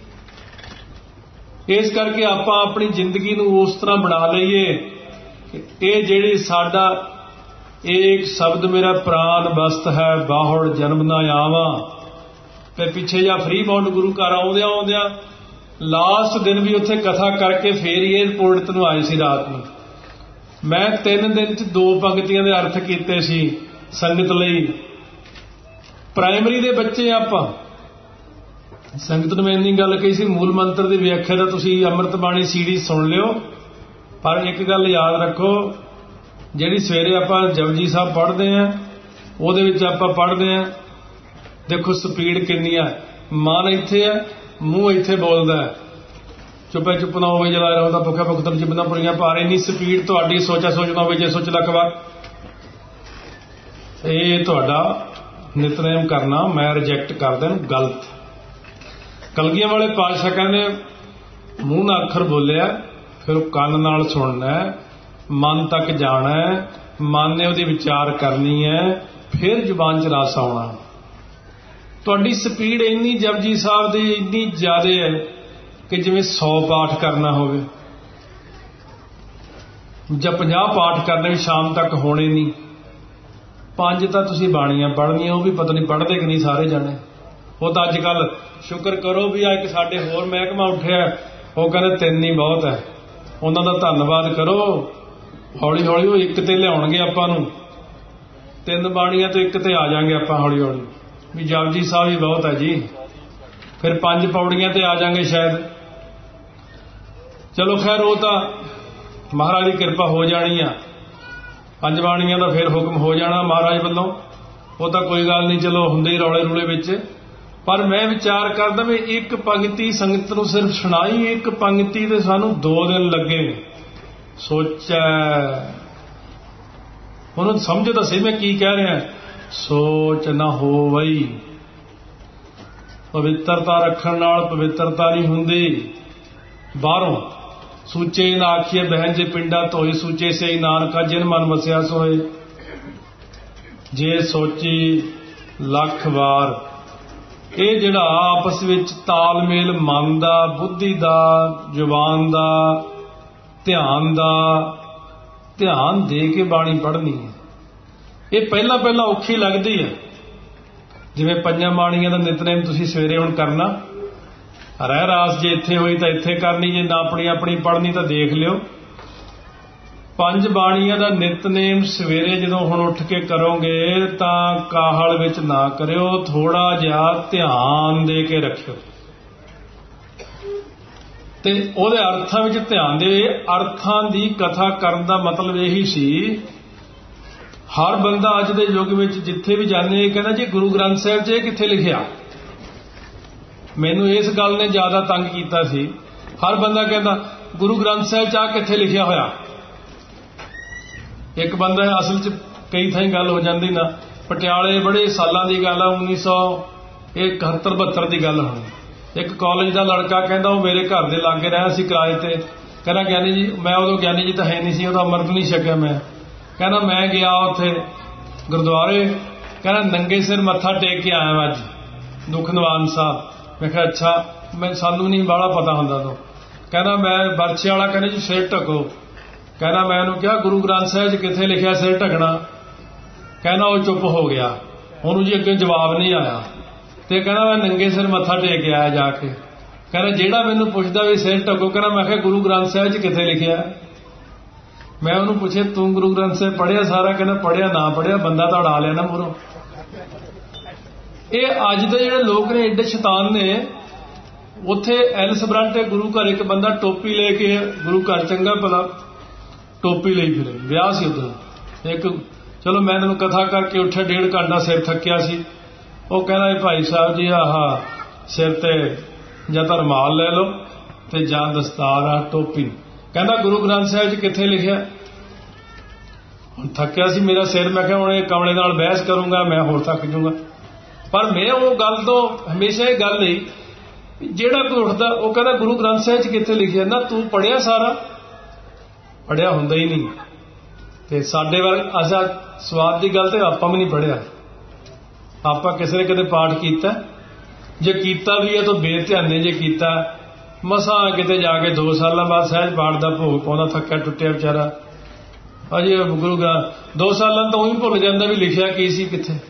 ਇਸ ਕਰਕੇ ਆਪਾਂ ਆਪਣੀ ਜ਼ਿੰਦਗੀ ਨੂੰ ਉਸ ਤਰ੍ਹਾਂ ਬਣਾ ਲਈਏ ਕਿ ਇਹ ਜਿਹੜੀ ਸਾਡਾ ਇੱਕ ਸ਼ਬਦ ਮੇਰਾ ਪ੍ਰਾਨ ਬਸਤ ਹੈ, ਬਾਹੜ ਜਨਮ ਨਾ ਆਵਾਂ। ਤੇ ਪਿੱਛੇ ਜਾਂ ਫਰੀ ਬਾਉਂਡ ਗੁਰੂ ਘਰ ਆਉਂਦਿਆਂ ਲਾਸਟ ਦਿਨ ਵੀ ਉੱਥੇ ਕਥਾ ਕਰਕੇ ਫੇਰ ਹੀ ਏਅਰਪੋਰਟ ਨੂੰ ਆਏ ਸੀ ਰਾਤ ਨੂੰ। ਮੈਂ 3 ਦਿਨ 'ਚ 2 ਪੰਕਤੀਆਂ ਦੇ ਅਰਥ ਕੀਤੇ ਸੀ ਸੰਗਤ ਲਈ। ਪ੍ਰਾਇਮਰੀ ਦੇ ਬੱਚੇ ਆਪਾਂ ਸੰਗਤ ਨੂੰ ਮੈਂ ਇੰਨੀ ਗੱਲ ਕਹੀ ਸੀ, ਮੂਲ ਮੰਤਰ ਦੀ ਵਿਆਖਿਆ ਦਾ ਤੁਸੀਂ ਅੰਮ੍ਰਿਤ ਬਾਣੀ CD ਸੁਣ ਲਿਓ, ਪਰ ਇੱਕ ਗੱਲ ਯਾਦ ਰੱਖੋ, ਜਿਹੜੀ ਸਵੇਰੇ ਆਪਾਂ ਜਪਜੀ ਸਾਹਿਬ ਪੜ੍ਹਦੇ ਹਾਂ ਉਹਦੇ ਵਿੱਚ ਆਪਾਂ ਪੜ੍ਹਦੇ ਹਾਂ, ਦੇਖੋ ਸਪੀਡ ਕਿੰਨੀ ਆ। ਮਨ ਇੱਥੇ ਹੈ, ਮੂੰਹ ਇੱਥੇ ਬੋਲਦਾ ਹੈ, ਚੁੱਪੇ ਚੁੱਪ ਨਾ ਹੋਵੇ ਜਲਾ ਰਹਦਾ, ਭੁੱਖਾ ਭੁੱਖ ਜਿਬਨਾ ਪੁਰੀਆਂ ਭਾਰ। ਇੰਨੀ ਸਪੀਡ ਤੁਹਾਡੀ ਸੋਚਾ ਸੋਚਣਾ ਹੋਵੇ ਜੇ ਸੋਚ ਲੱਖ ਵਾਰ। ਇਹ ਤੁਹਾਡਾ ਨਿਤਨੇਮ ਕਰਨਾ ਮੈਂ ਰਿਜੈਕਟ ਕਰਦਾ, ਗਲਤ। ਕਲਗੀਆਂ ਵਾਲੇ ਪਾਤਸ਼ਾਹ ਕਹਿੰਦੇ ਮੂੰਹ ਨਾਲ ਅੱਖਰ ਬੋਲਿਆ, ਫਿਰ ਉਹ ਕੰਨ ਨਾਲ ਸੁਣਨਾ, ਮਨ ਤੱਕ ਜਾਣਾ, ਮਨ ਨੇ ਉਹਦੀ ਵਿਚਾਰ ਕਰਨੀ ਹੈ, ਫਿਰ ਜ਼ੁਬਾਨ 'ਚ ਰਸ ਆਉਣਾ। ਤੁਹਾਡੀ ਸਪੀਡ ਇੰਨੀ ਜਪਜੀ ਸਾਹਿਬ ਦੀ ਇੰਨੀ ਜ਼ਿਆਦਾ ਹੈ ਕਿ ਜਿਵੇਂ 100 ਪਾਠ ਕਰਨਾ ਹੋਵੇ ਜਾਂ 50 ਪਾਠ ਕਰਨੇ ਵੀ ਸ਼ਾਮ ਤੱਕ ਹੋਣੇ ਨਹੀਂ। 5 ਤਾਂ ਤੁਸੀਂ ਬਾਣੀਆਂ ਪੜ੍ਹਨੀਆਂ, ਉਹ ਵੀ ਪਤਾ ਨਹੀਂ ਪੜ੍ਹਦੇ ਕਿ ਨਹੀਂ ਸਾਰੇ ਜਾਣੇ। ਉਹ ਤਾਂ ਅੱਜ ਕੱਲ ਸ਼ੁਕਰ ਕਰੋ ਵੀ ਆ ਇੱਕ ਸਾਡੇ ਹੋਰ ਮਹਿਕਮਾ ਉੱਠਿਆ, ਉਹ ਕਹਿੰਦੇ 3 ਹੀ ਬਹੁਤ ਹੈ। ਉਹਨਾਂ ਦਾ ਧੰਨਵਾਦ ਕਰੋ, ਹੌਲੀ ਹੌਲੀ ਉਹ 1 ਤੇ ਲਿਆਉਣਗੇ ਆਪਾਂ ਨੂੰ। 3 ਬਾਣੀਆਂ ਤੋਂ 1 ਤੇ ਆ ਜਾਾਂਗੇ ਆਪਾਂ ਹੌਲੀ ਹੌਲੀ, ਵੀ ਜਪਜੀ ਸਾਹਿਬ ਹੀ ਬਹੁਤ ਹੈ ਜੀ। ਫਿਰ 5 ਪੌੜੀਆਂ ਤੇ ਆ ਜਾਾਂਗੇ ਸ਼ਾਇਦ। ਚਲੋ ਖੈਰ ਉਹ ਤਾਂ ਮਹਾਰਾਜ ਦੀ ਕਿਰਪਾ ਹੋ ਜਾਣੀ ਆ, 5 ਬਾਣੀਆਂ ਦਾ ਫਿਰ ਹੁਕਮ ਹੋ ਜਾਣਾ ਮਹਾਰਾਜ ਵੱਲੋਂ, ਉਹ ਤਾਂ ਕੋਈ ਗੱਲ ਨਹੀਂ। ਚਲੋ ਹੁੰਦੇ ਹੀ ਰੌਲੇ ਰੂਲੇ ਵਿੱਚ। ਪਰ ਮੈਂ ਵਿਚਾਰ ਕਰਦਾ ਵੀ ਇੱਕ ਪੰਕਤੀ ਸੰਗਤ ਨੂੰ ਸਿਰਫ ਸੁਣਾਈ, ਇੱਕ ਪੰਕਤੀ ਤੇ ਸਾਨੂੰ 2 ਦਿਨ ਲੱਗੇ। ਸੋਚੈ ਉਹਨੂੰ ਸਮਝ ਤਾਂ ਸਹੀ ਮੈਂ ਕੀ ਕਹਿ ਰਿਹਾ। ਸੋਚ ਨਾ ਹੋਵਈ, ਪਵਿੱਤਰਤਾ ਰੱਖਣ ਨਾਲ ਪਵਿੱਤਰਤਾ ਨਹੀਂ ਹੁੰਦੀ। ਬਾਹਰੋਂ ਸੂਚੇ ਨਾ ਆਖੀਏ ਬਹਿਨ ਜੇ ਪਿੰਡਾ ਧੋਏ, ਸੂਚੇ ਸੇ ਨਾਨਕਾ ਜਿਨ ਮਨ ਵਸਿਆ ਸੋਏ। ਜੇ ਸੋਚੀ ਲੱਖ ਵਾਰ। ਇਹ ਜਿਹੜਾ ਆਪਸ ਵਿੱਚ ਤਾਲਮੇਲ ਮਨ ਦਾ, ਬੁੱਧੀ ਦਾ, ਜ਼ੁਬਾਨ ਦਾ, ਧਿਆਨ ਦਾ, ਧਿਆਨ ਦੇ ਕੇ ਬਾਣੀ ਪੜ੍ਹਨੀ ਹੈ। ਇਹ ਪਹਿਲਾਂ ਪਹਿਲਾਂ ਔਖੀ ਲੱਗਦੀ ਹੈ। ਜਿਵੇਂ 5 ਬਾਣੀਆਂ ਦਾ ਨਿਤਨੇਮ ਤੁਸੀਂ ਸਵੇਰੇ ਹੁਣ ਕਰਨਾ, ਰਹਿ ਰਾਸ ਜੇ ਇੱਥੇ ਹੋਈ ਤਾਂ ਇੱਥੇ ਕਰਨੀ, ਜੇ ਨਾ ਆਪਣੀ ਆਪਣੀ ਪੜ੍ਹਨੀ ਤਾਂ ਦੇਖ ਲਿਓ। 5 ਬਾਣੀਆਂ ਦਾ ਨਿਤਨੇਮ ਸਵੇਰੇ ਜਦੋਂ ਹੁਣ ਉੱਠ ਕੇ ਕਰੋਗੇ ਤਾਂ ਕਾਹਲ ਵਿੱਚ ਨਾ ਕਰਿਓ, ਥੋੜਾ ਜਿਹਾ ਧਿਆਨ ਦੇ ਕੇ ਰੱਖਿਓ ਤੇ ਉਹਦੇ ਅਰਥਾਂ ਵਿੱਚ ਧਿਆਨ ਦੇ। ਅਰਥਾਂ ਦੀ ਕਥਾ ਕਰਨ ਦਾ ਮਤਲਬ ਇਹੀ ਸੀ। ਹਰ ਬੰਦਾ ਅੱਜ ਦੇ ਯੁੱਗ ਵਿੱਚ ਜਿੱਥੇ ਵੀ ਜਾਂਦੇ ਇਹ ਕਹਿੰਦਾ ਜੀ ਗੁਰੂ ਗ੍ਰੰਥ ਸਾਹਿਬ 'ਚ ਇਹ ਕਿੱਥੇ ਲਿਖਿਆ। ਮੈਨੂੰ ਇਸ ਗੱਲ ਨੇ ਜ਼ਿਆਦਾ ਤੰਗ ਕੀਤਾ ਸੀ। ਹਰ ਬੰਦਾ ਕਹਿੰਦਾ ਗੁਰੂ ਗ੍ਰੰਥ ਸਾਹਿਬ 'ਚ ਆ ਕਿੱਥੇ ਲਿਖਿਆ ਹੋਇਆ। ਇੱਕ ਬੰਦਾ ਅਸਲ 'ਚ ਕਈ ਥਾਈਂ ਗੱਲ ਹੋ ਜਾਂਦੀ ਨਾ। ਪਟਿਆਲੇ ਬੜੇ ਸਾਲਾਂ ਦੀ ਗੱਲ ਆ, 1971-72 ਦੀ ਗੱਲ ਹੋਣੀ। ਇੱਕ ਕਾਲਜ ਦਾ ਲੜਕਾ ਕਹਿੰਦਾ ਉਹ ਮੇਰੇ ਘਰ ਦੇ ਲਾਗੇ ਰਿਹਾ ਸੀ ਕਿਰਾਏ ਤੇ। ਕਹਿੰਦਾ ਗਿਆਨੀ ਜੀ, ਮੈਂ ਉਦੋਂ ਗਿਆਨੀ ਜੀ ਤਾਂ ਹੈ ਨਹੀਂ ਸੀ, ਉਦੋਂ ਅੰਮ੍ਰਿਤ ਨਹੀਂ ਛਕਿਆ ਮੈਂ। ਕਹਿੰਦਾ ਮੈਂ ਗਿਆ ਉੱਥੇ ਗੁਰਦੁਆਰੇ, ਕਹਿੰਦਾ ਨੰਗੇ ਸਿਰ ਮੱਥਾ ਟੇਕ ਕੇ ਆਇਆ ਅੱਜ ਦੁੱਖ ਨਿਵਾਰਨ ਸਾਹਿਬ। ਮੈਂ ਕਿਹਾ ਅੱਛਾ, ਸਾਨੂੰ ਨਹੀਂ ਬਾਹਲਾ ਪਤਾ ਹੁੰਦਾ ਤੋਂ। ਕਹਿੰਦਾ ਮੈਂ ਬਰਛੇ ਵਾਲਾ, ਕਹਿੰਦੇ ਜੀ ਸਿਰ ਢਕੋ। ਕਹਿੰਦਾ ਮੈਂ ਉਹਨੂੰ ਕਿਹਾ ਗੁਰੂ ਗ੍ਰੰਥ ਸਾਹਿਬ 'ਚ ਕਿੱਥੇ ਲਿਖਿਆ ਸਿਰ ਢਕਣਾ? ਕਹਿੰਦਾ ਉਹ ਚੁੱਪ ਹੋ ਗਿਆ, ਉਹਨੂੰ ਜੀ ਅੱਗੇ ਜਵਾਬ ਨਹੀਂ ਆਇਆ। ਤੇ ਕਹਿੰਦਾ ਮੈਂ ਨੰਗੇ ਸਿਰ ਮੱਥਾ ਟੇਕ ਕੇ ਆਇਆ ਜਾ ਕੇ। ਕਹਿੰਦਾ ਜਿਹੜਾ ਮੈਨੂੰ ਪੁੱਛਦਾ ਵੀ ਸਿਰ ਢਕੋ, ਕਹਿੰਦਾ ਮੈਂ ਕਿਹਾ ਗੁਰੂ ਗ੍ਰੰਥ ਸਾਹਿਬ 'ਚ ਕਿੱਥੇ ਲਿਖਿਆ? ਮੈਂ ਉਹਨੂੰ ਪੁੱਛਿਆ ਤੂੰ ਗੁਰੂ ਗ੍ਰੰਥ ਸਾਹਿਬ ਪੜ੍ਹਿਆ ਸਾਰਾ? ਕਹਿੰਦਾ ਪੜ੍ਹਿਆ, ਨਾ ਪੜ੍ਹਿਆ ਬੰਦਾ ਤਾਂ ਉਡਾ ਲਿਆ ਨਾ ਮੂਹਰੋਂ। ਇਹ ਅੱਜ ਦੇ ਜਿਹੜੇ ਲੋਕ ਨੇ ਏਡੇ ਸ਼ੈਤਾਨ ਨੇ। ਉੱਥੇ ਐਲਸ ਬਰਾਂਟੇ ਗੁਰੂ ਘਰ ਇੱਕ ਬੰਦਾ ਟੋਪੀ ਲੈ ਕੇ, ਗੁਰੂ ਘਰ ਚੰਗਾ ਭਲਾ ਟੋਪੀ ਲਈ ਫਿਰੇ, ਵਿਆਹ ਸੀ ਉੱਧਰ ਇੱਕ। ਚਲੋ ਮੈਂ ਇਹਨਾਂ ਨੂੰ ਕਥਾ ਕਰਕੇ ਉੱਠਿਆ, 1.5 ਘੰਟਾ ਸਿਰ ਥੱਕਿਆ ਸੀ। ਉਹ ਕਹਿੰਦਾ ਭਾਈ ਸਾਹਿਬ ਜੀ ਆਹ ਸਿਰ ਤੇ ਜਾਂ ਤਾਂ ਰੁਮਾਲ ਲੈ ਲਓ ਤੇ ਜਾਂ ਦਸਤਾਰ ਆ ਟੋਪੀ। ਕਹਿੰਦਾ ਗੁਰੂ ਗ੍ਰੰਥ ਸਾਹਿਬ 'ਚ ਕਿੱਥੇ ਲਿਖਿਆ? ਹੁਣ ਥੱਕਿਆ ਸੀ ਮੇਰਾ ਸਿਰ, ਮੈਂ ਕਿਹਾ ਹੁਣ ਇਹ ਕਮਲੇ ਨਾਲ ਬਹਿਸ ਕਰੂੰਗਾ ਮੈਂ ਹੋਰ ਥੱਕ ਜਾਊਂਗਾ। ਪਰ ਮੈਂ ਉਹ ਗੱਲ ਤੋਂ ਹਮੇਸ਼ਾ ਇਹ ਗੱਲ ਲਈ, ਜਿਹੜਾ ਕੋਈ ਉੱਠਦਾ ਉਹ ਕਹਿੰਦਾ ਗੁਰੂ ਗ੍ਰੰਥ ਸਾਹਿਬ 'ਚ ਕਿੱਥੇ ਲਿਖਿਆ? ਨਾ ਤੂੰ ਪੜ੍ਹਿਆ ਸਾਰਾ? ਪੜ੍ਹਿਆ ਹੁੰਦਾ ਹੀ ਨਹੀਂ। ਤੇ ਸਾਡੇ ਵੱਲ ਅਸਾ ਸਵਾਦ ਦੀ ਗੱਲ ਤੇ ਆਪਾਂ ਵੀ ਨਹੀਂ ਪੜ੍ਹਿਆ। ਆਪਾਂ ਕਿਸੇ ਨੇ ਕਦੇ ਪਾਠ ਕੀਤਾ? ਜੇ ਕੀਤਾ ਵੀ ਹੈ ਤਾਂ ਬੇਧਿਆਨੇ ਜੇ ਕੀਤਾ। ਮਸਾਂ ਕਿਤੇ ਜਾ ਕੇ 2 ਸਾਲਾਂ ਬਾਅਦ ਸਹਿਜ ਪਾਠ ਦਾ ਭੋਗ ਪਾਉਂਦਾ, ਥੱਕਿਆ ਟੁੱਟਿਆ ਵਿਚਾਰਾ। ਅਜੇ ਗੁਰੂ ਗ੍ਰੰਥ 2 ਸਾਲਾਂ ਤੋਂ ਹੀ ਭੁੱਲ ਜਾਂਦਾ ਵੀ ਲਿਖਿਆ ਕੀ ਸੀ ਕਿੱਥੇ।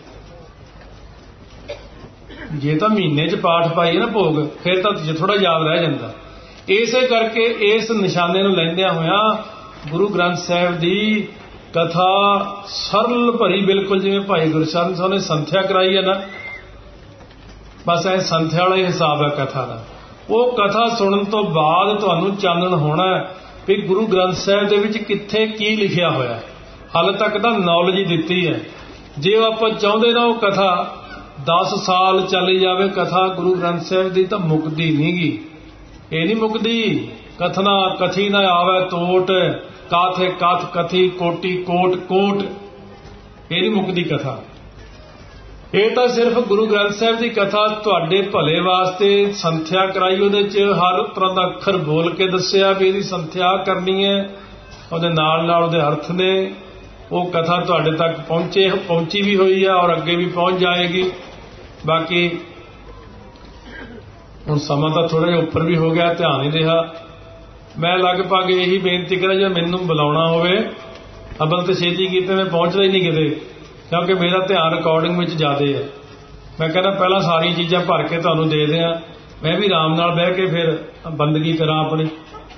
ਜੇ ਤਾਂ ਮਹੀਨੇ 'ਚ ਪਾਠ ਪਾਈਏ ਨਾ ਭੋਗ, ਫਿਰ ਤਾਂ ਥੋੜਾ ਯਾਦ ਰਹਿ ਜਾਂਦਾ। ਇਸੇ ਕਰਕੇ ਇਸ ਨਿਸ਼ਾਨੇ ਨੂੰ ਲੈਂਦਿਆਂ ਹੋਇਆਂ ਗੁਰੂ ਗ੍ਰੰਥ ਸਾਹਿਬ ਦੀ ਕਥਾ ਸਰਲ ਭਰੀ, ਬਿਲਕੁਲ ਜਿਵੇਂ ਭਾਈ ਗੁਰਸ਼ਰਨ ਸਾਹਿਬ ਨੇ ਸੰਥਿਆ ਕਰਾਈ ਹੈ ਨਾ, ਬਸ ਇਹ ਸੰਥਿਆ ਵਾਲਾ ਹੀ ਹਿਸਾਬ ਹੈ ਕਥਾ ਦਾ। ਉਹ ਕਥਾ ਸੁਣਨ ਤੋਂ ਬਾਅਦ ਤੁਹਾਨੂੰ ਚਾਨਣ ਹੋਣਾ ਵੀ ਗੁਰੂ ਗ੍ਰੰਥ ਸਾਹਿਬ ਦੇ ਵਿੱਚ ਕਿੱਥੇ ਕੀ ਲਿਖਿਆ ਹੋਇਆ। ਹਾਲੇ ਤੱਕ ਤਾਂ ਨੌਲੇਜ ਹੀ ਦਿੱਤੀ ਹੈ। ਜੇ ਆਪਾਂ ਚਾਹੁੰਦੇ ਨਾ ਉਹ ਕਥਾ 10 ਸਾਲ ਚੱਲੀ ਜਾਵੇ ਕਥਾ ਗੁਰੂ ਗ੍ਰੰਥ ਸਾਹਿਬ ਦੀ, ਤਾਂ ਮੁੱਕਦੀ ਨਹੀਂ ਗੀ। ਇਹ ਨਹੀਂ ਮੁੱਕਦੀ। ਕਥਨਾ ਕਥੀ ਨਾ ਆਵੇ ਟੋਟ, ਕਾਥੇ ਕਥ ਕਥੀ ਕੋਟੀ ਕੋਟ ਕੋਟ। ਇਹ ਨਹੀਂ ਮੁੱਕਦੀ ਕਥਾ। ਇਹ ਤਾਂ ਸਿਰਫ ਗੁਰੂ ਗ੍ਰੰਥ ਸਾਹਿਬ ਦੀ ਕਥਾ ਤੁਹਾਡੇ ਭਲੇ ਵਾਸਤੇ ਸੰਥਿਆ ਕਰਾਈ, ਉਹਦੇ 'ਚ ਹਰ ਤਰ੍ਹਾਂ ਦਾ ਅੱਖਰ ਬੋਲ ਕੇ ਦੱਸਿਆ ਵੀ ਇਹਦੀ ਸੰਥਿਆ ਕਰਨੀ ਹੈ, ਉਹਦੇ ਨਾਲ ਨਾਲ ਉਹਦੇ ਅਰਥ ਨੇ। ਉਹ ਕਥਾ ਤੁਹਾਡੇ ਤੱਕ ਪਹੁੰਚੀ ਵੀ ਹੋਈ ਹੈ ਔਰ ਅੱਗੇ ਵੀ ਪਹੁੰਚ ਜਾਏਗੀ। ਬਾਕੀ ਹੁਣ ਸਮਾਂ ਤਾਂ ਥੋੜਾ ਜਿਹਾ ਉੱਪਰ ਵੀ ਹੋ ਗਿਆ, ਧਿਆਨ ਨਹੀਂ ਰਿਹਾ। ਮੈਂ ਲਗਭਗ ਇਹੀ ਬੇਨਤੀ ਕਰਾਂ, ਜੇ ਮੈਨੂੰ ਬੁਲਾਉਣਾ ਹੋਵੇ ਅਬਲ ਤੇ ਛੇਤੀ ਕੀਤੇ ਮੈਂ ਪਹੁੰਚਦਾ ਹੀ ਨਹੀਂ ਕਿਤੇ, ਕਿਉਂਕਿ ਮੇਰਾ ਧਿਆਨ ਰਿਕਾਰਡਿੰਗ ਵਿੱਚ ਜ਼ਿਆਦਾ ਹੈ। ਮੈਂ ਕਹਿੰਦਾ ਪਹਿਲਾਂ ਸਾਰੀਆਂ ਚੀਜ਼ਾਂ ਭਰ ਕੇ ਤੁਹਾਨੂੰ ਦੇ ਦਿਆਂ, ਮੈਂ ਵੀ ਆਰਾਮ ਨਾਲ ਬਹਿ ਕੇ ਫਿਰ ਬੰਦਗੀ ਕਰਾਂ ਆਪਣੀ।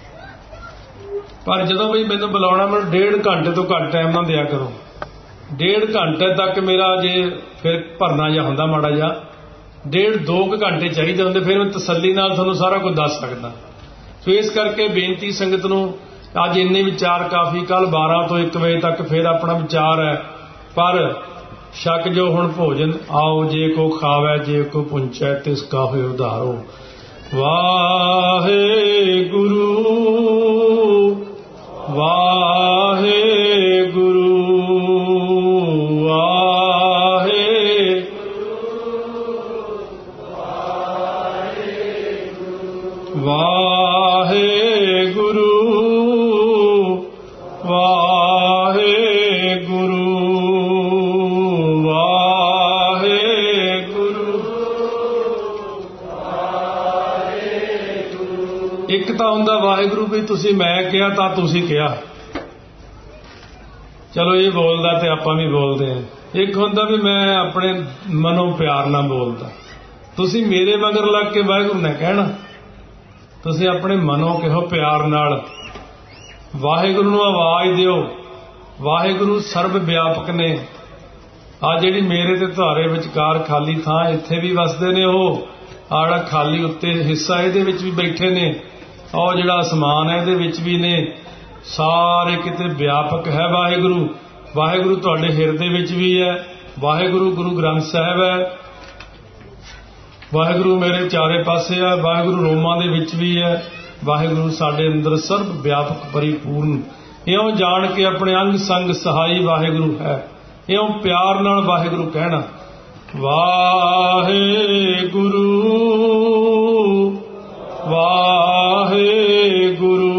ਪਰ ਜਦੋਂ ਵੀ ਮੈਨੂੰ ਬੁਲਾਉਣਾ, ਮੈਨੂੰ 1.5 ਘੰਟੇ ਤੋਂ ਘੱਟ ਟਾਈਮ ਨਾ ਦਿਆ ਕਰੋ। 1.5 ਘੰਟੇ ਤੱਕ ਮੇਰਾ ਜੇ ਫਿਰ ਭਰਨਾ ਜਿਹਾ ਹੁੰਦਾ ਮਾੜਾ ਜਿਹਾ, 1.5-2 ਘੰਟੇ ਚਾਹੀਦੇ ਹੁੰਦੇ, ਫਿਰ ਮੈਂ ਤਸੱਲੀ ਨਾਲ ਤੁਹਾਨੂੰ ਸਾਰਾ ਕੁਝ ਦੱਸ ਸਕਦਾ। ਸੋ ਇਸ ਕਰਕੇ ਬੇਨਤੀ ਸੰਗਤ ਨੂੰ, ਅੱਜ ਇੰਨੇ ਵਿਚਾਰ ਕਾਫੀ, ਕੱਲ 12 ਤੋਂ 1 ਵਜੇ ਤੱਕ ਫਿਰ ਆਪਣਾ ਵਿਚਾਰ ਹੈ। ਪਰ ਛਕ ਜੋ ਹੁਣ ਭੋਜਨ, ਆਓ ਜੇ ਕੋ ਖਾਵੈ ਜੇ ਕੋ ਪੁੰਚੈ ਤਿਸ ਕਾ ਹੋਇ ਉਧਾਰੋ। ਵਾਹਿਗੁਰੂ ਵਾਹਿਗੁਰੂ ਵਾਹਿਗੁਰੂ ਵਾਹਿਗੁਰੂ ਇੱਕ ਤਾਂ ਹੁੰਦਾ ਵਾਹਿਗੁਰੂ ਵੀ ਤੁਸੀਂ ਮੈਂ ਕਿਹਾ ਤਾਂ ਤੁਸੀਂ ਕਿਹਾ, ਚਲੋ ਇਹ ਬੋਲਦਾ ਤੇ ਆਪਾਂ ਵੀ ਬੋਲਦੇ ਹਾਂ। ਇੱਕ ਹੁੰਦਾ ਵੀ ਮੈਂ ਆਪਣੇ ਮਨੋਂ ਪਿਆਰ ਨਾਲ ਬੋਲਦਾ। ਤੁਸੀਂ ਮੇਰੇ ਮਗਰ ਲੱਗ ਕੇ ਵਾਹਿਗੁਰੂ ਨੇ ਕਹਿਣਾ, ਤੁਸੀਂ ਆਪਣੇ ਮਨੋਂ ਕਹੋ ਪਿਆਰ ਨਾਲ। ਵਾਹਿਗੁਰੂ ਨੂੰ ਆਵਾਜ਼ ਦਿਓ। ਵਾਹਿਗੁਰੂ ਸਰਬ ਵਿਆਪਕ ਨੇ। ਆ ਜਿਹੜੀ ਮੇਰੇ ਤੇ ਤੁਹਾਡੇ ਵਿਚਕਾਰ ਖਾਲੀ ਥਾਂ, ਇੱਥੇ ਵੀ ਵਸਦੇ ਨੇ ਉਹ। ਆ ਜਿਹੜਾ ਖਾਲੀ ਉੱਤੇ ਹਿੱਸਾ, ਇਹਦੇ ਵਿੱਚ ਵੀ ਬੈਠੇ ਨੇ। ਉਹ ਜਿਹੜਾ ਅਸਮਾਨ ਹੈ ਇਹਦੇ ਵਿੱਚ ਵੀ ਨੇ। ਸਾਰੇ ਕਿਤੇ ਵਿਆਪਕ ਹੈ ਵਾਹਿਗੁਰੂ। ਵਾਹਿਗੁਰੂ ਤੁਹਾਡੇ ਹਿਰਦੇ ਵਿੱਚ ਵੀ ਹੈ। ਵਾਹਿਗੁਰੂ ਗੁਰੂ ਗ੍ਰੰਥ ਸਾਹਿਬ ਹੈ। ਵਾਹਿਗੁਰੂ ਮੇਰੇ ਚਾਰੇ ਪਾਸੇ ਹੈ। ਵਾਹਿਗੁਰੂ ਰੋਮਾਂ ਦੇ ਵਿੱਚ ਵੀ ਹੈ। ਵਾਹਿਗੁਰੂ ਸਾਡੇ ਅੰਦਰ ਸਰਬ ਵਿਆਪਕ ਪਰਿਪੂਰਨ। ਇਉਂ ਜਾਣ ਕੇ ਆਪਣੇ ਅੰਗ ਸੰਗ ਸਹਾਈ ਵਾਹਿਗੁਰੂ ਹੈ। ਇਉਂ ਪਿਆਰ ਨਾਲ ਵਾਹਿਗੁਰੂ ਕਹਿਣਾ। ਵਾਹਿਗੁਰੂ ਵਾਹਿਗੁਰੂ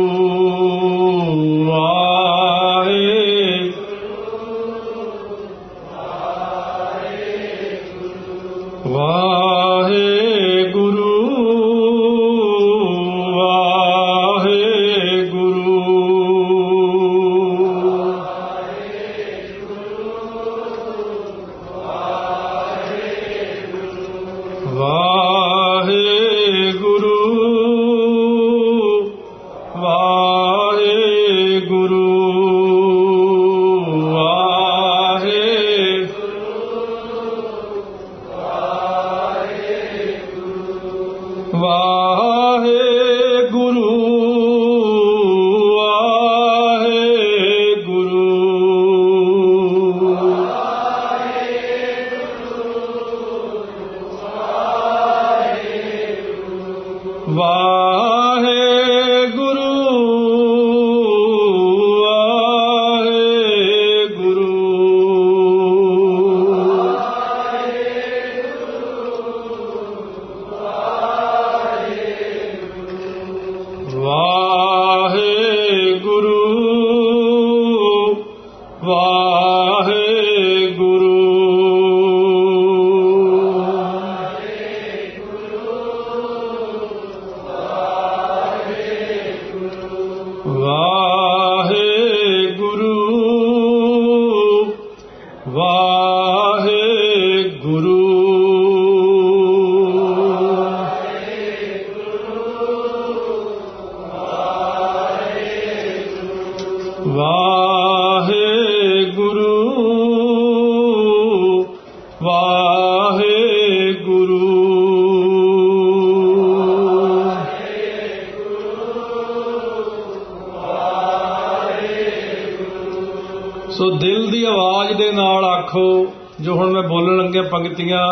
ਸੋ ਦਿਲ ਦੀ ਆਵਾਜ਼ ਦੇ ਨਾਲ ਆਖੋ ਜੋ ਹੁਣ ਮੈਂ ਬੋਲਣ ਲੱਗਿਆ ਪੰਕਤੀਆਂ।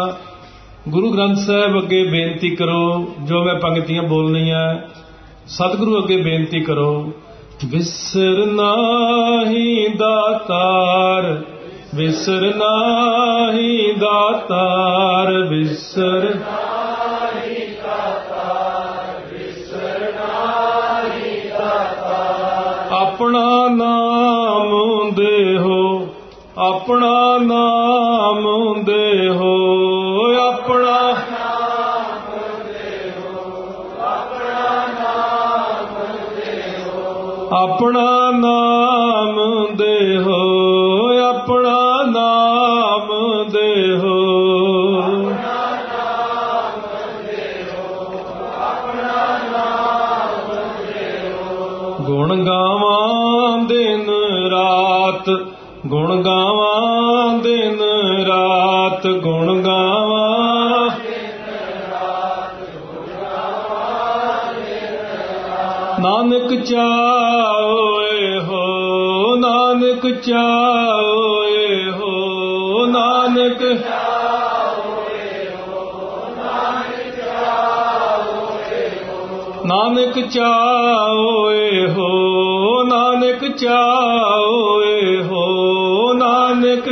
ਗੁਰੂ ਗ੍ਰੰਥ ਸਾਹਿਬ ਅੱਗੇ ਬੇਨਤੀ ਕਰੋ ਜੋ ਮੈਂ ਪੰਕਤੀਆਂ ਬੋਲਣੀਆਂ। ਸਤਿਗੁਰੂ ਅੱਗੇ ਬੇਨਤੀ ਕਰੋ। ਵਿਸਰ ਨਾਹੀ ਦਾਤਾਰ ਵਿਸਰ ਨਾਹੀ ਦਾਤਾਰ ਵਿਸਰ ਨਾਹੀ ਦਾਤਾਰ ਵਿਸਰ ਨਾਹੀ ਦਾਤਾਰ ਆਪਣਾ ਨਾਮ ਦੇਹੋ ਆਪਣਾ ਨਾਮ ਦੇਹੋ ਆਪਣਾ ਨਾਮ ਦੇਹੋ ਆਪਣਾ ਨਾਮ ਦੇਹੋ ਆਪਣਾ ਨਾਮ ਦੇਹੋ ਆਪਣਾ ਨਾਮ ਦੇਹੋ ਗੁਣ ਗਾਵਾਂ ਦਿਨ ਰਾਤ ਗੁਣ ਗਾਵਾਂ ਦਿਨ ਰਾਤ ਗੁਣ ਗਾਵਾਂ ਨਾਨਕ ਚਾਹੋਏ ਹੋ ਨਾਨਕ ਚਾਹੋਏ ਹੋ ਨਾਨਕ ਨਾਨਕ ਚਾਹੋਏ ਹੋ ਨਾਨਕ ਚਾਹੋਏ ਹੋ ਨਾਨਕ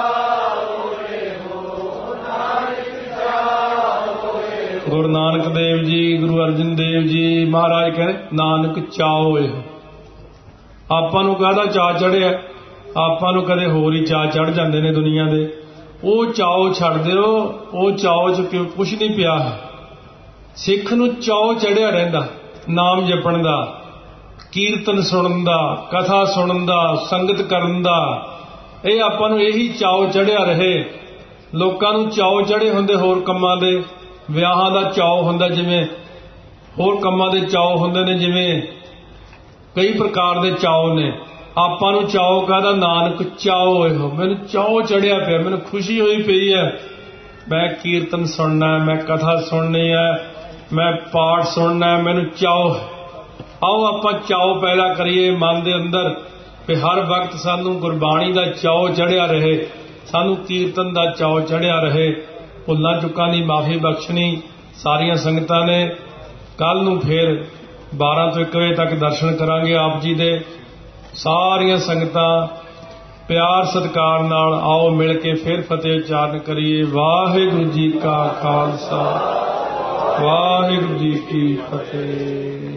ਗੁਰੂ ਨਾਨਕ ਦੇਵ ਜੀ ਗੁਰੂ ਅਰਜਨ ਦੇਵ ਜੀ ਮਹਾਰਾਜ ਕਹਿੰਦੇ ਨਾਨਕ ਚਾਹੋਏ ਹੋ। ਆਪਾਂ ਨੂੰ ਕਾਹਦਾ ਚਾਅ ਚੜਿਆ? ਆਪਾਂ ਨੂੰ ਕਦੇ ਹੋਰ ਹੀ ਚਾਅ ਚੜ ਜਾਂਦੇ ਨੇ ਦੁਨੀਆ ਦੇ। ਉਹ ਚਾਓ ਛੱਡ ਦਿਓ। ਉਹ ਚਾਓ 'ਚ ਕੁਛ ਨਹੀਂ ਪਿਆ। ਸਿੱਖ ਨੂੰ ਚਾਅ ਚੜਿਆ ਰਹਿੰਦਾ ਨਾਮ ਜਪਣ ਦਾ, ਕੀਰਤਨ ਸੁਣਨ ਦਾ, ਕਥਾ ਸੁਣਨ ਦਾ, ਸੰਗਤ ਕਰਨ ਦਾ। ਇਹ ਆਪਾਂ ਨੂੰ ਇਹੀ ਚਾਅ ਚੜਿਆ ਰਹੇ। ਲੋਕਾਂ ਨੂੰ ਚਾਅ ਚੜੇ ਹੁੰਦੇ ਹੋਰ ਕੰਮਾਂ ਦੇ। ਵਿਆਹਾਂ ਦਾ ਚਾਅ ਹੁੰਦਾ, ਜਿਵੇਂ ਹੋਰ ਕੰਮਾਂ ਦੇ ਚਾਅ ਹੁੰਦੇ ਨੇ, ਜਿਵੇਂ ਕਈ ਪ੍ਰਕਾਰ ਦੇ ਚਾਅ ਨੇ। ਆਪਾਂ ਨੂੰ ਚਾਅ ਕਾਹਦਾ? ਨਾਨਕ ਚਾਹੋਏ ਹੋ। ਮੈਨੂੰ ਚਾਅ ਚੜਿਆ ਪਿਆ, ਮੈਨੂੰ ਖੁਸ਼ੀ ਹੋਈ ਪਈ ਹੈ। ਮੈਂ ਕੀਰਤਨ ਸੁਣਨਾ, ਮੈਂ ਕਥਾ ਸੁਣਨੀ ਹੈ, ਮੈਂ ਪਾਠ ਸੁਣਨਾ, ਮੈਨੂੰ ਚਾਅ ਹੈ। ਆਓ ਆਪਾਂ ਚਾਅ ਪੈਦਾ ਕਰੀਏ ਮਨ ਦੇ ਅੰਦਰ ਵੀ ਹਰ ਵਕਤ ਸਾਨੂੰ ਗੁਰਬਾਣੀ ਦਾ ਚਾਅ ਚੜਿਆ ਰਹੇ, ਸਾਨੂੰ ਕੀਰਤਨ ਦਾ ਚਾਅ ਚੜਿਆ ਰਹੇ। ਭੁੱਲਾਂ ਚੁੱਕਾਂ ਦੀ ਮਾਫੀ ਬਖਸ਼ਣੀ ਸਾਰੀਆਂ ਸੰਗਤਾਂ ਨੇ। ਕੱਲ ਨੂੰ ਫਿਰ 12 ਤੋਂ 1 ਵਜੇ ਤੱਕ ਦਰਸ਼ਨ ਕਰਾਂਗੇ ਆਪ ਜੀ ਦੇ। ਸਾਰੀਆਂ ਸੰਗਤਾਂ ਪਿਆਰ ਸਤਿਕਾਰ ਨਾਲ ਆਓ ਮਿਲ ਕੇ ਫਿਰ ਫਤਿਹ ਉਚਾਰਨ ਕਰੀਏ। ਵਾਹਿਗੁਰੂ ਜੀ ਕਾ ਖਾਲਸਾ, ਵਾਹਿਗੁਰੂ ਜੀ ਕੀ ਫਤਿਹ।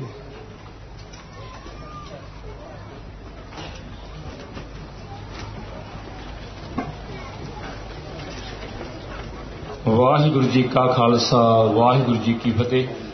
ਵਾਹਿਗੁਰੂ ਜੀ ਕਾ ਖਾਲਸਾ, ਵਾਹਿਗੁਰੂ ਜੀ ਕੀ ਫਤਿਹ।